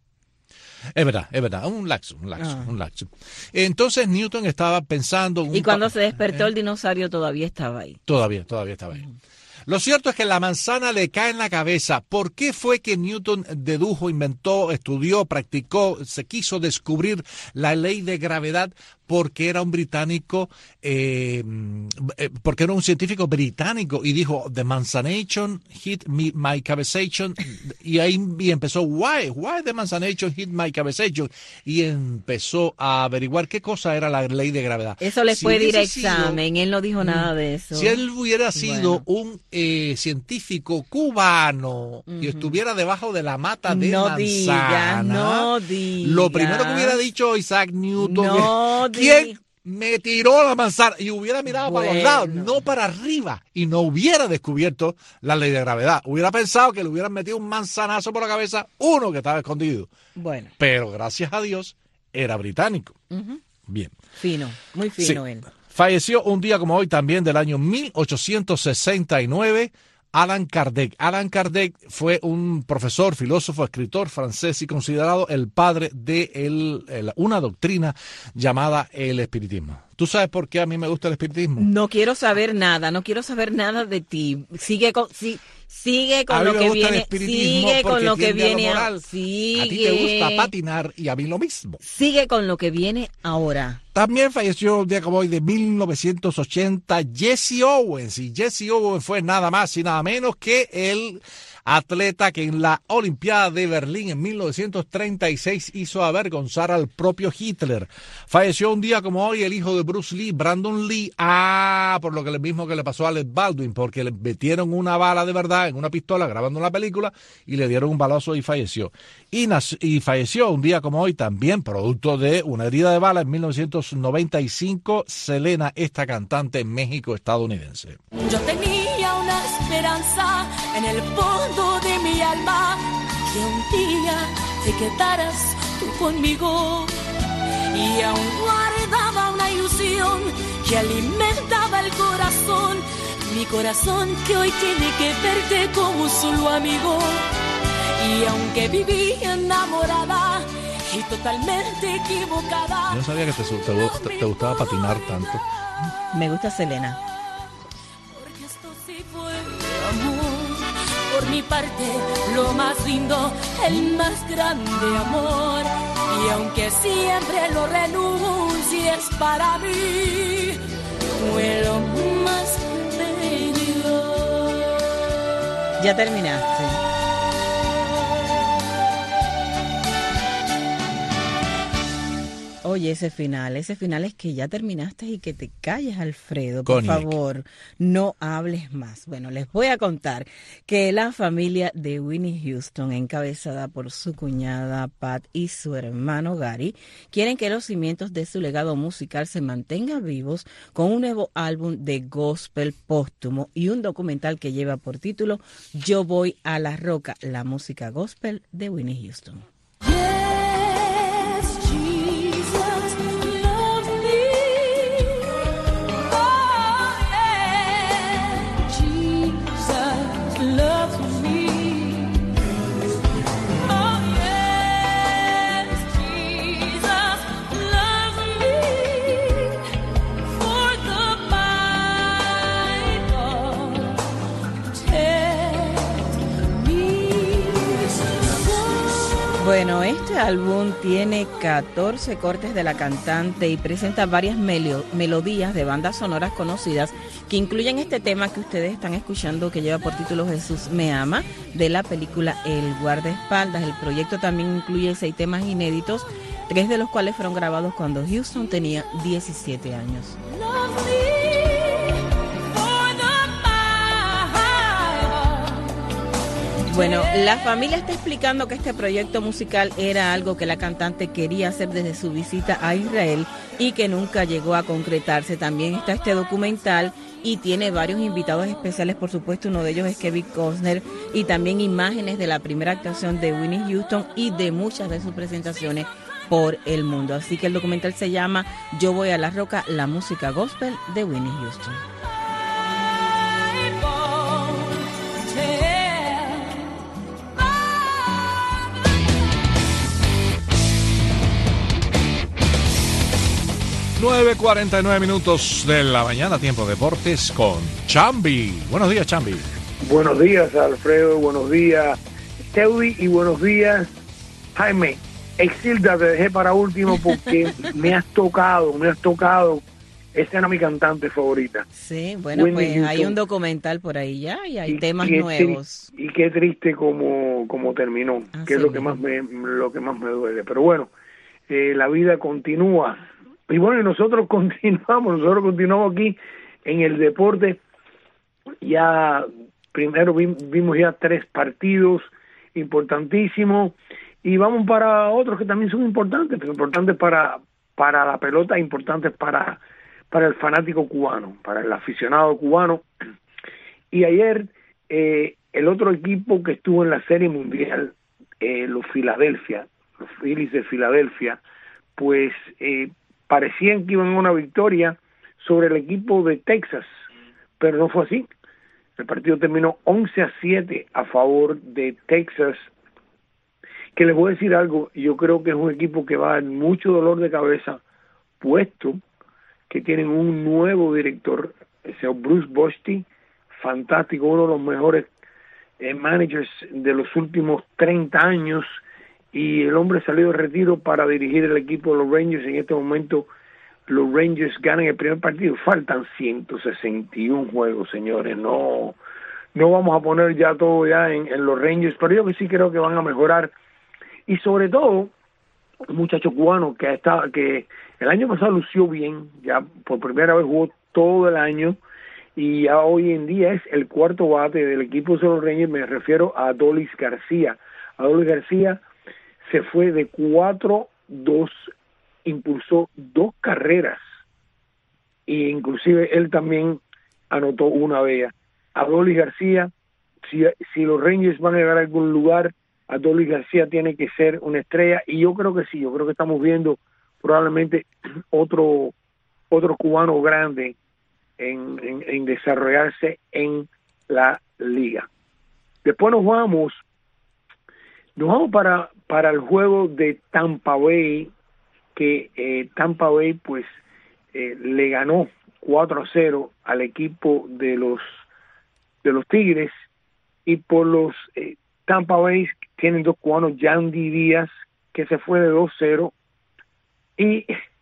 Es verdad, es verdad, un laxo, un laxo, Ah. un laxo. Entonces Newton estaba pensando... Un Y cuando pa- se despertó ¿Eh? el dinosaurio todavía estaba ahí. Todavía, todavía estaba ahí. Lo cierto es que la manzana le cae en la cabeza. ¿Por qué fue que Newton dedujo, inventó, estudió, practicó, se quiso descubrir la ley de gravedad? Porque era un británico, eh, eh, porque era un científico británico y dijo, the manzanation hit me, my cabezation, y ahí y empezó, why, why the manzanation hit my cabezation, y empezó a averiguar qué cosa era la ley de gravedad. Eso le Si fue hubiese ir sido- examen, él no dijo nada de eso. Si él hubiera sido Bueno. un eh, científico cubano y estuviera debajo de la mata de No manzana, diga, no diga. lo primero que hubiera dicho Isaac Newton No es, ¿quién diga. me tiró la manzana? Y hubiera mirado para los Bueno. lados, no para arriba, y no hubiera descubierto la ley de gravedad. Hubiera pensado que le hubieran metido un manzanazo por la cabeza, uno que estaba escondido. Bueno. Pero gracias a Dios era británico. Ujú. Bien. Fino, muy fino Sí. él. Falleció un día como hoy también del año mil ochocientos sesenta y nueve Alan Kardec. Alan Kardec fue un profesor, filósofo, escritor francés y considerado el padre de el, el- una doctrina llamada el espiritismo. ¿Tú sabes por qué a mí me gusta el espiritismo? No quiero saber nada, no quiero saber nada de ti. Sigue con, sí, sigue A con mí lo me que gusta el viene, espiritismo sigue con porque lo que tiende a lo viene, a- moral. sigue, A ti te gusta patinar y a mí lo mismo. sigue con lo que viene ahora. También falleció un día como hoy de mil novecientos ochenta Jesse Owens. Y Jesse Owens fue nada más y nada menos que el atleta que en la Olimpiada de Berlín en mil novecientos treinta y seis hizo avergonzar al propio Hitler. Falleció un día como hoy el hijo de Bruce Lee, Brandon Lee. Ah, por lo que lo mismo que le pasó a Alec Baldwin, porque le metieron una bala de verdad en una pistola grabando una película y le dieron un balazo y falleció. Y, nac- y falleció un día como hoy también, producto de una herida de bala en mil novecientos noventa y cinco, Selena, esta cantante México-estadounidense. Yo tenía una esperanza en el fondo de mi alma, que un día te quedaras tú conmigo. y aún guardaba una ilusión que alimentaba el corazón, mi corazón que hoy tiene que verte como solo amigo. Y aunque viví enamorada y totalmente equivocada. Yo no sabía que te, te, te, te gustaba patinar tanto. Me gusta Selena. Porque esto sí fue amor. Por mi parte, lo más lindo, el más grande amor. Y aunque siempre lo renuncies para mí, fue lo más bello. Ya terminaste. Oye, ese final, ese final es que ya terminaste y que te calles, Alfredo. Por Cognac. favor, no hables más. Bueno, les voy a contar que la familia de Whitney Houston, encabezada por su cuñada Pat y su hermano Gary, quieren que los cimientos de su legado musical se mantengan vivos con un nuevo álbum de gospel póstumo y un documental que lleva por título Yo voy a la roca, la música gospel de Whitney Houston. Bueno, este álbum tiene catorce cortes de la cantante y presenta varias melo- melodías de bandas sonoras conocidas que incluyen este tema que ustedes están escuchando que lleva por título Jesús me ama, de la película El guardaespaldas. El proyecto también incluye seis temas inéditos, tres de los cuales fueron grabados cuando Houston tenía diecisiete años. Bueno, la familia está explicando que este proyecto musical era algo que la cantante quería hacer desde su visita a Israel y que nunca llegó a concretarse. También está este documental y tiene varios invitados especiales, por supuesto, uno de ellos es Kevin Costner, y también imágenes de la primera actuación de Whitney Houston y de muchas de sus presentaciones por el mundo. Así que el documental se llama Yo voy a la roca, la música gospel de Whitney Houston. nueve cuarenta y nueve minutos de la mañana, tiempo de deportes con Chambi. Buenos días, Chambi. Buenos días, Alfredo. Buenos días, Teudi. Y buenos días, Jaime. Exilda, te dejé para último porque me has tocado, me has tocado. Esa era mi cantante favorita. Sí, bueno, Whitney pues Houston. hay un documental por ahí ya y hay Y temas qué nuevos. tri- y qué triste como, como terminó, Así que es lo que mismo. más me lo que más me duele. Pero bueno, eh, la vida continúa. Y bueno, y nosotros continuamos, nosotros continuamos aquí en el deporte. Ya primero vi- vimos ya tres partidos importantísimos y vamos para otros que también son importantes, pero importantes para para la pelota, importantes para para el fanático cubano, para el aficionado cubano. Y ayer eh, el otro equipo que estuvo en la Serie Mundial, eh, los Filadelfia, los Phillies de Filadelfia, pues eh, parecían que iban a una victoria sobre el equipo de Texas, pero no fue así. El partido terminó once a siete a favor de Texas, que les voy a decir algo, yo creo que es un equipo que va a dar mucho dolor de cabeza, puesto que tienen un nuevo director, el señor Bruce Bochy, fantástico, uno de los mejores eh, managers de los últimos treinta años, y el hombre salió de retiro para dirigir el equipo de los Rangers. En este momento los Rangers ganan el primer partido, faltan ciento sesenta y uno juegos, señores, no no vamos a poner ya todo ya en, en los Rangers, pero yo que sí creo que van a mejorar, y sobre todo un muchacho cubano que está, que el año pasado lució bien, ya por primera vez jugó todo el año, y ya hoy en día es el cuarto bate del equipo de los Rangers. Me refiero a Adolis García. Adolis García se fue de cuatro dos, impulsó dos carreras, e inclusive él también anotó una de ellas. Adolis García, si, si los Rangers van a llegar a algún lugar, Adolis García tiene que ser una estrella, y yo creo que sí, yo creo que estamos viendo probablemente otro otro cubano grande en, en, en desarrollarse en la liga. Después nos vamos, nos vamos para, para el juego de Tampa Bay, que eh, Tampa Bay pues eh, le ganó cuatro a cero al equipo de los de los Tigres, y por los eh, Tampa Bay tienen dos cubanos, Yandy Díaz, que se fue de dos cero, y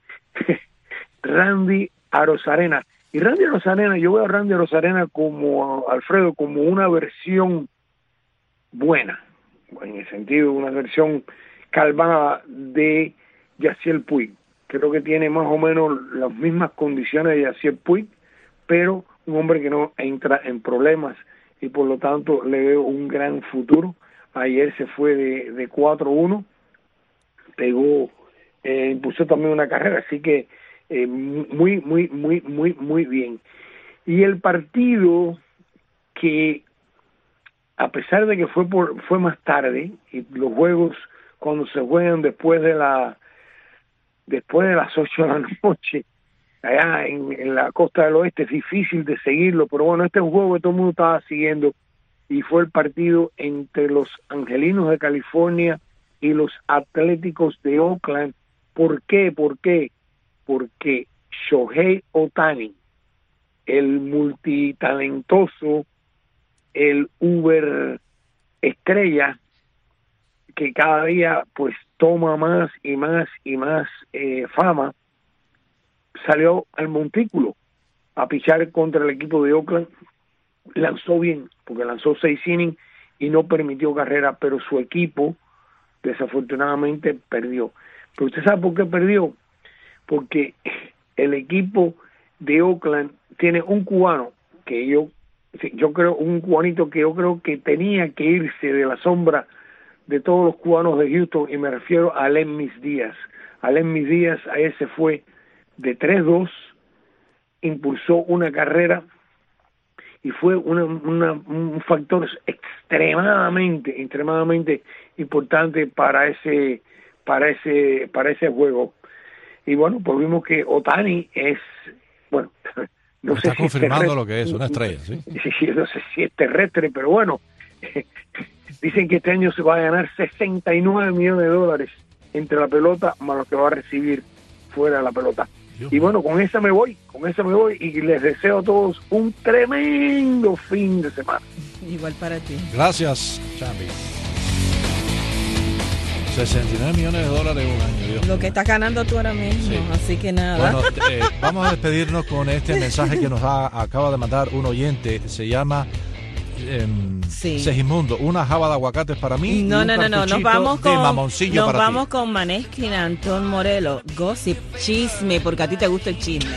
Randy Arozarena. Y Randy Arozarena, yo veo a Randy Arozarena como, Alfredo, como una versión buena, en el sentido de una versión calmada de Yasiel Puig. Creo que tiene más o menos las mismas condiciones de Yasiel Puig, pero un hombre que no entra en problemas, y por lo tanto le veo un gran futuro. Ayer se fue de, de cuatro uno, pegó, eh, impulsó también una carrera, así que eh, muy, muy, muy, muy, muy bien. Y el partido que, a pesar de que fue por fue más tarde, y los juegos cuando se juegan después de la después de las ocho de la noche, allá en, en la costa del oeste, es difícil de seguirlo, pero bueno, este es un juego que todo el mundo estaba siguiendo, y fue el partido entre los Angelinos de California y los Atléticos de Oakland. ¿Por qué? ¿Por qué? Porque Shohei Ohtani, el multitalentoso, el Uber estrella, que cada día pues toma más y más y más eh, fama, salió al montículo a pichar contra el equipo de Oakland. Lanzó bien, porque lanzó seis innings y no permitió carrera, pero su equipo desafortunadamente perdió. Pero usted sabe por qué perdió, porque el equipo de Oakland tiene un cubano que yo yo creo un cubanito que yo creo que tenía que irse de la sombra de todos los cubanos de Houston, y me refiero a Aledmys Díaz. Aledmys Díaz a ese fue de tres dos, impulsó una carrera y fue una, una, un factor extremadamente, extremadamente importante para ese, para ese, para ese juego. Y bueno, pues vimos que Ohtani es, bueno, no Está sé confirmando si lo que es, una estrella, ¿sí? Sí, no sé si es terrestre, pero bueno, dicen que este año se va a ganar sesenta y nueve millones de dólares entre la pelota más lo que va a recibir fuera de la pelota. Y bueno, con esa me voy, con esa me voy, y les deseo a todos un tremendo fin de semana. Igual para ti. Gracias, Chambi. sesenta y nueve millones de dólares en un año, Dios. Lo que estás ganando tú ahora mismo, Sí. así que nada. Bueno, eh, vamos a despedirnos con este mensaje que nos ha, acaba de mandar un oyente. Se llama eh, Sí. Segismundo. Una java de aguacates para mí. y No, un no, no, no, nos cartuchito vamos de con mamoncillo nos para vamos ti. con Maneskin, Antón Morelo, gossip, chisme, porque a ti te gusta el chisme.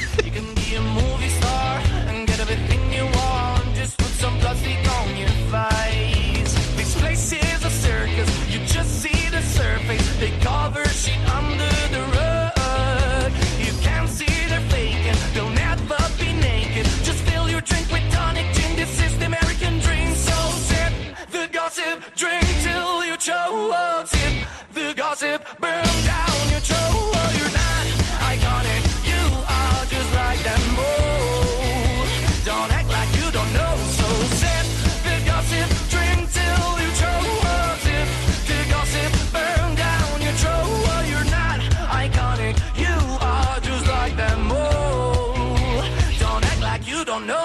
Some plastic on your face. This place is a circus. You just see the surface. They cover shit under the rug. You can't see they're faking. They'll never be naked. Just fill your drink with tonic gin. This is the American dream. So sip the gossip, drink till you choke. Sip the gossip, burn down your throat. You're not iconic. You are just like them all. Don't act like you don't know. Sip the gossip, drink till you choke. Sip the gossip, burn down your throat. You're not iconic, you are just like them all. Don't act like you don't know.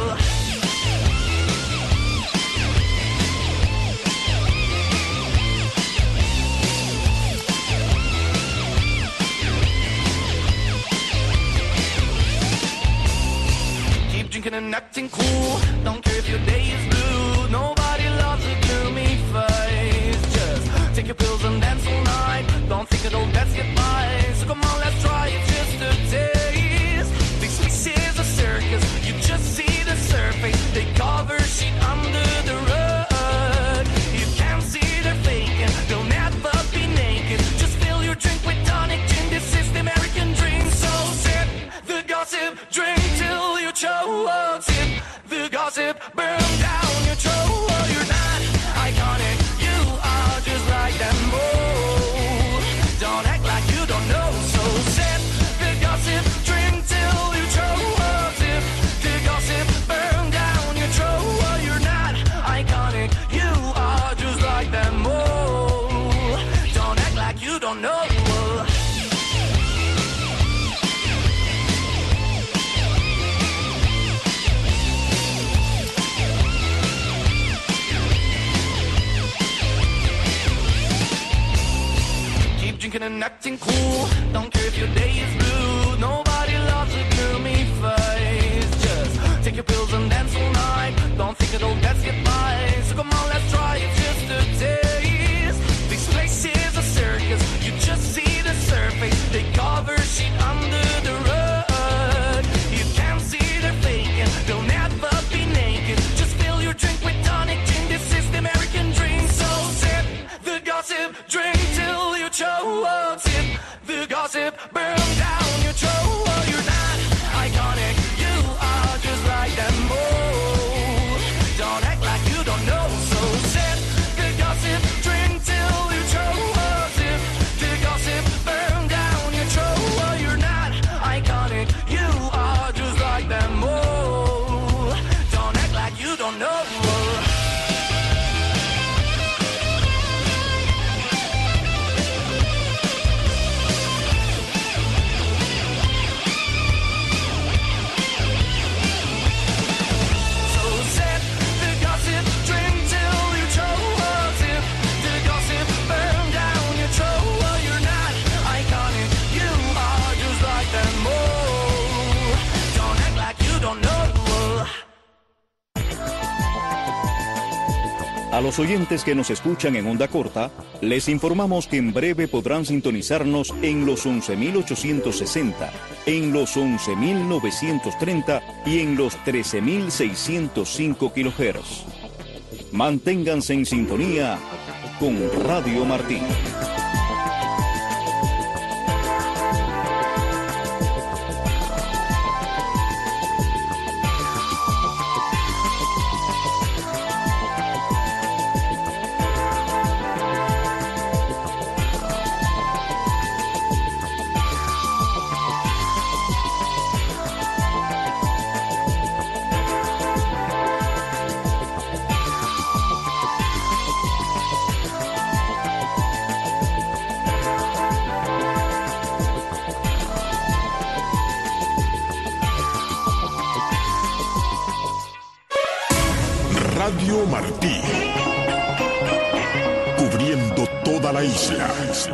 Keep drinking and acting cool. Don't care if your day is blue. Nobody loves a gloomy face. Just take your pills and dance all night. Don't think it'll best get by. So come on, let's try it just a taste. This place is a circus. You just see the surface. They cover shit under the rug. You can't see they're faking. They'll never be naked. Just fill your drink with tonic gin. This is the American dream. So sip the gossip, drink till you choke. Sip the gossip, burn down your throat. You're not iconic, you are just like them all. Don't act like you don't know. like you don't know. Keep drinking and acting cool. Don't care if your day is blue. Nobody loves a gloomy face. Just take your pills and dance all night. Don't think it'll get you by. So come on, let's try it just a taste. This place is a circus. You just see the surface. They cover shit under the rug. You can't see they're faking. They'll never be naked. Just fill your drink with tonic gin. This is the American dream. So sip the gossip, drink till you choke. Sip the gossip, burn down your choke. You're not iconic. You are just like them all. Don't act like you don't know. So sip the gossip, drink till you choke. Sip the gossip, burn down your choke. You're not iconic. You are just like them all. Don't act like you don't know. A los oyentes que nos escuchan en onda corta, les informamos que en breve podrán sintonizarnos en los once mil ochocientos sesenta, en los once mil novecientos treinta y en los trece mil seiscientos cinco kilohertz. Manténganse en sintonía con Radio Martí. Radio Martí, cubriendo toda la isla.